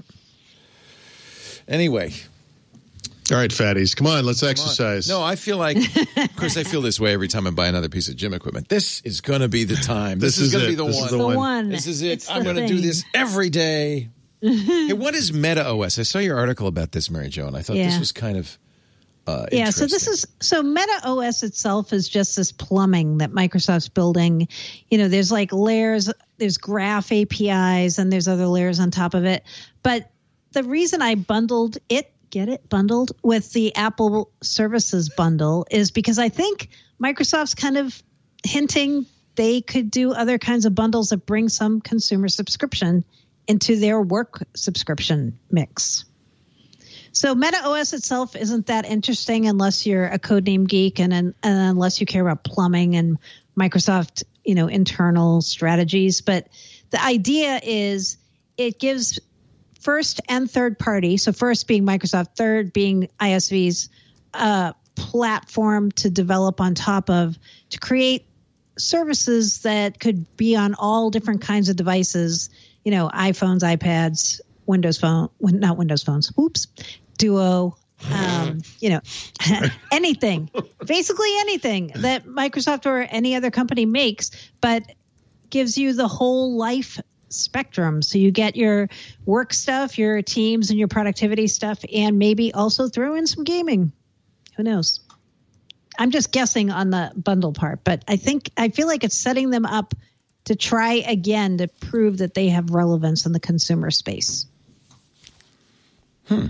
Anyway. All right, fatties, come on, let's come exercise. On. No, I feel like, of course, I feel this way every time I buy another piece of gym equipment. This is going to be the time. This, this is, is going to be the this one. Is the the one. one. This is it. It's I'm going to do this every day. Hey, what is Meta O S? I saw your article about this, Mary Jo, and I thought yeah. this was kind of uh, yeah. So this is so Meta O S itself is just this plumbing that Microsoft's building. You know, there's like layers. There's graph A P Is, and there's other layers on top of it. But the reason I bundled it. Get it bundled with the Apple Services bundle is because I think Microsoft's kind of hinting they could do other kinds of bundles that bring some consumer subscription into their work subscription mix. So Meta O S itself isn't that interesting unless you're a codename geek and, and unless you care about plumbing and Microsoft, you know, internal strategies. But the idea is it gives first and third party, so first being Microsoft, third being I S V's uh, platform to develop on top of, to create services that could be on all different kinds of devices, you know, iPhones, iPads, Windows Phone, not Windows phones, oops, Duo, um, you know, anything, basically anything that Microsoft or any other company makes, but gives you the whole life spectrum. So you get your work stuff, your teams and your productivity stuff, and maybe also throw in some gaming. Who knows? I'm just guessing on the bundle part, but I think I feel like it's setting them up to try again to prove that they have relevance in the consumer space. Hmm.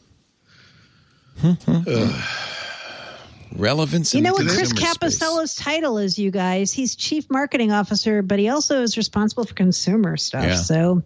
Relevance. You in know the what Chris consumer Caposello's space. title is, you guys? He's chief marketing officer, but he also is responsible for consumer stuff. Yeah. So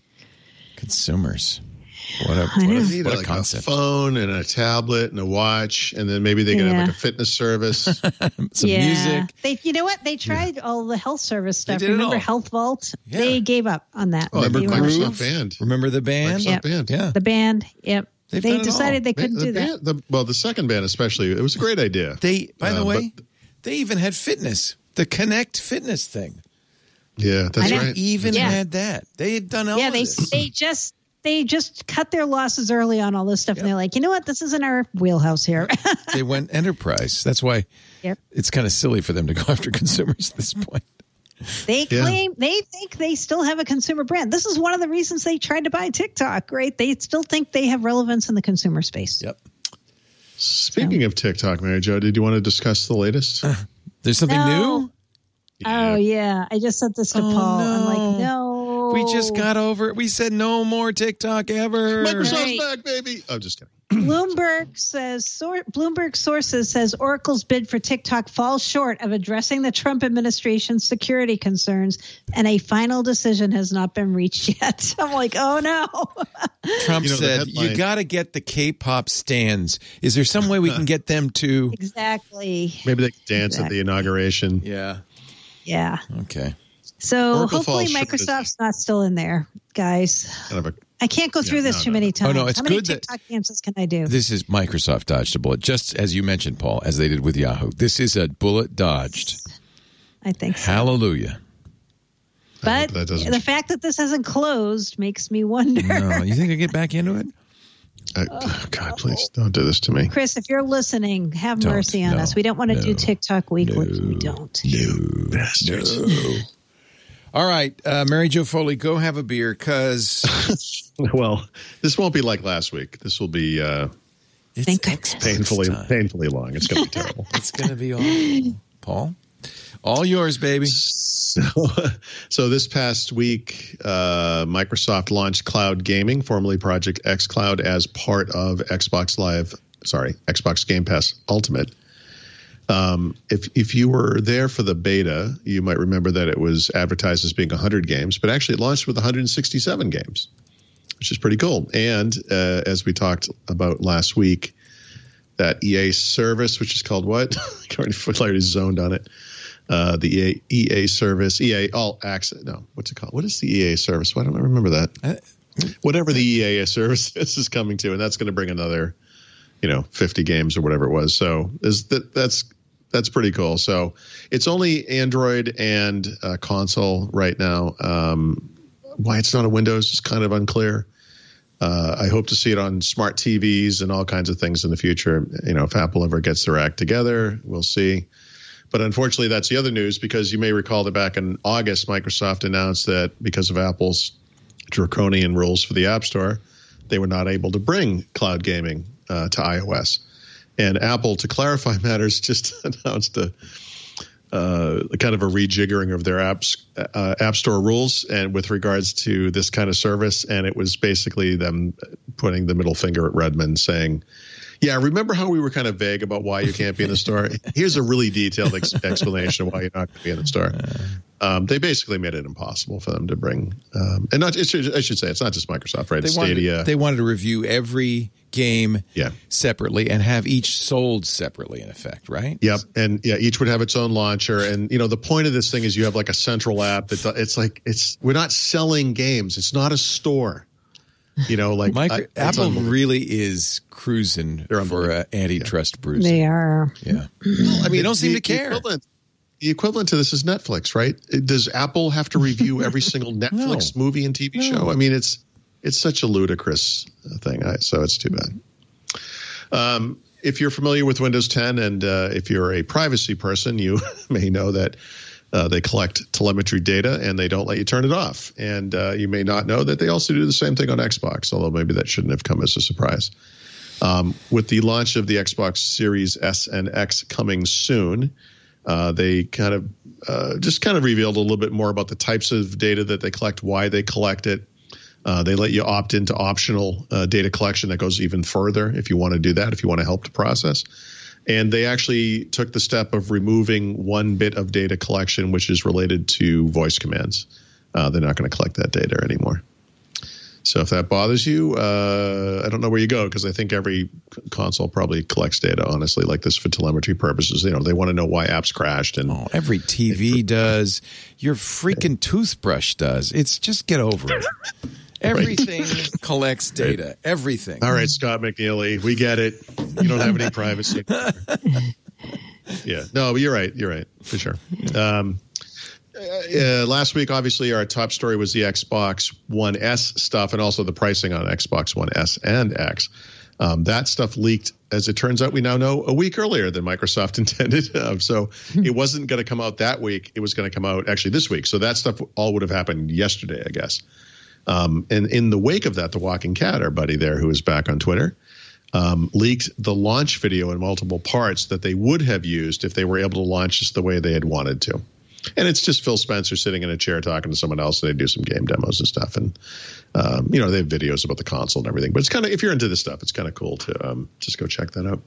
consumers. What a, what I a, know. You need what a like concept. a phone and a tablet and a watch, and then maybe they could Yeah. have like a fitness service. Some yeah. music. They, you know what? They tried all the health service stuff. did it Remember all. Health Vault? Yeah. They gave up on that. Oh, Remember They were- Microsoft Groove? Band. Remember the band? Microsoft Yep. Band. Yeah. The band. Yep. They've they done it decided all. they couldn't the do that. band, the, well, the second band especially, it was a great idea. They, by the Uh, way, but- they even had fitness, the Connect fitness thing. Yeah, that's I know. right. They even Yeah. had that. They had done all Yeah, of they this. they just they just cut their losses early on all this stuff, and they're like, you know what? This isn't our wheelhouse here. They went enterprise. That's why Yep. it's kind of silly for them to go after consumers at this point. They Yeah. claim they think they still have a consumer brand. This is one of the reasons they tried to buy TikTok, right? They still think they have relevance in the consumer space. Yep. Speaking of TikTok, Mary Jo, did you want to discuss the latest? There's something No. new? Oh yeah, I just sent this to Oh, Paul. no. I'm like, no, We just got over it. We said no more TikTok ever. Microsoft's Right. back, baby. I'm just kidding. Bloomberg says sor- Bloomberg sources says Oracle's bid for TikTok falls short of addressing the Trump administration's security concerns, and a final decision has not been reached yet. I'm like, oh no. Trump You know, the said, headline- you got to get the K-pop stands. Is there some way we can get them to? Exactly. Maybe they could dance at the inauguration. Yeah. Yeah. Okay. So Oracle hopefully falls short of- Microsoft's not still in there, guys. Kind of a, I can't go through Yeah, this no, too no, many no. times. Oh, no, it's How many good that- TikTok dances can I do? This is Microsoft dodged a bullet, just as you mentioned, Paul, as they did with Yahoo. This is a bullet dodged. I think so. Hallelujah. But that doesn't- the fact that this hasn't closed makes me wonder. No, you think I get back into it? I, oh, God, please don't do this to me. Chris, if you're listening, have Don't. mercy on No. us. We don't want to No. do TikTok weekly. No. We don't. You bastards. No. All right, uh, Mary Jo Foley, go have a beer because Well, this won't be like last week. This will be uh, it's Thank goodness. Xbox painfully, time. painfully long. It's going to be terrible. It's going to be awful. Paul, all yours, baby. So, so this past week, uh, Microsoft launched Cloud Gaming, formerly Project xCloud, as part of Xbox Live. Sorry, Xbox Game Pass Ultimate. Um, if if you were there for the beta, you might remember that it was advertised as being one hundred games, but actually it launched with one hundred sixty-seven games, which is pretty cool. And uh, as we talked about last week, that E A service, which is called what? I already zoned on it. Uh, the E A, E A service, E A All Access. No, what's it called? What is the E A service? Why don't I remember that? Uh, Whatever the E A service is, is coming to, and that's going to bring another, you know, fifty games or whatever it was. So is that that's that's pretty cool. So it's only Android and uh, console right now. Um, why it's not on Windows is kind of unclear. Uh, I hope to see it on smart T Vs and all kinds of things in the future. You know, if Apple ever gets their act together, we'll see. But unfortunately, that's the other news, because you may recall that back in August, Microsoft announced that because of Apple's draconian rules for the App Store, they were not able to bring cloud gaming uh, to iOS. And Apple, to clarify matters, just announced a uh, kind of a rejiggering of their apps, uh, App Store rules and with regards to this kind of service. And it was basically them putting the middle finger at Redmond, saying, yeah, remember how we were kind of vague about why you can't be in the store? Here's a really detailed ex- explanation of why you're not going to be in the store. Um, they basically made it impossible for them to bring, um, and not. It should, I should say it's not just Microsoft, right? They it's wanted, Stadia. They wanted to review every game yeah. separately and have each sold separately, in effect, right? Yep, and yeah, each would have its own launcher. And you know, the point of this thing is you have like a central app that it's like it's we're not selling games. It's not a store. You know, like Micro, I, Apple really is cruising for uh, antitrust yeah. bruising. They are. Yeah. Well, I mean, they don't seem the, to care. The equivalent, the equivalent to this is Netflix, right? Does Apple have to review every single Netflix no. movie and T V no. show? I mean, it's it's such a ludicrous thing. I, so it's too bad. Um, if you're familiar with Windows ten and uh, if you're a privacy person, you may know that uh, they collect telemetry data and they don't let you turn it off. And uh, you may not know that they also do the same thing on Xbox, although maybe that shouldn't have come as a surprise. Um, with the launch of the Xbox Series S and X coming soon, uh, they kind of uh, just kind of revealed a little bit more about the types of data that they collect, why they collect it. Uh, they let you opt into optional uh, data collection that goes even further if you want to do that, if you want to help the process. And they actually took the step of removing one bit of data collection, which is related to voice commands. Uh, they're not going to collect that data anymore. So if that bothers you, uh, I don't know where you go, because I think every console probably collects data, honestly, like this for telemetry purposes. You know, they want to know why apps crashed. And oh, every T V does. Your freaking toothbrush does. It's just get over it. Everything collects data. Everything. All right, Scott McNeely, we get it. You don't have any privacy. Yeah. No, but you're right. You're right, for sure. Um, uh, last week, obviously, our top story was the Xbox One S stuff and also the pricing on Xbox One S and X. Um, that stuff leaked, as it turns out, we now know, a week earlier than Microsoft intended. Um, so it wasn't going to come out that week. It was going to come out actually this week. So that stuff all would have happened yesterday, I guess. Um, and in the wake of that, the Walking Cat, our buddy there who is back on Twitter, um, leaked the launch video in multiple parts that they would have used if they were able to launch just the way they had wanted to. And it's just Phil Spencer sitting in a chair talking to someone else, and they do some game demos and stuff. And, um, you know, they have videos about the console and everything. But it's kind of, if you're into this stuff, it's kind of cool to um, just go check that out.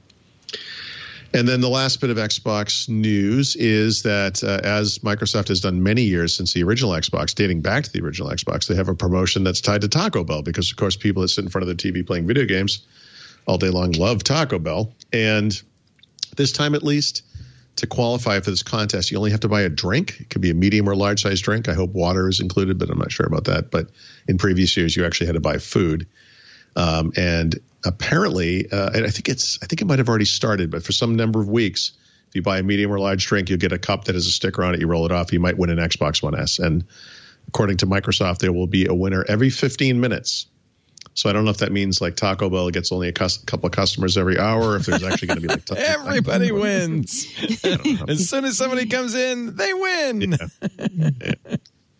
And then the last bit of Xbox news is that uh, as Microsoft has done many years since the original Xbox, dating back to the original Xbox, they have a promotion that's tied to Taco Bell because, of course, people that sit in front of the T V playing video games all day long love Taco Bell. And this time, at least, to qualify for this contest, you only have to buy a drink. It could be a medium or large size drink. I hope water is included, but I'm not sure about that. But in previous years, you actually had to buy food. Um, and apparently, uh, and I think it's, I think it might have already started, but for some number of weeks, if you buy a medium or large drink, you'll get a cup that has a sticker on it. You roll it off. You might win an Xbox One S. And according to Microsoft, there will be a winner every fifteen minutes. So I don't know if that means like Taco Bell gets only a cus- couple of customers every hour, or if there's actually going to be like t- everybody wins. As soon as somebody comes in, they win. Yeah. Yeah.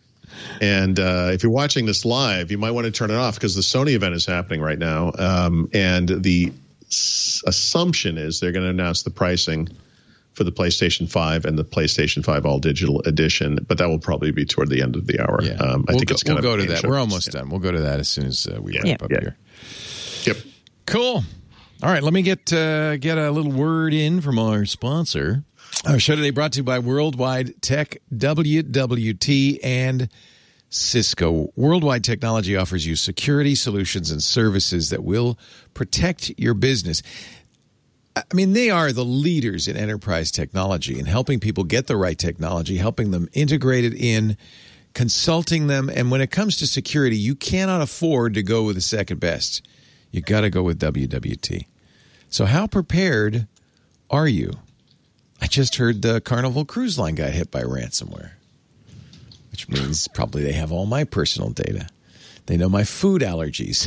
And uh, if you're watching this live, you might want to turn it off because the Sony event is happening right now. Um, and the s- assumption is they're going to announce the pricing for the PlayStation five and the PlayStation five All Digital Edition, but that will probably be toward the end of the hour. Yeah. Um, I we'll think go, it's kind we'll of go to that. show. We're almost yeah. done. We'll go to that as soon as uh, we yeah. wrap up yeah. here. Yep. Cool. All right, let me get uh, get a little word in from our sponsor. Our show today brought to you by Worldwide Tech, W W T, and Cisco. Worldwide Technology offers you security solutions and services that will protect your business. I mean, they are the leaders in enterprise technology and helping people get the right technology, helping them integrate it in, consulting them. And when it comes to security, you cannot afford to go with the second best. You got to go with W W T. So how prepared are you? I just heard the Carnival Cruise Line got hit by ransomware, which means probably they have all my personal data. They know my food allergies,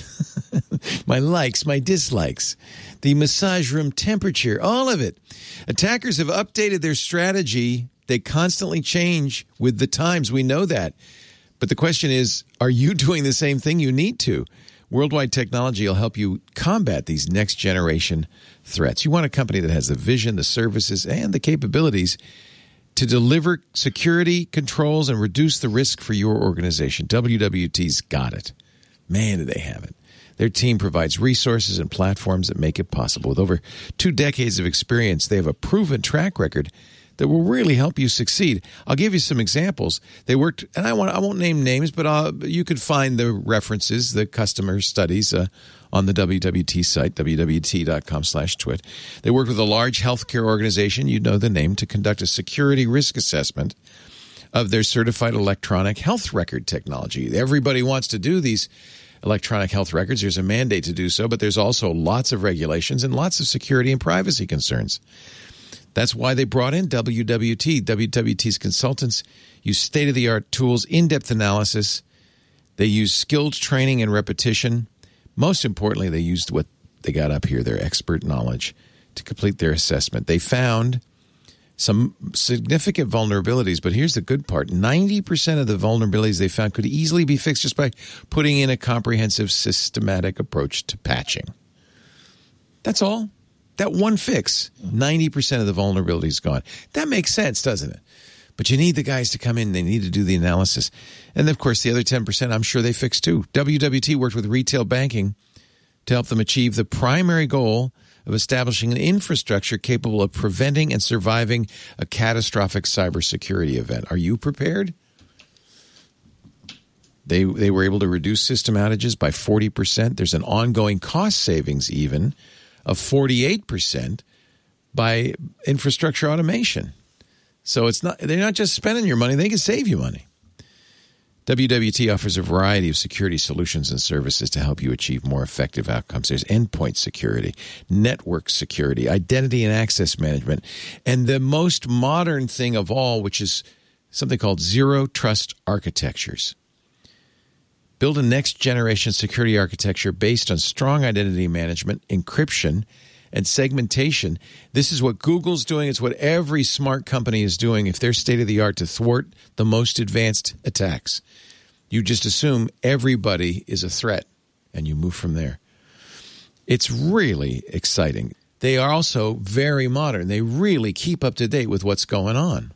my likes, my dislikes, the massage room temperature, all of it. Attackers have updated their strategy. They constantly change with the times. We know that. But the question is, are you doing the same thing? You need to. Worldwide Technology will help you combat these next-generation threats. You want a company that has the vision, the services, and the capabilities to deliver security controls and reduce the risk for your organization. W W T's got it. Man, do they have it. Their team provides resources and platforms that make it possible. With over two decades of experience, they have a proven track record that will really help you succeed. I'll give you some examples. They worked, and I, want, I won't name names, but uh, you could find the references, the customer studies uh, on the W W T site, W W T dot com slash twit. They worked with a large healthcare organization, you know the name, to conduct a security risk assessment of their certified electronic health record technology. Everybody wants to do these electronic health records. There's a mandate to do so, but there's also lots of regulations and lots of security and privacy concerns. That's why they brought in W W T. W W T's consultants use state-of-the-art tools, in-depth analysis. They use skilled training and repetition. Most importantly, they used what they got up here, their expert knowledge, to complete their assessment. They found some significant vulnerabilities, but here's the good part. ninety percent of the vulnerabilities they found could easily be fixed just by putting in a comprehensive, systematic approach to patching. That's all. That one fix, ninety percent of the vulnerability is gone. That makes sense, doesn't it? But you need the guys to come in. They need to do the analysis. And, of course, the other ten percent, I'm sure they fixed too. W W T worked with retail banking to help them achieve the primary goal of establishing an infrastructure capable of preventing and surviving a catastrophic cybersecurity event. Are you prepared? They, they were able to reduce system outages by forty percent. There's an ongoing cost savings even of forty-eight percent by infrastructure automation. So it's not they're not just spending your money, they can save you money. W W T offers a variety of security solutions and services to help you achieve more effective outcomes. There's endpoint security, network security, identity and access management, and the most modern thing of all, which is something called zero trust architectures. Build a next-generation security architecture based on strong identity management, encryption, and segmentation. This is what Google's doing. It's what every smart company is doing if they're state-of-the-art to thwart the most advanced attacks. You just assume everybody is a threat, and you move from there. It's really exciting. They are also very modern. They really keep up to date with what's going on.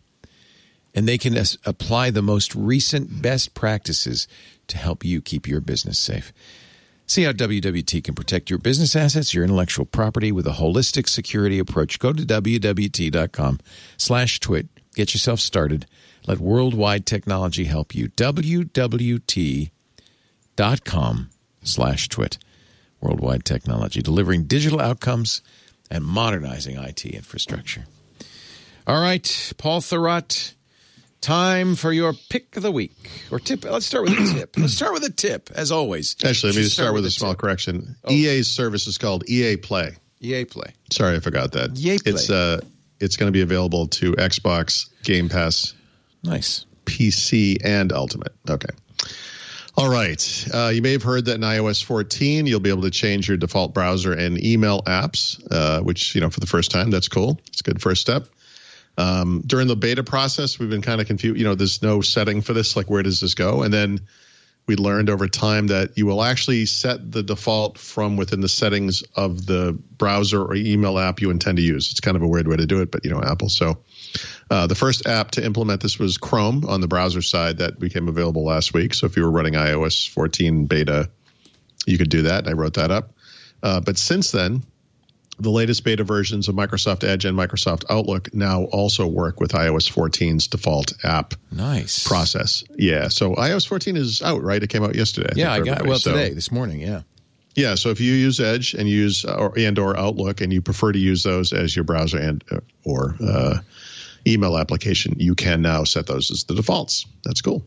And they can as- apply the most recent best practices to help you keep your business safe. See how W W T can protect your business assets, your intellectual property with a holistic security approach. Go to W W T dot com slash twit. Get yourself started. Let Worldwide Technology help you. W W T dot com slash twit. Worldwide Technology, delivering digital outcomes and modernizing I T infrastructure. All right, Paul Thurrott. Time for your pick of the week or tip. Let's start with a tip. Let's start with a tip, as always. Actually, let me just start, start with, with a small tip. correction. Oh. E A's service is called E A Play. E A Play. Sorry, I forgot that. E A Play. It's uh, it's going to be available to Xbox, Game Pass, nice, P C, and Ultimate. Okay. All right. Uh, you may have heard that in i O S fourteen, you'll be able to change your default browser and email apps, uh, which, you know, for the first time, that's cool. It's a good first step. Um, during the beta process, we've been kind of confused. You know, there's no setting for this. Like, where does this go? And then we learned over time that you will actually set the default from within the settings of the browser or email app you intend to use. It's kind of a weird way to do it, but, you know, Apple. So uh, the first app to implement this was Chrome on the browser side. That became available last week. So if you were running i O S fourteen beta, you could do that. I wrote that up. Uh, but since then, the latest beta versions of Microsoft Edge and Microsoft Outlook now also work with i O S fourteen's default app nice process. Yeah, so i O S fourteen is out, right? It came out yesterday. I yeah, think, I got everybody. well so, today, this morning. Yeah, yeah. So if you use Edge and use uh, or and or Outlook, and you prefer to use those as your browser and uh, or uh, email application, you can now set those as the defaults. That's cool.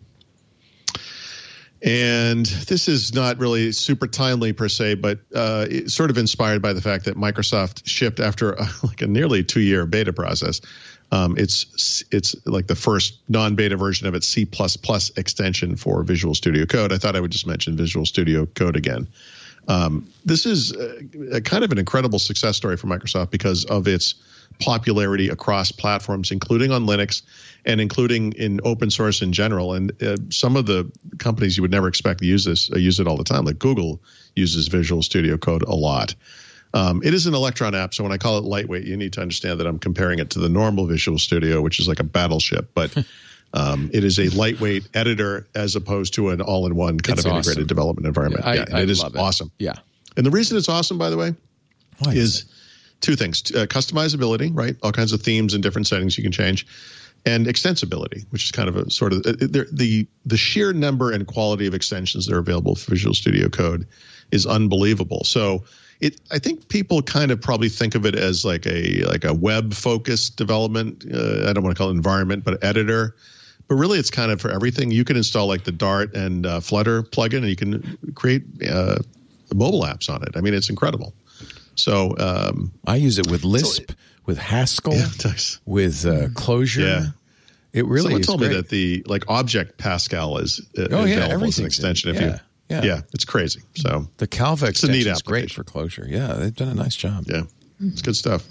And this is not really super timely per se, but uh, it's sort of inspired by the fact that Microsoft shipped after uh, like a nearly two-year beta process. Um, it's it's like the first non-beta version of its C plus plus extension for Visual Studio Code. I thought I would just mention Visual Studio Code again. Um, this is a, a kind of an incredible success story for Microsoft because of its popularity across platforms, including on Linux and including in open source in general. And uh, some of the companies you would never expect to use this uh, use it all the time, like Google uses Visual Studio Code a lot. Um, it is an Electron app, so when I call it lightweight, you need to understand that I'm comparing it to the normal Visual Studio, which is like a battleship. But um, it is a lightweight editor as opposed to an all-in-one kind It's of integrated awesome. development environment. I, yeah, I it is love it. awesome. Yeah. And the reason it's awesome, by the way, Why is is two things. Uh, customizability, right? All kinds of themes and different settings you can change. And extensibility, which is kind of a sort of uh, the, the the sheer number and quality of extensions that are available for Visual Studio Code is unbelievable. So it, I think people kind of probably think of it as like a like a web focused development. Uh, I don't want to call it environment, but editor. But really, it's kind of for everything. You can install like the Dart and uh, Flutter plugin, and you can create uh, mobile apps on it. I mean, it's incredible. So um, I use it with Lisp, with Haskell, yeah, nice. with uh, Clojure. Yeah. It really Someone is told great. me that the like Object Pascal is uh, Oh, yeah, available as an everything's extension. in- If yeah, you, yeah. yeah, it's crazy. So The Calva It's a neat extension is great for application. Clojure. Yeah, they've done a nice job. yeah, it's good stuff.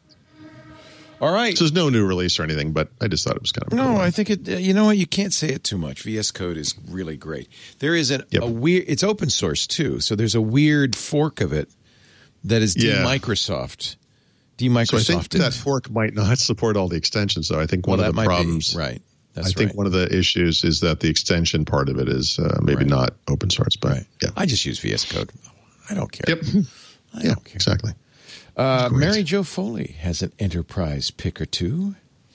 All right. So there's no new release or anything, but I just thought it was kind of a No, cool one. I think it. uh, You know what? You can't say it too much. V S Code is really great. There is an, Yep. a weird. It's open source too, so there's a weird fork of it that is Yeah. de-Microsoft. So I think De-Microsofted. that fork might not support all the extensions, though. I think one well, that of the might problems, be right. That's I think right. one of the issues is that the extension part of it is uh, maybe Right. not open source, but Right. yeah, I just use V S Code. I don't care. yep, I yeah, don't care. exactly. Uh, Great. Mary Jo Foley has an enterprise pick or two.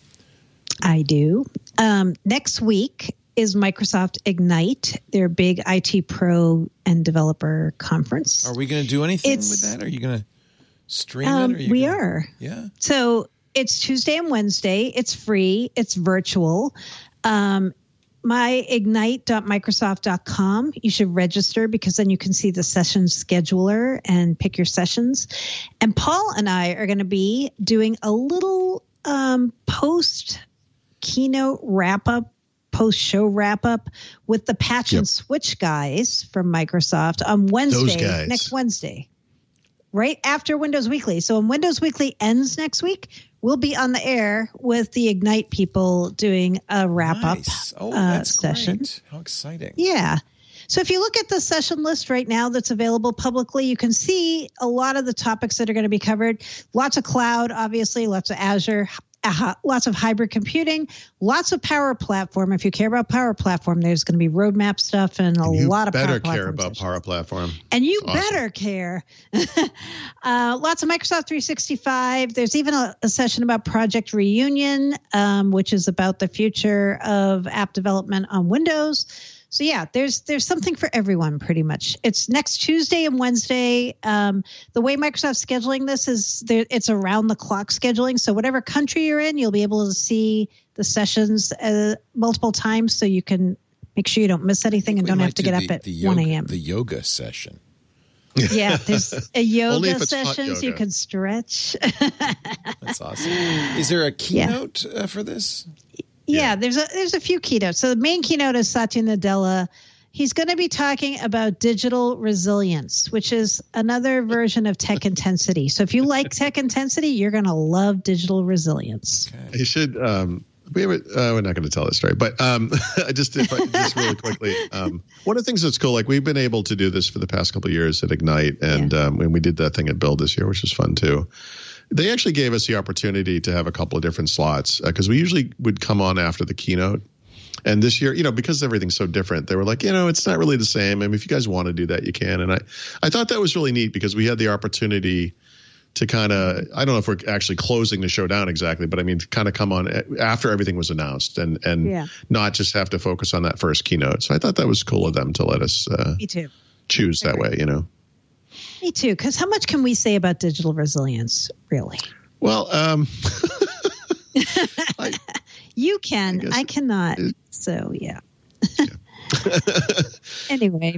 I do. Um, next week is Microsoft Ignite, their big I T pro and developer conference. Are we going to do anything It's- with that? Are you going to stream Um, it? Or are you we gonna- are. Yeah. So it's Tuesday and Wednesday. It's free. It's virtual. Um, my ignite dot microsoft dot com. You should register because then you can see the session scheduler and pick your sessions. And Paul and I are going to be doing a little um, post keynote wrap up, post show wrap up with the patch Yep. and switch guys from Microsoft on Wednesday, guys. next Wednesday. Right after Windows Weekly. So when Windows Weekly ends next week, we'll be on the air with the Ignite people doing a wrap up Nice. Oh, uh, that's session. great. How exciting. Yeah. So if you look at the session list right now that's available publicly, you can see a lot of the topics that are going to be covered. Lots of cloud, obviously, lots of Azure, uh, lots of hybrid computing, lots of Power Platform. If you care about Power Platform, there's going to be roadmap stuff and a You lot of better Power care Platform about sessions. Power Platform. And you Awesome. better care. uh, lots of Microsoft three sixty-five. There's even a, a session about Project Reunion, um, which is about the future of app development on Windows. So yeah, there's there's something for everyone pretty much. It's next Tuesday and Wednesday. Um, the way Microsoft's scheduling this is there, it's around the clock scheduling. So whatever country you're in, you'll be able to see the sessions uh, multiple times, so you can make sure you don't miss anything and We don't might have to do get the- up at the one yoga- a.m. The yoga session. Yeah, there's a Only yoga if it's hot sessions you yoga. can stretch. That's awesome. Is there a keynote uh, for this? Yeah, there's a there's a few keynotes. So the main keynote is Satya Nadella. He's going to be talking about digital resilience, which is another version of tech intensity. So if you like tech intensity, you're going to love digital resilience. You should. Um, we have, uh, we're not going to tell this story, but um, just if I, just really quickly, um, one of the things that's cool, like we've been able to do this for the past couple of years at Ignite, and Yeah. um, when we did that thing at Build this year, which was fun too. They actually gave us the opportunity to have a couple of different slots because we usually would come on after the keynote. And this year, you know, because everything's so different, they were like, you know, it's not really the same. I mean, if you guys want to do that, you can. And I, I thought that was really neat because we had the opportunity to kind of, I don't know if we're actually closing the show down exactly, but I mean, to kind of come on after everything was announced and, and yeah. not just have to focus on that first keynote. So I thought that was cool of them to let us uh, Me too. choose that way, you know? Me too. Because how much can we say about digital resilience, really? Well, um, I, you can. I, I cannot. It, so, yeah. yeah. Anyway.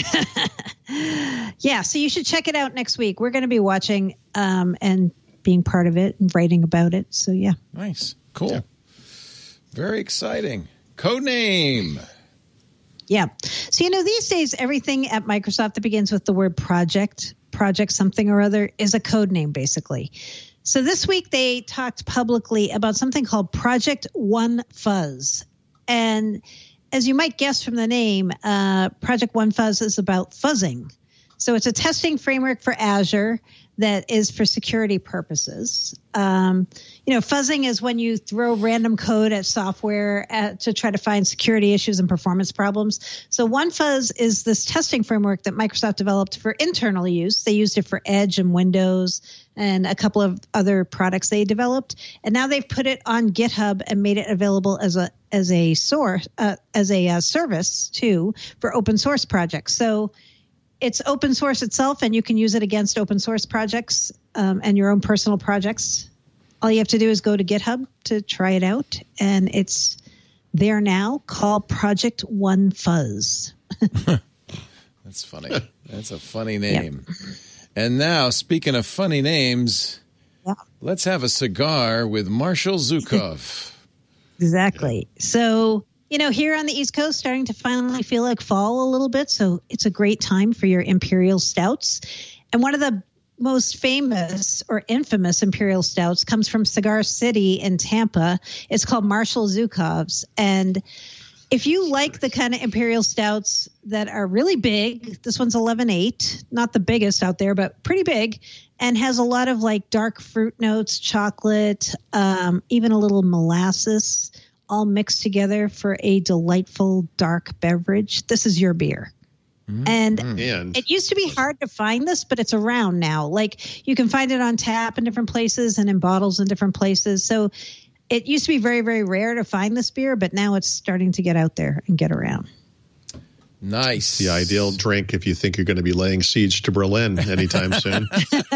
Yeah, so you should check it out next week. We're going to be watching um, and being part of it and writing about it. So, yeah. Nice. Cool. Yeah. Very exciting. Codename. Yeah. So, you know, these days, everything at Microsoft that begins with the word project, project something or other, is a code name, basically. So this week, they talked publicly about something called Project One Fuzz. And as you might guess from the name, uh, Project One Fuzz is about fuzzing. So it's a testing framework for Azure that is for security purposes. Um, you know, fuzzing is when you throw random code at software at, to try to find security issues and performance problems. So One Fuzz is this testing framework that Microsoft developed for internal use. They used it for Edge and Windows and a couple of other products they developed. And now they've put it on GitHub and made it available as a as a source uh, as a uh, service too for open source projects. So it's open source itself, and you can use it against open source projects um, and your own personal projects. All you have to do is go to GitHub to try it out, and it's there now, called Project One Fuzz. That's funny. That's a funny name. Yep. And now, speaking of funny names, yeah. let's have a cigar with Marshall Zukov. Exactly. Yeah. So, you know, here on the East Coast, starting to finally feel like fall a little bit. So it's a great time for your Imperial Stouts. And one of the most famous or infamous Imperial Stouts comes from Cigar City in Tampa. It's called Marshall Zukov's. And if you like the kind of Imperial Stouts that are really big, this one's eleven eight, not the biggest out there, but pretty big, and has a lot of like dark fruit notes, chocolate, um, even a little molasses, all mixed together for a delightful dark beverage. This is your beer. Mm-hmm. And, and it used to be hard to find this, but it's around now. Like you can find it on tap in different places and in bottles in different places. So it used to be very, very rare to find this beer, but now it's starting to get out there and get around. Nice. The ideal drink if you think you're going to be laying siege to Berlin anytime soon.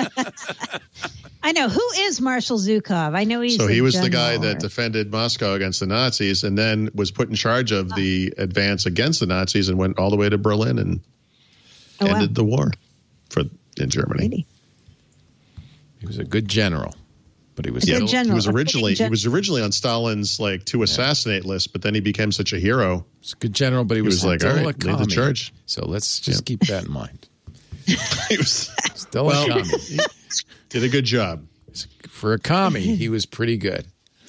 I know. Who is Marshall Zukov? I know he's So he was general, the guy that or... defended Moscow against the Nazis and then was put in charge of the advance against the Nazis and went all the way to Berlin and oh, ended wow. the war for in Germany. Really? He was a good general. But he was yeah, general. he was originally he was originally on Stalin's like to assassinate yeah. list, but then he became such a hero. He's a good general, but he, he was, was like, all right, lead the charge. So let's just yeah. keep that in mind. He was still well, a commie. He did a good job. For a commie, he was pretty good.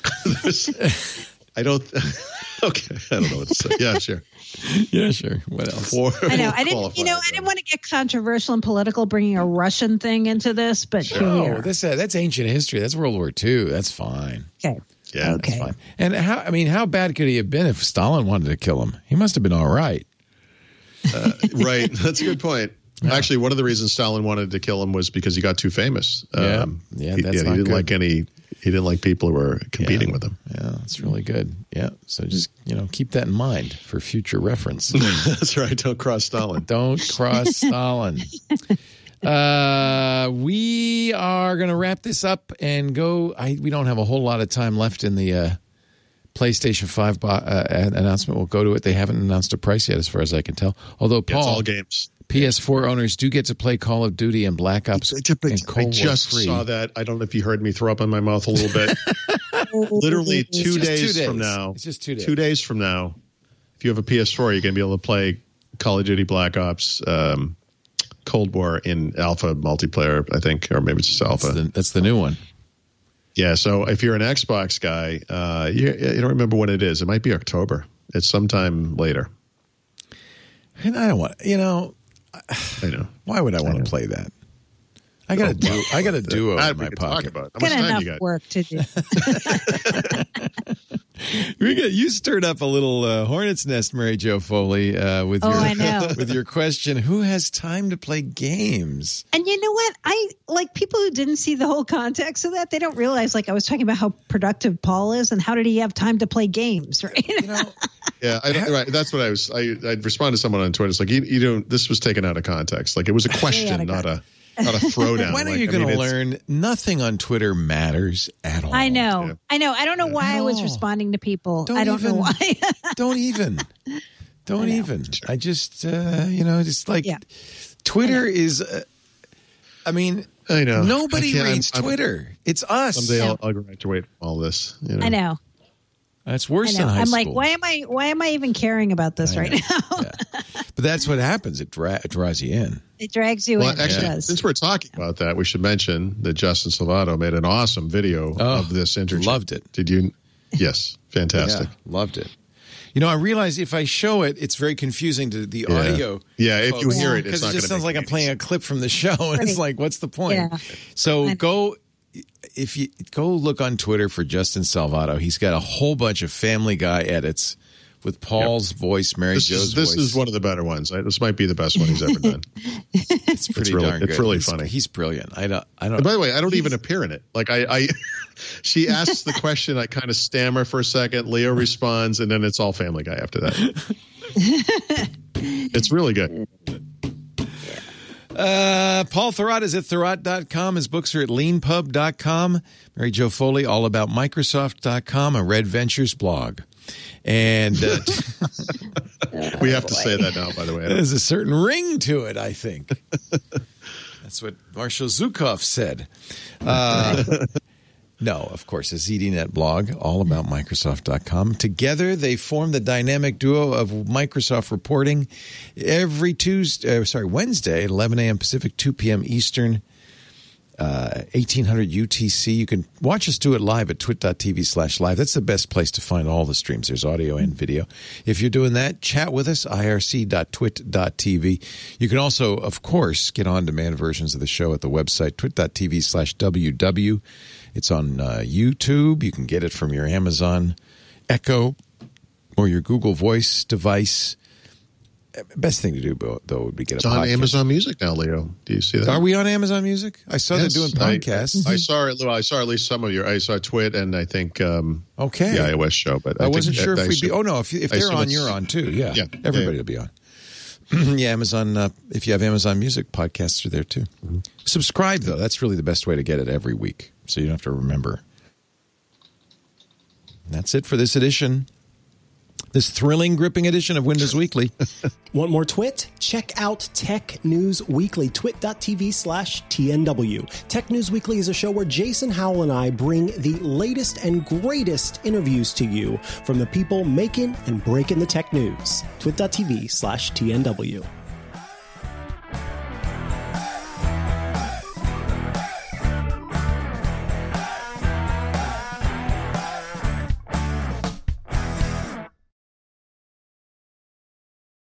I don't. Okay, I don't know what to say. Yeah, sure. Yeah, sure. What else? For, I know. I didn't. You know, I didn't want to get controversial and political, bringing a Russian thing into this, but sure. here we No, are. this uh, that's ancient history. That's World War Two. That's fine. Okay. Yeah. Okay. That's fine. And how? I mean, how bad could he have been if Stalin wanted to kill him? He must have been all right. Uh, right. That's a good point. Yeah. Actually, one of the reasons Stalin wanted to kill him was because he got too famous. Yeah. Um, yeah. He, That's yeah, not he didn't good. like any. He didn't like people who were competing yeah. with him. Yeah, that's really good. Yeah, so just you know keep that in mind for future reference. That's right. Don't cross Stalin. Don't cross Stalin. Uh, we are going to wrap this up and go. I we don't have a whole lot of time left in the uh, PlayStation five bo- uh, announcement. We'll go to it. They haven't announced a price yet, as far as I can tell. Although Paul, it's all games. P S four owners do get to play Call of Duty and Black Ops and Cold I just War free. saw that. I don't know if you heard me throw up in my mouth a little bit. Literally two days, two days from now. It's just two days. Two days from now, if you have a P S four, you're going to be able to play Call of Duty Black Ops um, Cold War in alpha multiplayer, I think, or maybe it's just alpha. That's the, that's the new one. Yeah, so if you're an Xbox guy, uh, you, you don't remember when it is. It might be October. It's sometime later. And I don't want, you know, I know. Why would I want I to play that? I got to do. I got a duo in my pocket. About. How much got time enough you got? work to do. We got, you stirred up a little uh, hornet's nest, Mary Jo Foley, uh, with Oh, your I know. with your question. Who has time to play games? And you know what? I like people who didn't see the whole context of that. They don't realize, like I was talking about how productive Paul is and how did he have time to play games, right? You know, Yeah, I don't, right. That's what I was. I I'd respond to someone on Twitter. It's like you, you don't. This was taken out of context. Like it was a question, not a not a throwdown. when are like, you I going mean, to it's- learn? Nothing on Twitter matters at all. I know. Yeah. I know. I don't know why I was No. responding to people. Don't I don't even- know why. Don't even. Don't I know. even. I just, uh, you know, just like Yeah. Twitter is. Uh, I mean, I know. nobody I can't- reads I'm- I'm- Twitter. It's us. Someday I'll, I'll graduate from all this. You know? I know. That's I worse know. than high I'm school. like, why am I? Why am I even caring about this I right know. now? Yeah. But that's what happens. It, dra- it draws you in. It drags you Well, in. actually, it does. since we're talking about that, we should mention that Justin Salvato made an awesome video Oh, of this interview. loved it. Did you? Yes, fantastic. Yeah, loved it. You know, I realize if I show it, it's very confusing to the Yeah. audio. Yeah, if you folks, hear it, it's because not it just gonna sounds make like I'm any playing a sense. clip from the show, and it's Right. like, what's the point? Yeah. So I- go. If you go look on Twitter for Justin Salvato, he's got a whole bunch of Family Guy edits with Paul's voice, Mary This Jo's is this voice. is one of the better ones. I, this might be the best one he's ever done. It's pretty really- darn it's good. really He's- funny. He's brilliant. I don't. I don't. And by the way, I don't even appear in it. Like I, I she asks the question, I kind of stammer for a second. Leo responds, and then it's all Family Guy after that. It's really good. Uh, Paul Thurrott is at Thurrott dot com. His books are at lean pub dot com. Mary Jo Foley, all about Microsoft dot com, a Red Ventures blog. And uh, We have to say that now, by the way. I don't- there's a certain ring to it, I think. That's what Marshall Zukov said. Uh, no, of course, a ZDNet blog, all about Microsoft dot com. Together, they form the dynamic duo of Microsoft reporting every Tuesday, uh, sorry, Wednesday at eleven a.m. Pacific, two p.m. Eastern, uh, eighteen hundred U T C. You can watch us do it live at twit.tv slash live. That's the best place to find all the streams. There's audio and video. If you're doing that, chat with us, I R C dot twit dot t v. You can also, of course, get on-demand versions of the show at the website, twit.tv slash ww. It's on uh, YouTube. You can get it from your Amazon Echo or your Google Voice device. Best thing to do, though, would be get It's a on podcast. Amazon Music now, Leo. Do you see that? Are we on Amazon Music? I saw Yes, they're doing I- podcasts. I, saw it. I saw at least some of your. I saw Twit and I think um, Okay. the iOS show. But I, I, think wasn't sure that- if I we'd be. assume- Oh no, if if I they're assume on, it's- you're on too. Yeah, Yeah, everybody yeah. will be on. Yeah, Amazon. Uh, if you have Amazon Music, podcasts are there too. Mm-hmm. Subscribe though; that's really the best way to get it every week, so you don't have to remember. And that's it for this edition. This thrilling, gripping edition of Windows Weekly. Want more Twit? Check out Tech News Weekly, twit.tv slash TNW. Tech News Weekly is a show where Jason Howell and I bring the latest and greatest interviews to you from the people making and breaking the tech news. twit.tv slash TNW.